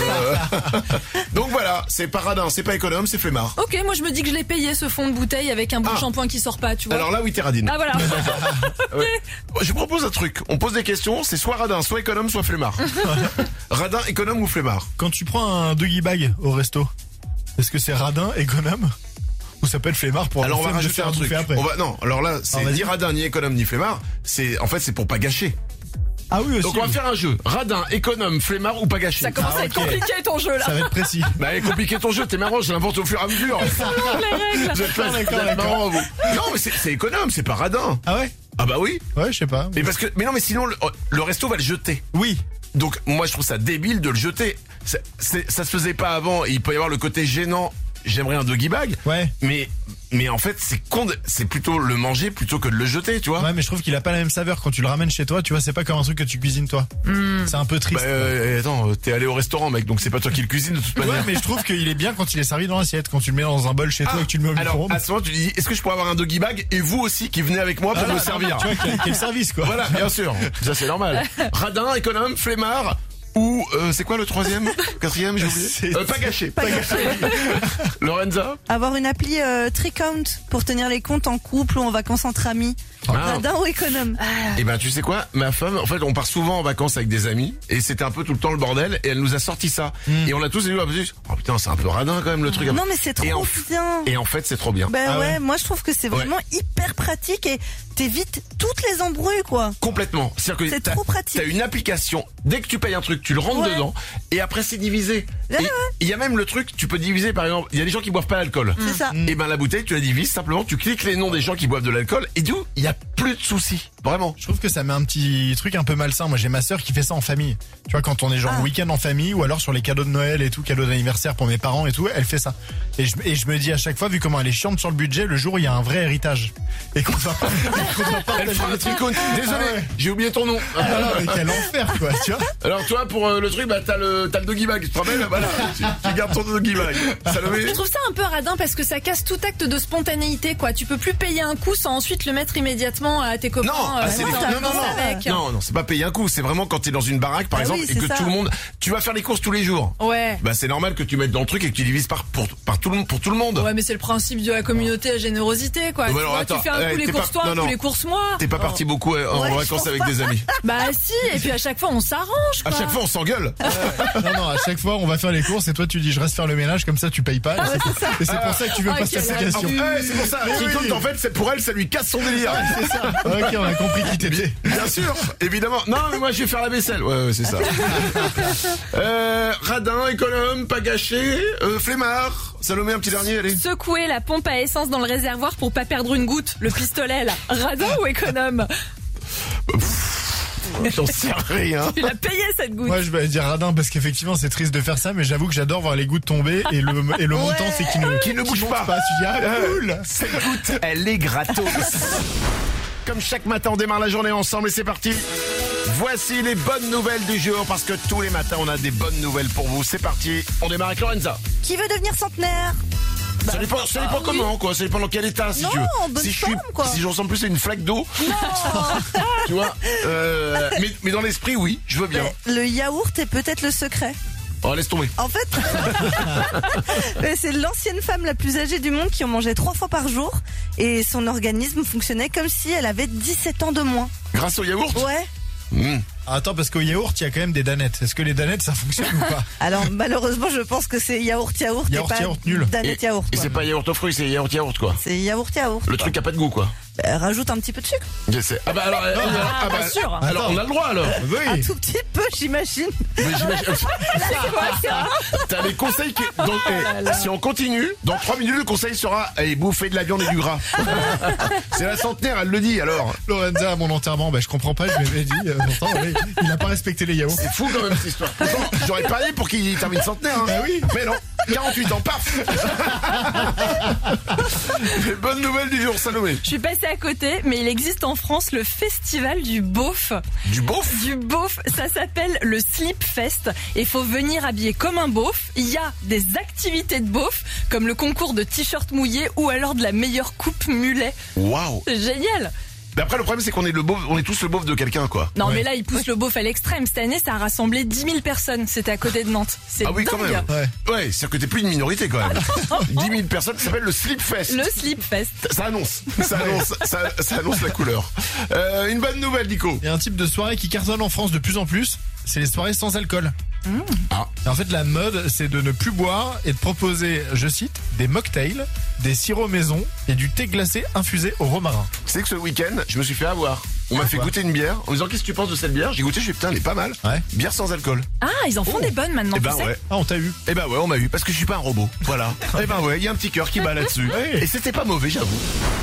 Donc voilà, c'est pas radin, c'est pas économe, c'est flemmard. Ok, moi je me dis que je l'ai payé ce fond de bouteille avec un bout de shampoing qui sort pas, tu vois. Alors là, oui, t'es radine. Ah voilà. Ouais. Je propose un truc. On pose des questions, c'est soit radin, soit économe, soit flemmard. Radin, économe ou flemmard? Quand tu prends un doggy bag au resto, est-ce que c'est radin, économe ou ça peut être flemmard pour alors on va de rajouter faire un truc. après. Non, alors là, c'est Alors, ni radin, ni économe, ni flemmard. C'est pour pas gâcher. Ah oui aussi. Donc on va faire un jeu. Radin, économe, flemmard ou pas gâché. Ça commence à être compliqué ton jeu là. Ça va être précis. Bah compliqué ton jeu, t'es marrant, je l'invente au fur et à mesure. les règles. Vous êtes marrant, vous. Non mais c'est économe, c'est pas radin. Ah ouais? Ah bah oui. Ouais, je sais pas. Mais non mais sinon le resto va le jeter. Oui. Donc moi je trouve ça débile de le jeter. Ça se faisait pas avant, et il peut y avoir le côté gênant. J'aimerais un doggy bag. Ouais. Mais en fait, c'est con, c'est plutôt le manger plutôt que de le jeter, tu vois. Ouais, mais je trouve qu'il a pas la même saveur quand tu le ramènes chez toi, tu vois, c'est pas comme un truc que tu cuisines toi. C'est un peu triste. Bah, attends, t'es allé au restaurant, mec, donc c'est pas toi qui le cuisine de toute manière. Ouais, mais je trouve qu'il est bien quand il est servi dans l'assiette, quand tu le mets dans un bol chez toi et que tu le mets au micro-ondes. Alors, à ce moment, tu dis, est-ce que je pourrais avoir un doggy bag et vous aussi qui venez avec moi pour me servir? Tu vois, quel service, quoi. Voilà, bien sûr. Ça, c'est normal. Radin, économe, flemmard. Ou c'est quoi le troisième, quatrième, j'ai oublié. Pas gâché. Pas gâché. Lorenza? Avoir une appli Tricount pour tenir les comptes en couple ou en vacances entre amis. Radin ou économe? Et ben tu sais quoi, ma femme, en fait on part souvent en vacances avec des amis et c'était un peu tout le temps le bordel et elle nous a sorti ça et on a tous dit oh putain c'est un peu radin quand même le truc. Non mais c'est trop bien. Et en fait c'est trop bien. Ben ouais, moi je trouve que c'est vraiment hyper pratique et t'évites toutes les embrouilles quoi. Complètement. C'est-à-dire que c'est trop pratique. T'as une application, dès que tu payes un truc, tu le rentres dedans et après c'est divisé. Et il y a même le truc, tu peux diviser par exemple, il y a des gens qui boivent pas l'alcool. C'est ça. Et ben la bouteille tu la divises simplement, tu cliques les noms des gens qui boivent de l'alcool et du coup il y a plus de soucis. Vraiment. Je trouve que ça met un petit truc un peu malsain. Moi j'ai ma sœur qui fait ça en famille. Tu vois quand on est genre week-end en famille ou alors sur les cadeaux de Noël et tout, cadeaux d'anniversaire pour mes parents et tout, elle fait ça. Et je me dis à chaque fois, vu comment elle est chiante sur le budget, le jour où il y a un vrai héritage et qu'on va pas elle fera le tricot. Désolé, j'ai oublié ton nom. Mais quel enfer quoi, tu vois. Alors toi pour le truc, bah t'as le doggy bag, tu te rappelles? Voilà, tu gardes ton doggy bag. Salomé. Je trouve ça un peu radin parce que ça casse tout acte de spontanéité quoi. Tu peux plus payer un coup sans ensuite le mettre immédiatement à tes copains. Non, c'est pas payer un coup, c'est vraiment quand t'es dans une baraque par exemple et que tout le monde, tu vas faire les courses tous les jours. Ouais. Bah c'est normal que tu mettes dans le truc et que tu divises pour tout le monde. Ouais, mais c'est le principe de la communauté à générosité quoi. Ouais, tu alors, tu fais un coup les courses toi, un coup les courses moi. T'es pas parti beaucoup en vacances avec des amis. Bah si, et puis à chaque fois on s'arrange quoi. À chaque fois on s'engueule. Non, à chaque fois on va faire les courses et toi tu dis je reste faire le ménage comme ça tu payes pas. Et c'est pour ça que tu veux pas cette application. C'est pour ça. Tricot en fait, c'est pour elle, ça lui casse son délire. C'est ça. Ok, on a compris qui t'étais. Bien sûr, évidemment. Non, mais moi je vais faire la vaisselle. Ouais, c'est ça. Radin, économe, pas gâché, flemmard. Salomé, un petit dernier, allez. Secouer la pompe à essence dans le réservoir pour pas perdre une goutte. Le pistolet là. Radin ou économe? J'en sais rien. Tu l'as payé cette goutte. Moi je vais dire radin parce qu'effectivement c'est triste de faire ça, mais j'avoue que j'adore voir les gouttes tomber et le montant c'est qu'il ne bouge pas. Tu dis cool. Cette goutte, elle est gratos. Comme chaque matin, on démarre la journée ensemble et c'est parti. Voici les bonnes nouvelles du jour parce que tous les matins, on a des bonnes nouvelles pour vous. C'est parti, on démarre avec Lorenza. Qui veut devenir centenaire? Ça dépend comment, quoi. Ça dépend dans quel état, si tu veux. Si je ressemble plus à une flaque d'eau. Tu vois. Mais dans l'esprit, oui, je veux bien. Le yaourt est peut-être le secret. Oh, laisse tomber. En fait, c'est l'ancienne femme la plus âgée du monde qui en mangeait 3 fois par jour et son organisme fonctionnait comme si elle avait 17 ans de moins. Grâce au yaourt? Ouais. Attends, parce qu'au yaourt, il y a quand même des danettes. Est-ce que les danettes, ça fonctionne ou pas? Alors, malheureusement, je pense que c'est yaourt et pas nul. Danette yaourt. Et c'est pas yaourt aux fruits, c'est yaourt, quoi. C'est yaourt. Le truc a pas de goût, quoi. Rajoute un petit peu de sucre. Je sais. Ah bah alors, bien sûr. Alors on a le droit alors. Oui. Un tout petit peu, j'imagine. Mais j'imagine. T'as les conseils qui. Donc, si on continue, dans 3 minutes, le conseil sera bouffer de la viande et du gras. C'est la centenaire, elle le dit alors. Lorenza à mon enterrement, je comprends pas, je lui avais dit, il n'a pas respecté les yaourts. C'est fou quand même cette histoire. Pourtant, j'aurais parié pour qu'il termine centenaire. Hein. Bah oui. Mais non. 48 ans, paf. Les bonnes nouvelles du jour, Salomé. Je suis passée à côté, mais il existe en France le festival du beauf. Du beauf? Du beauf, ça s'appelle le Slip Fest. Et faut venir habillé comme un beauf. Il y a des activités de beauf, comme le concours de t-shirt mouillé ou alors de la meilleure coupe mulet. Waouh. C'est génial. Mais après, le problème, c'est qu'on est on est tous le beauf de quelqu'un, quoi. Non, mais là, ils poussent le beauf à l'extrême. Cette année, ça a rassemblé 10 000 personnes. C'était à côté de Nantes. C'est oui, dingue. quand même. Ouais, c'est-à-dire que t'es plus une minorité, quand même. 10 000 personnes, ça s'appelle le Slip Fest. Le Slip Fest. Ça annonce la couleur. Une bonne nouvelle, Nico. Il y a un type de soirée qui cartonne en France de plus en plus. C'est les soirées sans alcool. Et en fait, la mode, c'est de ne plus boire et de proposer, je cite, des mocktails, des sirops maison et du thé glacé infusé au romarin. C'est que ce week-end, je me suis fait avoir. On m'a fait goûter une bière en me disant qu'est-ce que tu penses de cette bière. J'ai goûté, je suis putain, elle est pas mal. Bière sans alcool. Ah, ils en font des bonnes maintenant. Eh ben tu sais. ouais. Ah, on t'a eu. Eh ben ouais, on m'a eu parce que je suis pas un robot. Voilà. Eh ben ouais, il y a un petit cœur qui bat là-dessus. Et c'était pas mauvais, j'avoue.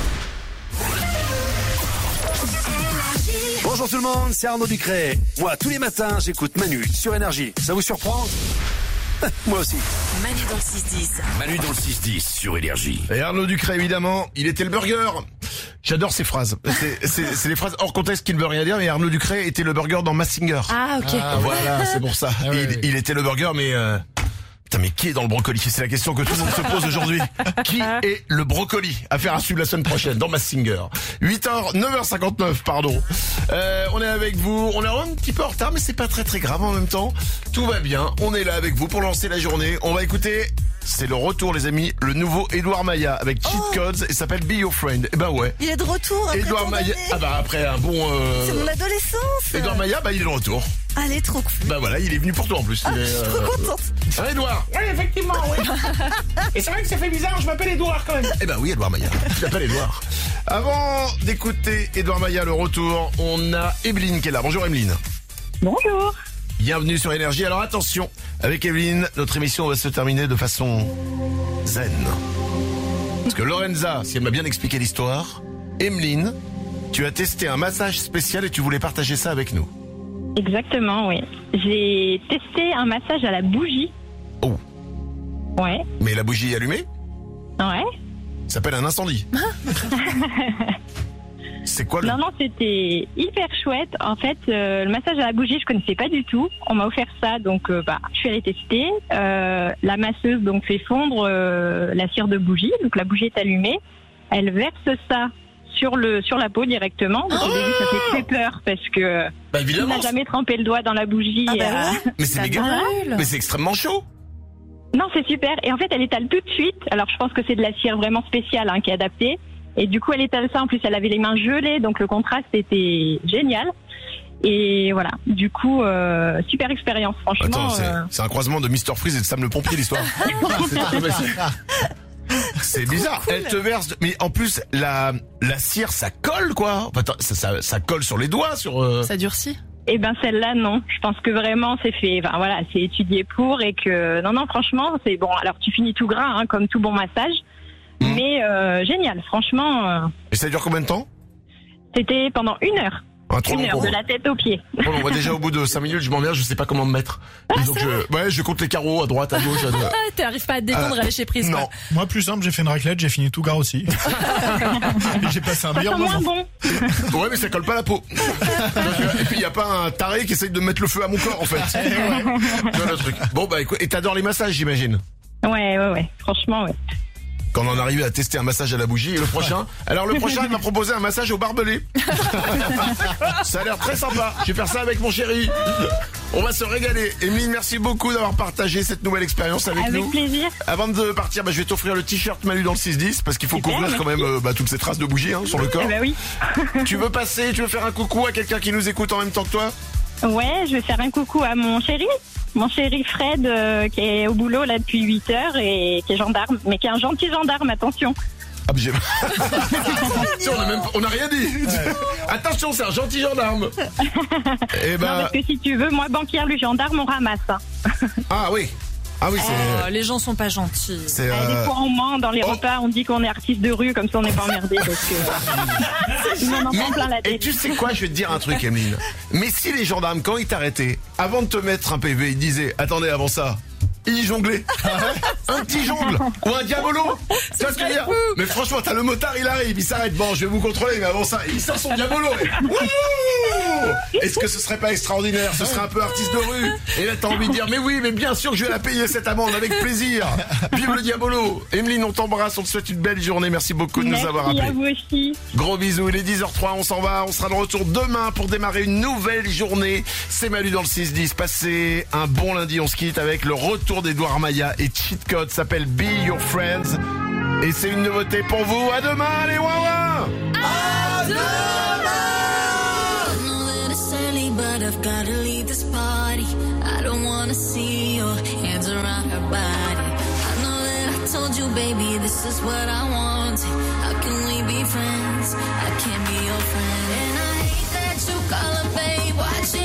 Bonjour tout le monde, c'est Arnaud Ducret. Moi, tous les matins, j'écoute Manu sur Énergie. Ça vous surprend? Moi aussi. Manu dans le 6-10. Manu dans le 6-10 sur Énergie. Et Arnaud Ducret, évidemment, il était le burger. J'adore ces phrases. C'est les phrases hors contexte qui ne veulent rien dire, mais Arnaud Ducret était le burger dans Mask Singer. Ah, ok. Voilà, c'est pour ça. Il était le burger, mais... Putain, mais qui est dans le brocoli? C'est la question que tout le monde se pose aujourd'hui. Qui est le brocoli? Affaire à suivre la semaine prochaine dans Mask Singer. 9h59, pardon. On est avec vous. On est un petit peu en retard, mais c'est pas très grave en même temps. Tout va bien. On est là avec vous pour lancer la journée. On va écouter... C'est le retour, les amis. Le nouveau Edouard Maïa avec Cheat Codes et s'appelle Be Your Friend. Eh ben ouais. Il est de retour après Edouard Maïa. Ah bah après un bon... C'est mon adolescence. Edouard Maïa, bah il est de retour. Allez, trop cool. Bah voilà, il est venu pour toi en plus. Je suis trop contente. Hein, Edouard? Oui, effectivement, oui. Et c'est vrai que ça fait bizarre, je m'appelle Edouard quand même. Eh ben oui, Edouard Maïa. Je m'appelle Edouard. Avant d'écouter Edouard Maïa, le retour, on a Evelyne qui est là. Bonjour Evelyne. Bonjour. Bienvenue sur Énergie. Alors attention, avec Evelyne, notre émission va se terminer de façon zen. Parce que Lorenza, si elle m'a bien expliqué l'histoire, Evelyne, tu as testé un massage spécial et tu voulais partager ça avec nous. Exactement, oui. J'ai testé un massage à la bougie. Oh. Ouais. Mais la bougie est allumée? Ouais. Ça s'appelle un incendie. C'est quoi le... Non, c'était hyper chouette. En fait, le massage à la bougie, je connaissais pas du tout. On m'a offert ça, donc je suis allée tester. La masseuse donc fait fondre la cire de bougie, donc la bougie est allumée. Elle verse ça sur la peau directement. Donc, au début, ça fait très peur parce que on n'a jamais trempé le doigt dans la bougie. Mais c'est méga. Mais c'est extrêmement chaud. Non, c'est super. Et en fait, elle étale tout de suite. Alors, je pense que c'est de la cire vraiment spéciale qui est adaptée. Et du coup, elle étale ça. En plus, elle avait les mains gelées, donc le contraste était génial. Et voilà. Du coup, super expérience, franchement. Attends, c'est un croisement de Mr Freeze et de Sam le pompier, l'histoire. C'est bizarre. Elle te verse, mais en plus la cire, ça colle quoi. Enfin, ça colle sur les doigts, sur. Ça durcit. Eh ben celle-là non. Je pense que vraiment c'est fait. Enfin voilà, c'est étudié pour et que non franchement c'est bon. Alors tu finis tout gras comme tout bon massage, mais génial. Franchement. Et ça dure combien de temps? C'était pendant 1 heure. Trop 1 heure de la tête aux pieds. Bon, on va déjà au bout de 5 minutes, je m'emmerde, je sais pas comment me mettre. Donc je compte les carreaux à droite, à gauche. T'arrives pas à te détendre, à lâcher prise. Non. Quoi. Moi, plus simple, j'ai fait une raclette, j'ai fini tout gras aussi. Et j'ai passé un meilleur moment. Bon. Ouais, mais ça colle pas la peau. Et puis il y a pas un taré qui essaye de mettre le feu à mon corps en fait. Tu vois le truc. Bon bah écoute, et t'adores les massages, j'imagine. Ouais. Franchement, ouais. Quand on en arrive à tester un massage à la bougie, et le prochain, il m'a proposé un massage au barbelé. Ça a l'air très sympa. Je vais faire ça avec mon chéri. On va se régaler. Emeline, merci beaucoup d'avoir partagé cette nouvelle expérience avec nous. Avec plaisir. Avant de partir, je vais t'offrir le t-shirt Manu dans le 6-10 parce qu'il faut couvrir quand même toutes ces traces de bougie sur le corps. Bah oui. Tu veux faire un coucou à quelqu'un qui nous écoute en même temps que toi? Ouais, je vais faire un coucou à mon chéri Fred qui est au boulot là depuis 8 heures et qui est gendarme, mais qui est un gentil gendarme, attention. Ah mais on a rien dit. Ouais. Attention, c'est un gentil gendarme. Non, parce que si tu veux, moi banquière, lui gendarme, on ramasse. Ah oui. C'est... les gens sont pas gentils. C'est des fois on ment dans les repas, on dit qu'on est artiste de rue, comme ça on n'est pas emmerdé. Et tu sais quoi, je vais te dire un truc, Emeline. Mais si les gendarmes, quand ils t'arrêtaient, avant de te mettre un PV, ils disaient, attendez, avant ça, il y jonglait. Un petit jongle ou un diabolo. Tu vois ce que je veux dire? Mais franchement, t'as le motard, il arrive, il s'arrête. Bon, je vais vous contrôler, mais avant ça, il sort son diabolo. Est-ce que ce serait pas extraordinaire? Ce serait un peu artiste de rue. Et là, t'as envie de dire, mais oui, mais bien sûr que je vais la payer cette amende avec plaisir. Vive le diabolo. Emeline, on t'embrasse, on te souhaite une belle journée. Merci beaucoup de nous avoir appelés. Merci à vous aussi. Gros bisous, il est 10h03, on s'en va. On sera de retour demain pour démarrer une nouvelle journée. C'est Manu dans le 6-10. Passez un bon lundi, on se quitte avec le retour d'Edouard Maya et Cheat Code, s'appelle Be Your Friends. Et c'est une nouveauté pour vous. À demain, les Wawa! À demain! But I've gotta leave this party. I don't wanna see your hands around her body. I know that I told you, baby, this is what I want. How can we be friends? I can't be your friend. And I hate that you call her babe. Watch it.